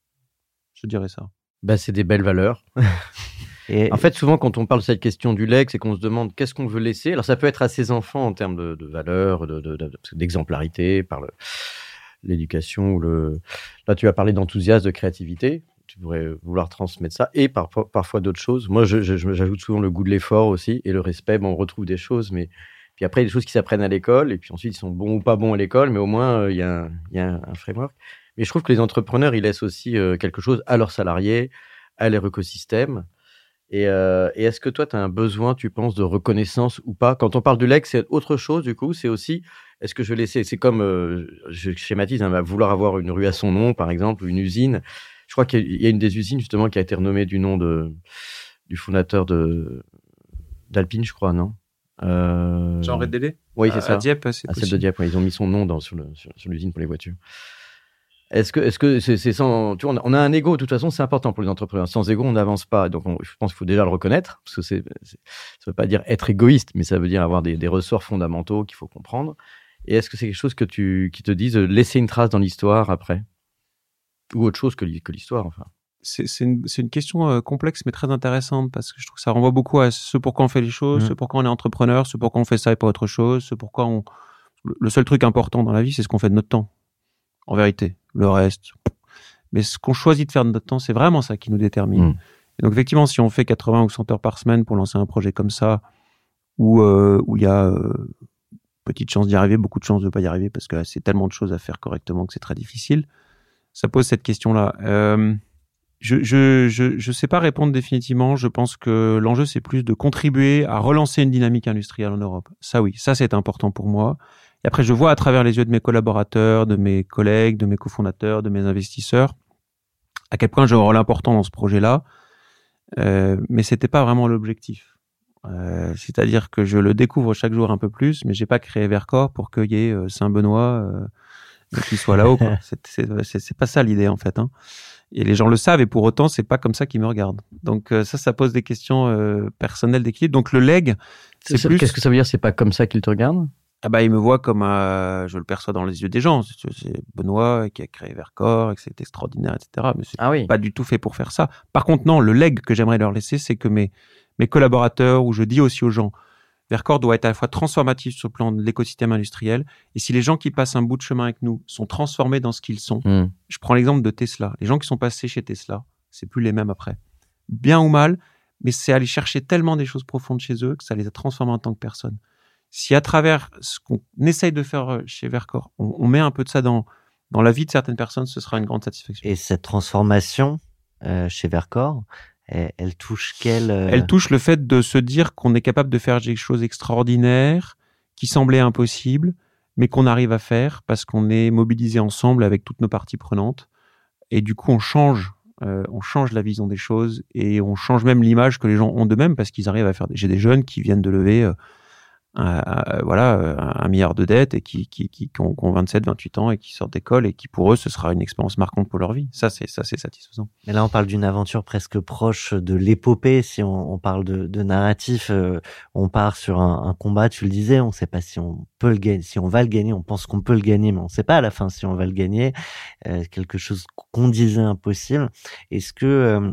Je dirais ça. Bah, c'est des belles valeurs. Et en fait, souvent, quand on parle de cette question du legs, c'est qu'on se demande qu'est-ce qu'on veut laisser. Alors, ça peut être à ses enfants en termes de, de valeurs, de, de, de, d'exemplarité, par le, l'éducation. Ou le... Là, tu as parlé d'enthousiasme, de créativité. Tu pourrais vouloir transmettre ça. Et parfois, parfois d'autres choses. Moi, je, je, j'ajoute souvent le goût de l'effort aussi et le respect. Bon, on retrouve des choses, mais puis après, il y a des choses qui s'apprennent à l'école. Et puis ensuite, ils sont bons ou pas bons à l'école, mais au moins, euh, il y a un, il y a un, un framework. Mais je trouve que les entrepreneurs, ils laissent aussi euh, quelque chose à leurs salariés, à leur écosystème. Et, euh, et est-ce que toi, tu as un besoin, tu penses, de reconnaissance ou pas? Quand on parle du legs, c'est autre chose, du coup. C'est aussi, est-ce que je vais laisser... C'est comme, euh, je schématise, hein, vouloir avoir une rue à son nom, par exemple, ou une usine. Je crois qu'il y a une des usines, justement, qui a été renommée du nom de, du fondateur de, d'Alpine, je crois, non euh... Jean Rédélé? Oui, c'est à, ça. À Dieppe, c'est à celle de Dieppe, ouais, ils ont mis son nom dans, sur, le, sur, sur l'usine pour les voitures. Est-ce que, est-ce que c'est, c'est sans, tu vois, on a un ego, de toute façon, c'est important pour les entrepreneurs. Sans ego, on n'avance pas. Donc, on, je pense qu'il faut déjà le reconnaître, parce que c'est, c'est, ça veut pas dire être égoïste, mais ça veut dire avoir des, des ressorts fondamentaux qu'il faut comprendre. Et est-ce que c'est quelque chose que tu, qui te dise laisser une trace dans l'histoire après? Ou autre chose que, que l'histoire, enfin. C'est, c'est, une, c'est une question euh, complexe, mais très intéressante, parce que je trouve que ça renvoie beaucoup à ce pourquoi on fait les choses, mmh. ce pourquoi on est entrepreneur, ce pourquoi on fait ça et pas autre chose, ce pourquoi on, le seul truc important dans la vie, c'est ce qu'on fait de notre temps. En vérité, le reste. Mais ce qu'on choisit de faire de notre temps, c'est vraiment ça qui nous détermine. Mmh. Et donc, effectivement, si on fait quatre-vingts ou cent heures par semaine pour lancer un projet comme ça, où euh, où il y a euh, petite chance d'y arriver, beaucoup de chances de ne pas y arriver, parce que là, c'est tellement de choses à faire correctement que c'est très difficile, ça pose cette question-là. Euh, je je je je sais pas répondre définitivement. Je pense que l'enjeu, c'est plus de contribuer à relancer une dynamique industrielle en Europe. Ça, oui, ça, c'est important pour moi. Et après, je vois à travers les yeux de mes collaborateurs, de mes collègues, de mes cofondateurs, de mes investisseurs, à quel point j'ai un rôle important dans ce projet-là. Euh, mais c'était pas vraiment l'objectif. Euh, c'est-à-dire que je le découvre chaque jour un peu plus, mais j'ai pas créé Vercors pour qu'il y ait euh, Saint-Benoît euh, qui soit là-haut, quoi. c'est, c'est, c'est, c'est pas ça l'idée, en fait, hein. Et les gens le savent, et pour autant, c'est pas comme ça qu'ils me regardent. Donc euh, ça, ça pose des questions euh, personnelles d'équilibre. Donc le leg, c'est, c'est plus... Qu'est-ce que ça veut dire? C'est pas comme ça qu'ils te regardent? Ah bah, il me voit comme, euh, je le perçois dans les yeux des gens. C'est, c'est Benoît qui a créé Vercors et que c'est extraordinaire, et cetera. Mais c'est ah oui. pas du tout fait pour faire ça. Par contre, non, le leg que j'aimerais leur laisser, c'est que mes, mes collaborateurs, ou je dis aussi aux gens, Vercors doit être à la fois transformatif sur le plan de l'écosystème industriel. Et si les gens qui passent un bout de chemin avec nous sont transformés dans ce qu'ils sont, mmh. je prends l'exemple de Tesla. Les gens qui sont passés chez Tesla, c'est plus les mêmes après. Bien ou mal, mais c'est aller chercher tellement des choses profondes chez eux que ça les a transformés en tant que personnes. Si à travers ce qu'on essaye de faire chez Vercors, on, on met un peu de ça dans, dans la vie de certaines personnes, ce sera une grande satisfaction. Et cette transformation euh, chez Vercors, elle, elle touche quelle euh... Elle touche le fait de se dire qu'on est capable de faire des choses extraordinaires qui semblaient impossibles, mais qu'on arrive à faire parce qu'on est mobilisé ensemble avec toutes nos parties prenantes. Et du coup, on change, euh, on change la vision des choses et on change même l'image que les gens ont d'eux-mêmes parce qu'ils arrivent à faire. Des... J'ai des jeunes qui viennent de lever, euh, un, un, voilà, un milliard de dettes et qui, qui, qui, qui, ont, qui ont vingt-sept, vingt-huit ans et qui sortent d'école et qui pour eux ce sera une expérience marquante pour leur vie. Ça, c'est ça, c'est satisfaisant. Mais là, on parle d'une aventure presque proche de l'épopée. Si on, on parle de, de narratif, euh, on part sur un, un combat. Tu le disais, on ne sait pas si on peut le gagner, si on va le gagner. On pense qu'on peut le gagner, mais on ne sait pas à la fin si on va le gagner. Euh, quelque chose qu'on disait impossible. Est-ce que euh,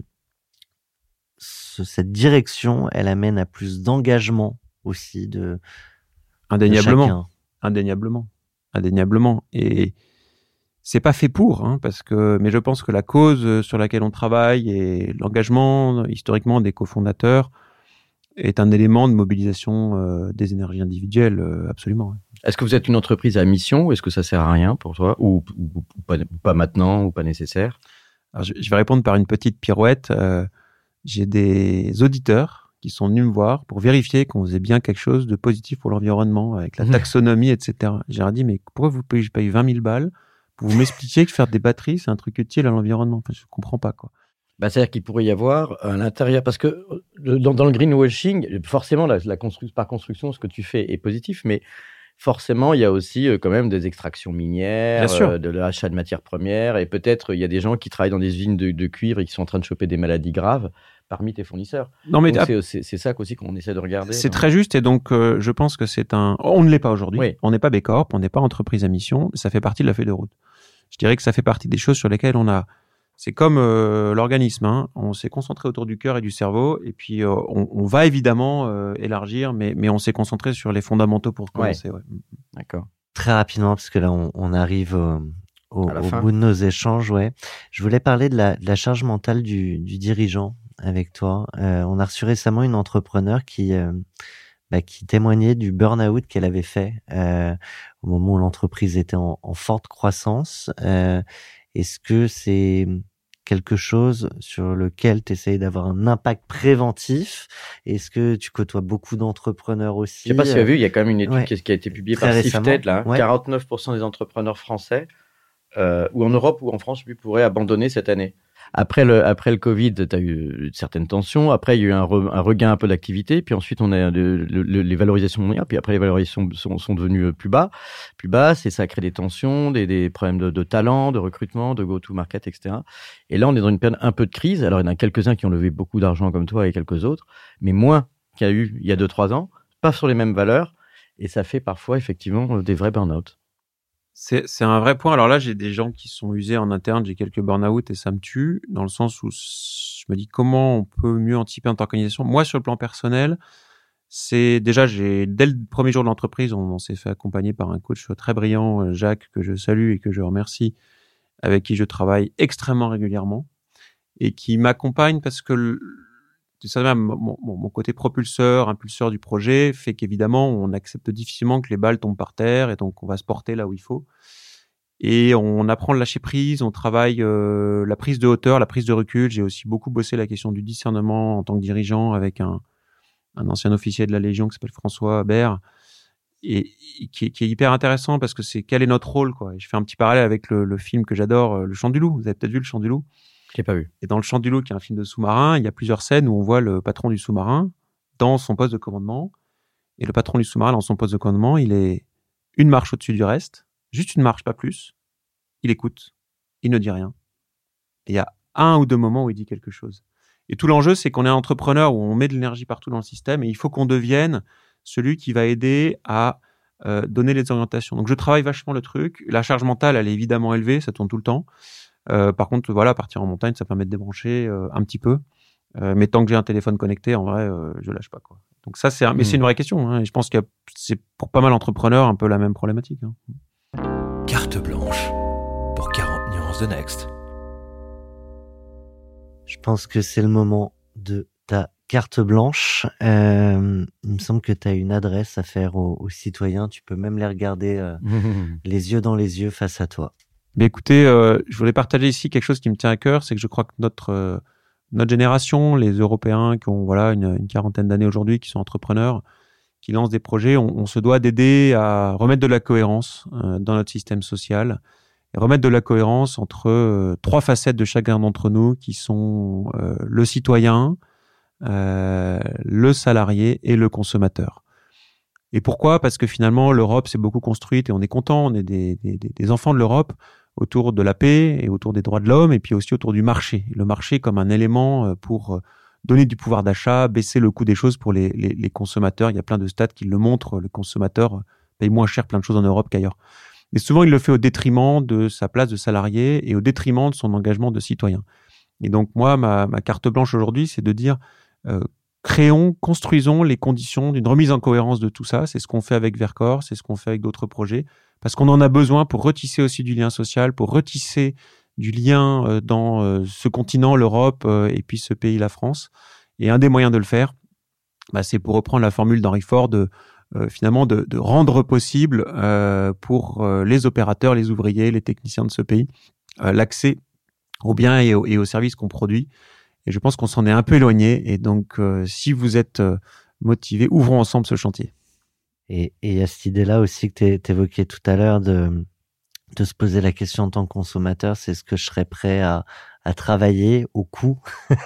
ce, cette direction, elle amène à plus d'engagement aussi de indéniablement, de chacun. indéniablement, indéniablement. Et c'est pas fait pour, hein, parce que, mais je pense que la cause sur laquelle on travaille et l'engagement historiquement des cofondateurs est un élément de mobilisation euh, des énergies individuelles, euh, absolument. Est-ce que vous êtes une entreprise à mission ou est-ce que ça sert à rien pour toi ou, ou, ou, pas, ou pas maintenant ou pas nécessaire? Alors, je, je vais répondre par une petite pirouette. Euh, j'ai des auditeurs qui sont venus me voir pour vérifier qu'on faisait bien quelque chose de positif pour l'environnement, avec la taxonomie, et cetera. J'ai dit, mais pourquoi vous payez, je paye vingt mille balles pour vous m'expliquer que faire des batteries, c'est un truc utile à l'environnement? Enfin, je comprends pas, quoi. Bah, c'est-à-dire qu'il pourrait y avoir à l'intérieur, parce que dans, dans le greenwashing, forcément, la, la constru- par construction, ce que tu fais est positif, mais forcément, il y a aussi euh, quand même des extractions minières, euh, de l'achat de matières premières, et peut-être il y a des gens qui travaillent dans des usines de, de cuivre et qui sont en train de choper des maladies graves parmi tes fournisseurs. Non, mais donc, c'est, c'est, c'est ça aussi qu'on essaie de regarder. C'est donc. très juste, et donc euh, je pense que c'est un... On ne l'est pas aujourd'hui, oui. On n'est pas B Corp, on n'est pas entreprise à mission, ça fait partie de la feuille de route. Je dirais que ça fait partie des choses sur lesquelles on a... C'est comme euh, l'organisme, hein. On s'est concentré autour du cœur et du cerveau, et puis euh, on, on va évidemment euh, élargir, mais, mais on s'est concentré sur les fondamentaux pour commencer. Ouais. Ouais. D'accord. Très rapidement, parce que là, on, on arrive au, au, au bout de nos échanges. Ouais. Je voulais parler de la, de la charge mentale du, du dirigeant avec toi. Euh, on a reçu récemment une entrepreneur qui, euh, bah, qui témoignait du burn-out qu'elle avait fait euh, au moment où l'entreprise était en, en forte croissance. Euh, est-ce que c'est quelque chose sur lequel tu essayes d'avoir un impact préventif? Est-ce que tu côtoies beaucoup d'entrepreneurs aussi? Je sais pas si tu as vu, il y a quand même une étude ouais. qui a été publiée Très par récemment. Sifted, là, ouais. quarante-neuf pour cent des entrepreneurs français, euh, ou en Europe ou en France, pourraient abandonner cette année. Après le, après le Covid, tu as eu certaines tensions. Après, il y a eu un, re, un regain un peu d'activité. Puis ensuite, on a le, le, les valorisations mondiales. Puis après, les valorisations sont, sont devenues plus bas, plus basses. Et ça crée des tensions, des, des problèmes de, de talent, de recrutement, de go-to-market, et cetera. Et là, on est dans une période un peu de crise. Alors, il y en a quelques-uns qui ont levé beaucoup d'argent comme toi et quelques autres, mais moins qu'il y a eu il y a deux, trois ans. Pas sur les mêmes valeurs. Et ça fait parfois, effectivement, des vrais burn-out. C'est, c'est un vrai point. Alors là, j'ai des gens qui sont usés en interne, j'ai quelques burn-out et ça me tue, dans le sens où je me dis comment on peut mieux anticiper en tant qu'organisation. Moi, sur le plan personnel, c'est déjà, j'ai dès le premier jour de l'entreprise, on, on s'est fait accompagner par un coach très brillant, Jacques, que je salue et que je remercie, avec qui je travaille extrêmement régulièrement et qui m'accompagne parce que le, tu sais même, mon, mon côté propulseur, impulseur du projet fait qu'évidemment, on accepte difficilement que les balles tombent par terre et donc on va se porter là où il faut. Et on apprend le lâcher prise, on travaille euh, la prise de hauteur, la prise de recul. J'ai aussi beaucoup bossé la question du discernement en tant que dirigeant avec un, un ancien officier de la Légion qui s'appelle François Bert et, et qui, est, qui est hyper intéressant parce que c'est quel est notre rôle, quoi. Et je fais un petit parallèle avec le, le film que j'adore, Le Chant du Loup. Vous avez peut-être vu Le Chant du Loup? Je l'ai pas vu. Et dans Le Chant du Loup, qui est un film de sous-marin, il y a plusieurs scènes où on voit le patron du sous-marin dans son poste de commandement. Et le patron du sous-marin, dans son poste de commandement, il est une marche au-dessus du reste, juste une marche, pas plus. Il écoute, il ne dit rien. Et il y a un ou deux moments où il dit quelque chose. Et tout l'enjeu, c'est qu'on est un entrepreneur où on met de l'énergie partout dans le système et il faut qu'on devienne celui qui va aider à euh, donner les orientations. Donc je travaille vachement le truc. La charge mentale, elle est évidemment élevée, ça tourne tout le temps. Euh, par contre, voilà, partir en montagne, ça permet de débrancher euh, un petit peu. Euh, mais tant que j'ai un téléphone connecté, en vrai, euh, je lâche pas, quoi. Donc ça, c'est, un... mais mmh. c'est une vraie question. Hein, et je pense que c'est pour pas mal d'entrepreneurs un peu la même problématique. Hein. Carte blanche pour quarante nuances de Next. Je pense que c'est le moment de ta carte blanche. Euh, il me semble que tu as une adresse à faire aux, aux citoyens. Tu peux même les regarder euh, les yeux dans les yeux face à toi. Mais écoutez, euh, je voulais partager ici quelque chose qui me tient à cœur, c'est que je crois que notre euh, notre génération, les Européens qui ont voilà une, une quarantaine d'années aujourd'hui, qui sont entrepreneurs, qui lancent des projets, on, on se doit d'aider à remettre de la cohérence euh, dans notre système social, et remettre de la cohérence entre euh, trois facettes de chacun d'entre nous, qui sont euh, le citoyen, euh, le salarié et le consommateur. Et pourquoi ? Parce que finalement, l'Europe s'est beaucoup construite et on est content, on est des, des, des enfants de l'Europe, autour de la paix et autour des droits de l'homme, et puis aussi autour du marché. Le marché comme un élément pour donner du pouvoir d'achat, baisser le coût des choses pour les, les, les consommateurs. Il y a plein de stats qui le montrent. Le consommateur paye moins cher plein de choses en Europe qu'ailleurs. Mais souvent, il le fait au détriment de sa place de salarié et au détriment de son engagement de citoyen. Et donc, moi, ma, ma carte blanche aujourd'hui, c'est de dire euh, créons, construisons les conditions d'une remise en cohérence de tout ça. C'est ce qu'on fait avec Vercors, c'est ce qu'on fait avec d'autres projets. Parce qu'on en a besoin pour retisser aussi du lien social, pour retisser du lien euh, dans euh, ce continent, l'Europe, euh, et puis ce pays, la France. Et un des moyens de le faire, bah, c'est pour reprendre la formule d'Henry Ford, de, euh, finalement de, de rendre possible euh, pour euh, les opérateurs, les ouvriers, les techniciens de ce pays, euh, l'accès aux biens et aux, et aux services qu'on produit. Et je pense qu'on s'en est un peu éloigné. Et donc, euh, si vous êtes euh, motivés, ouvrons ensemble ce chantier. Et il y a cette idée-là aussi que tu évoquais tout à l'heure de, de se poser la question en tant que consommateur, c'est ce que je serais prêt à, à travailler au coût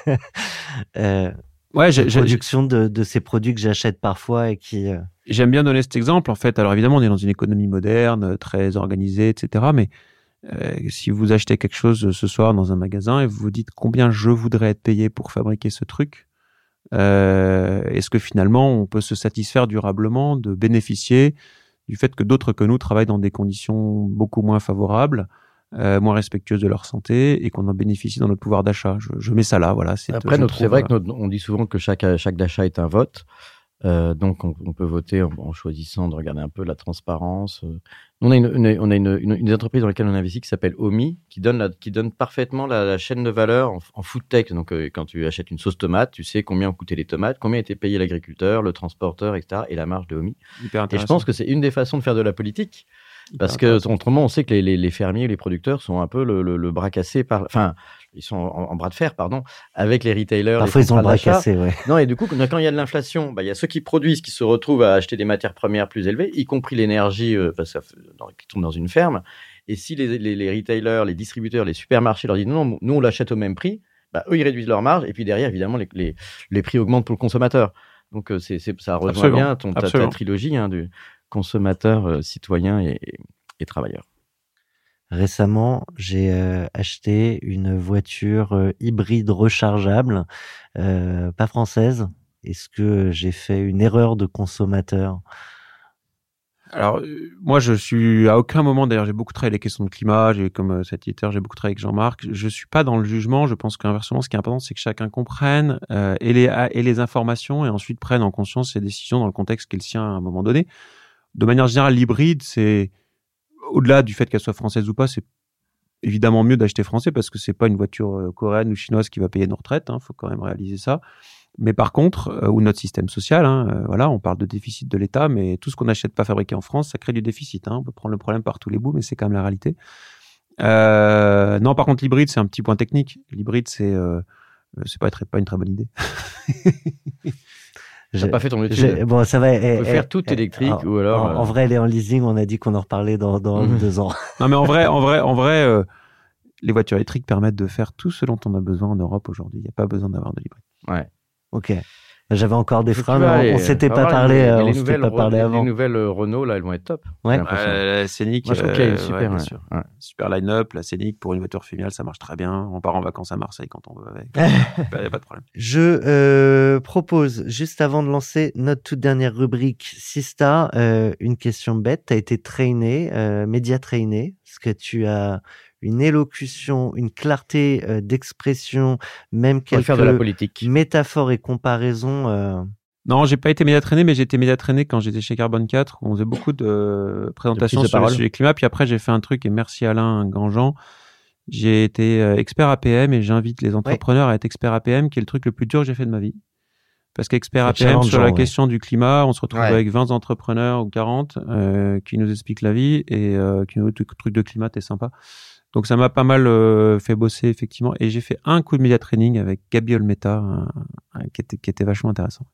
euh, ouais, de production de, de ces produits que j'achète parfois et qui... Euh... J'aime bien donner cet exemple, en fait. Alors évidemment, on est dans une économie moderne, très organisée, et cetera. Mais euh, si vous achetez quelque chose ce soir dans un magasin et vous vous dites combien je voudrais être payé pour fabriquer ce truc, Euh, est-ce que finalement on peut se satisfaire durablement de bénéficier du fait que d'autres que nous travaillent dans des conditions beaucoup moins favorables, euh, moins respectueuses de leur santé, et qu'on en bénéficie dans notre pouvoir d'achat? Je, je mets ça là, voilà. C'est, Après, notre, trouve, c'est vrai que notre, on dit souvent que chaque, chaque d'achat est un vote. Euh, donc, on, on peut voter en, en choisissant de regarder un peu la transparence. On a une, une, on a une, une, une entreprise dans laquelle on investit qui s'appelle Omi, qui donne, la, qui donne parfaitement la, la chaîne de valeur en, en food tech. Donc, euh, quand tu achètes une sauce tomate, tu sais combien ont coûté les tomates, combien a été payé l'agriculteur, le transporteur, et cetera, et la marge de Omi. Et je pense que c'est une des façons de faire de la politique. Parce que, autrement, on sait que les, les, les fermiers, les producteurs sont un peu le, le, le bras cassé par, enfin, ils sont en, en bras de fer, pardon, avec les retailers. Parfois, les ils ont le bras cassé, ouais. Non, et du coup, quand il y a de l'inflation, bah, il y a ceux qui produisent, qui se retrouvent à acheter des matières premières plus élevées, y compris l'énergie, euh, parce qu'ils tombent dans une ferme. Et si les, les, les retailers, les distributeurs, les supermarchés leur disent non, non, nous, on l'achète au même prix, bah, eux, ils réduisent leur marge. Et puis derrière, évidemment, les, les, les prix augmentent pour le consommateur. Donc, euh, c'est, c'est, ça rejoint Absolument. bien ton, ta, ta trilogie hein, du consommateur, euh, citoyen et, et travailleurs. Récemment, j'ai euh, acheté une voiture euh, hybride rechargeable, euh, pas française. Est-ce que j'ai fait une erreur de consommateur ? Alors, euh, moi, je suis à aucun moment, d'ailleurs, j'ai beaucoup travaillé les questions de climat, j'ai, comme euh, satellitaire, j'ai beaucoup travaillé avec Jean-Marc. Je suis pas dans le jugement. Je pense qu'inversement, ce qui est important, c'est que chacun comprenne euh, et, les, et les informations et ensuite prenne en conscience ses décisions dans le contexte qui est le sien à un moment donné. De manière générale, l'hybride, c'est au-delà du fait qu'elle soit française ou pas, c'est évidemment mieux d'acheter français parce que c'est pas une voiture coréenne ou chinoise qui va payer nos retraites. Hein, faut quand même réaliser ça. Mais par contre, euh, ou notre système social, hein, euh, voilà, on parle de déficit de l'État, mais tout ce qu'on n'achète pas fabriqué en France, ça crée du déficit. Hein. On peut prendre le problème par tous les bouts, mais c'est quand même la réalité. Euh, non, par contre, l'hybride, c'est un petit point technique. L'hybride, c'est euh, c'est pas très, pas une très bonne idée. J'ai pas fait ton étude. Bon, ça va. On peut faire tout électrique alors, ou alors. En, euh... en vrai, elle est en leasing. On a dit qu'on en reparlait dans, dans mmh. deux ans. Non, mais en vrai, en vrai, en vrai, euh, les voitures électriques permettent de faire tout ce dont on a besoin en Europe aujourd'hui. Il n'y a pas besoin d'avoir de l'hybride. Ouais. Ok. J'avais encore des freins, mais on, on s'était pas parlé. Les, on les s'était pas parlé avant. Les nouvelles Renault là, elles vont être top. Ouais. Euh, la Scénic. Moi, je trouve qu'elle est super. Ouais, bien ouais. sûr. Ouais. Super line-up. La Scénic pour une voiture familiale, ça marche très bien. On part en vacances à Marseille quand on veut avec. Il n'y a pas de problème. Je euh, propose, juste avant de lancer notre toute dernière rubrique Sista, euh, une question bête. Tu as été traîné, euh, média traîné, parce que tu as une élocution, une clarté euh, d'expression, même quelques faire de la politique. métaphores et comparaisons. Euh... Non, j'ai pas été média traîné, mais j'ai été média traîné quand j'étais chez Carbone quatre, où on faisait beaucoup de présentations de sur le sujet climat. Puis après, j'ai fait un truc, et merci Alain Grandjean. J'ai été euh, expert A P M et j'invite les entrepreneurs ouais. à être expert A P M, qui est le truc le plus dur que j'ai fait de ma vie. Parce qu'expert A P M sur la ouais. question du climat, on se retrouve ouais. avec vingt entrepreneurs ou quarante euh, qui nous expliquent la vie et euh, qui nous disent que le truc de climat est sympa. Donc ça m'a pas mal euh, fait bosser effectivement, et j'ai fait un coup de media training avec Gabi Olmeta, un, un, qui était qui était vachement intéressant.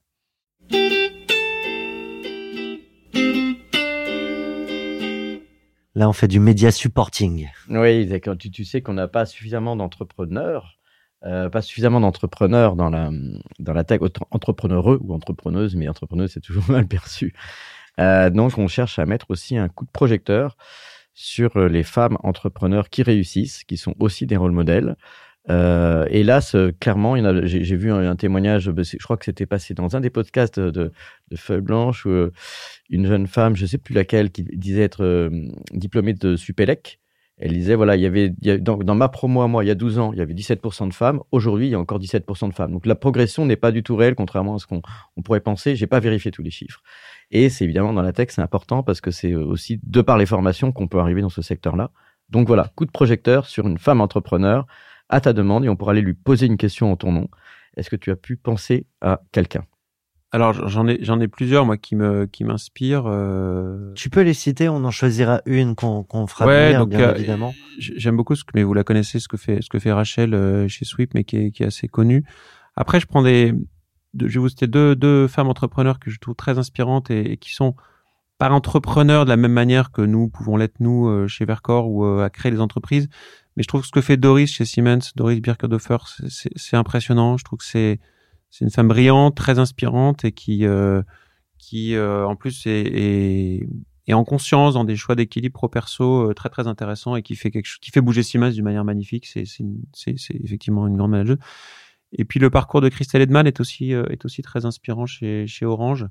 Là, on fait du media supporting. Oui, d'accord. Tu, tu sais qu'on n'a pas suffisamment d'entrepreneurs, euh, pas suffisamment d'entrepreneurs dans la dans la tech, entrepreneureux ou entrepreneuses, mais entrepreneuse c'est toujours mal perçu. Euh, donc on cherche à mettre aussi un coup de projecteur sur les femmes entrepreneurs qui réussissent, qui sont aussi des rôles modèles. Euh, et là, ce, clairement, il y en a, j'ai, j'ai vu un, un témoignage, je crois que c'était passé dans un des podcasts de, de, de Feuille Blanche, où euh, une jeune femme, je ne sais plus laquelle, qui disait être euh, diplômée de Supélec. Elle disait, voilà, il y avait, il y a, dans, dans ma promo à moi, il y a douze ans, il y avait dix-sept pour cent de femmes. Aujourd'hui, il y a encore dix-sept pour cent de femmes. Donc la progression n'est pas du tout réelle, contrairement à ce qu'on on pourrait penser. J'ai pas vérifié tous les chiffres. Et c'est évidemment dans la tech, c'est important parce que c'est aussi de par les formations qu'on peut arriver dans ce secteur-là. Donc voilà, coup de projecteur sur une femme entrepreneur à ta demande, et on pourra aller lui poser une question en ton nom. Est-ce que tu as pu penser à quelqu'un ? Alors j'en ai j'en ai plusieurs moi qui me qui m'inspirent. Euh... Tu peux les citer, on en choisira une qu'on qu'on fera ouais, venir, donc, bien euh, évidemment. J'aime beaucoup ce que, mais vous la connaissez, ce que fait ce que fait Rachel euh, chez Sweep, mais qui est qui est assez connue. Après, je prends des, de, je vais vous citer deux deux femmes entrepreneurs que je trouve très inspirantes et, et qui sont pas entrepreneurs de la même manière que nous pouvons l'être nous euh, chez Vercor ou euh, à créer des entreprises. Mais je trouve que ce que fait Doris chez Siemens, Doris Birkedhofer, c'est, c'est, c'est impressionnant. Je trouve que c'est c'est une femme brillante, très inspirante et qui euh, qui euh, en plus est, est est en conscience dans des choix d'équilibre pro perso euh, très très intéressants et qui fait quelque chose, qui fait bouger Siemens d'une manière magnifique. C'est c'est une, c'est, c'est effectivement une grande manager. Et puis le parcours de Christelle Edman est aussi euh, est aussi très inspirant chez chez Orange.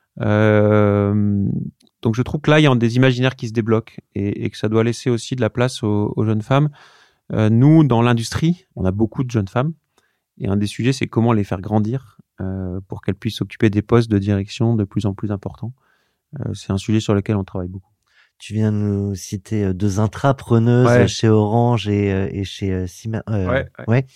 Euh, donc je trouve que là il y a des imaginaires qui se débloquent et, et que ça doit laisser aussi de la place aux, aux jeunes femmes. Euh, nous dans l'industrie, on a beaucoup de jeunes femmes et un des sujets c'est comment les faire grandir euh, pour qu'elles puissent occuper des postes de direction de plus en plus importants. Euh, c'est un sujet sur lequel on travaille beaucoup. Tu viens de nous citer deux intrapreneuses ouais. chez Orange et, et chez Siemens. Euh, ouais. ouais. ouais.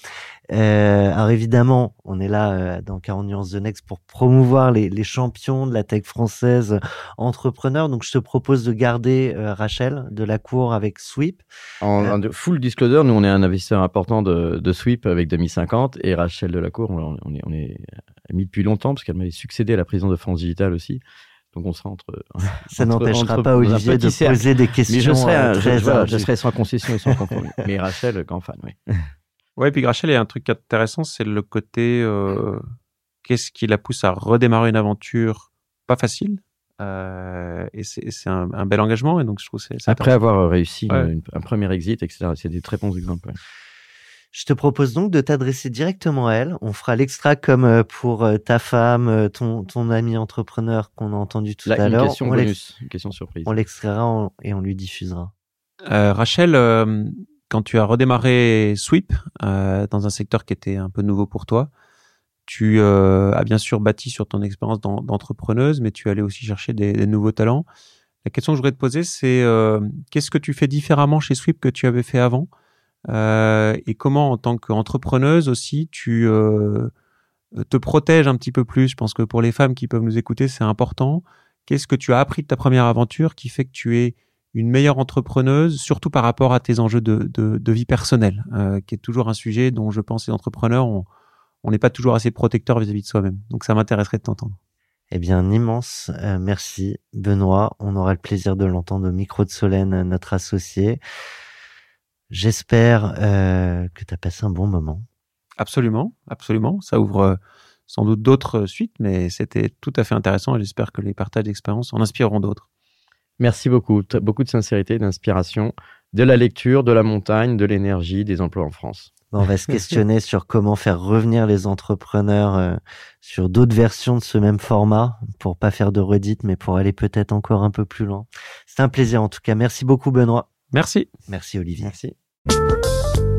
Euh, alors évidemment, on est là euh, dans quarante nuances de Next pour promouvoir les, les champions de la tech française entrepreneurs. Donc je te propose de garder euh, Rachel de la Cour avec Sweep. En, euh, en full disclosure, nous on est un investisseur important de, de Sweep avec deux mille cinquante et Rachel de la Cour, on, on est, on est mis depuis longtemps parce qu'elle m'avait succédé à la présidence de France Digital aussi. Donc on sera entre. Ça entre, n'empêchera entre, pas Olivier de cercle. poser des questions. Mais je serai, euh, très je, voilà, je serai sans concession et sans compromis. Mais Rachel, grand fan, oui. Ouais, puis Rachel, il y a un truc intéressant, c'est le côté euh, qu'est-ce qui la pousse à redémarrer une aventure pas facile. Euh, et c'est, c'est un, un bel engagement. Et donc je trouve c'est, c'est après avoir réussi ouais. une, une, un premier exit, et cetera. C'est des très bons exemples. Ouais. Je te propose donc de t'adresser directement à elle. On fera l'extra comme pour ta femme, ton, ton ami entrepreneur qu'on a entendu tout Là, à une l'heure. Question on bonus, une question surprise. On l'extraira on, et on lui diffusera. Euh, Rachel, euh, quand tu as redémarré Sweep euh, dans un secteur qui était un peu nouveau pour toi, tu euh, as bien sûr bâti sur ton expérience d'en, d'entrepreneuse, mais tu allais aussi chercher des, des nouveaux talents. La question que je voudrais te poser, c'est euh, qu'est-ce que tu fais différemment chez Sweep que tu avais fait avant ? Euh, et comment en tant qu'entrepreneuse aussi tu euh, te protèges un petit peu plus. Je pense que pour les femmes qui peuvent nous écouter c'est important. Qu'est-ce que tu as appris de ta première aventure qui fait que tu es une meilleure entrepreneuse, surtout par rapport à tes enjeux de, de, de vie personnelle, euh, qui est toujours un sujet dont je pense les entrepreneurs on on n'est pas toujours assez protecteur vis-à-vis de soi-même. Donc ça m'intéresserait de t'entendre. Eh bien, un immense euh, merci Benoît. On aura le plaisir de l'entendre au micro de Solène, notre associé. J'espère euh, que tu as passé un bon moment. Absolument, absolument. Ça ouvre euh, sans doute d'autres suites, mais c'était tout à fait intéressant et j'espère que les partages d'expériences en inspireront d'autres. Merci beaucoup. T- beaucoup de sincérité, d'inspiration, de la lecture, de la montagne, de l'énergie, des emplois en France. Bon, on va se questionner sur comment faire revenir les entrepreneurs euh, sur d'autres versions de ce même format pour pas faire de redites, mais pour aller peut-être encore un peu plus loin. C'est un plaisir en tout cas. Merci beaucoup Benoît. Merci. Merci Olivier. Merci.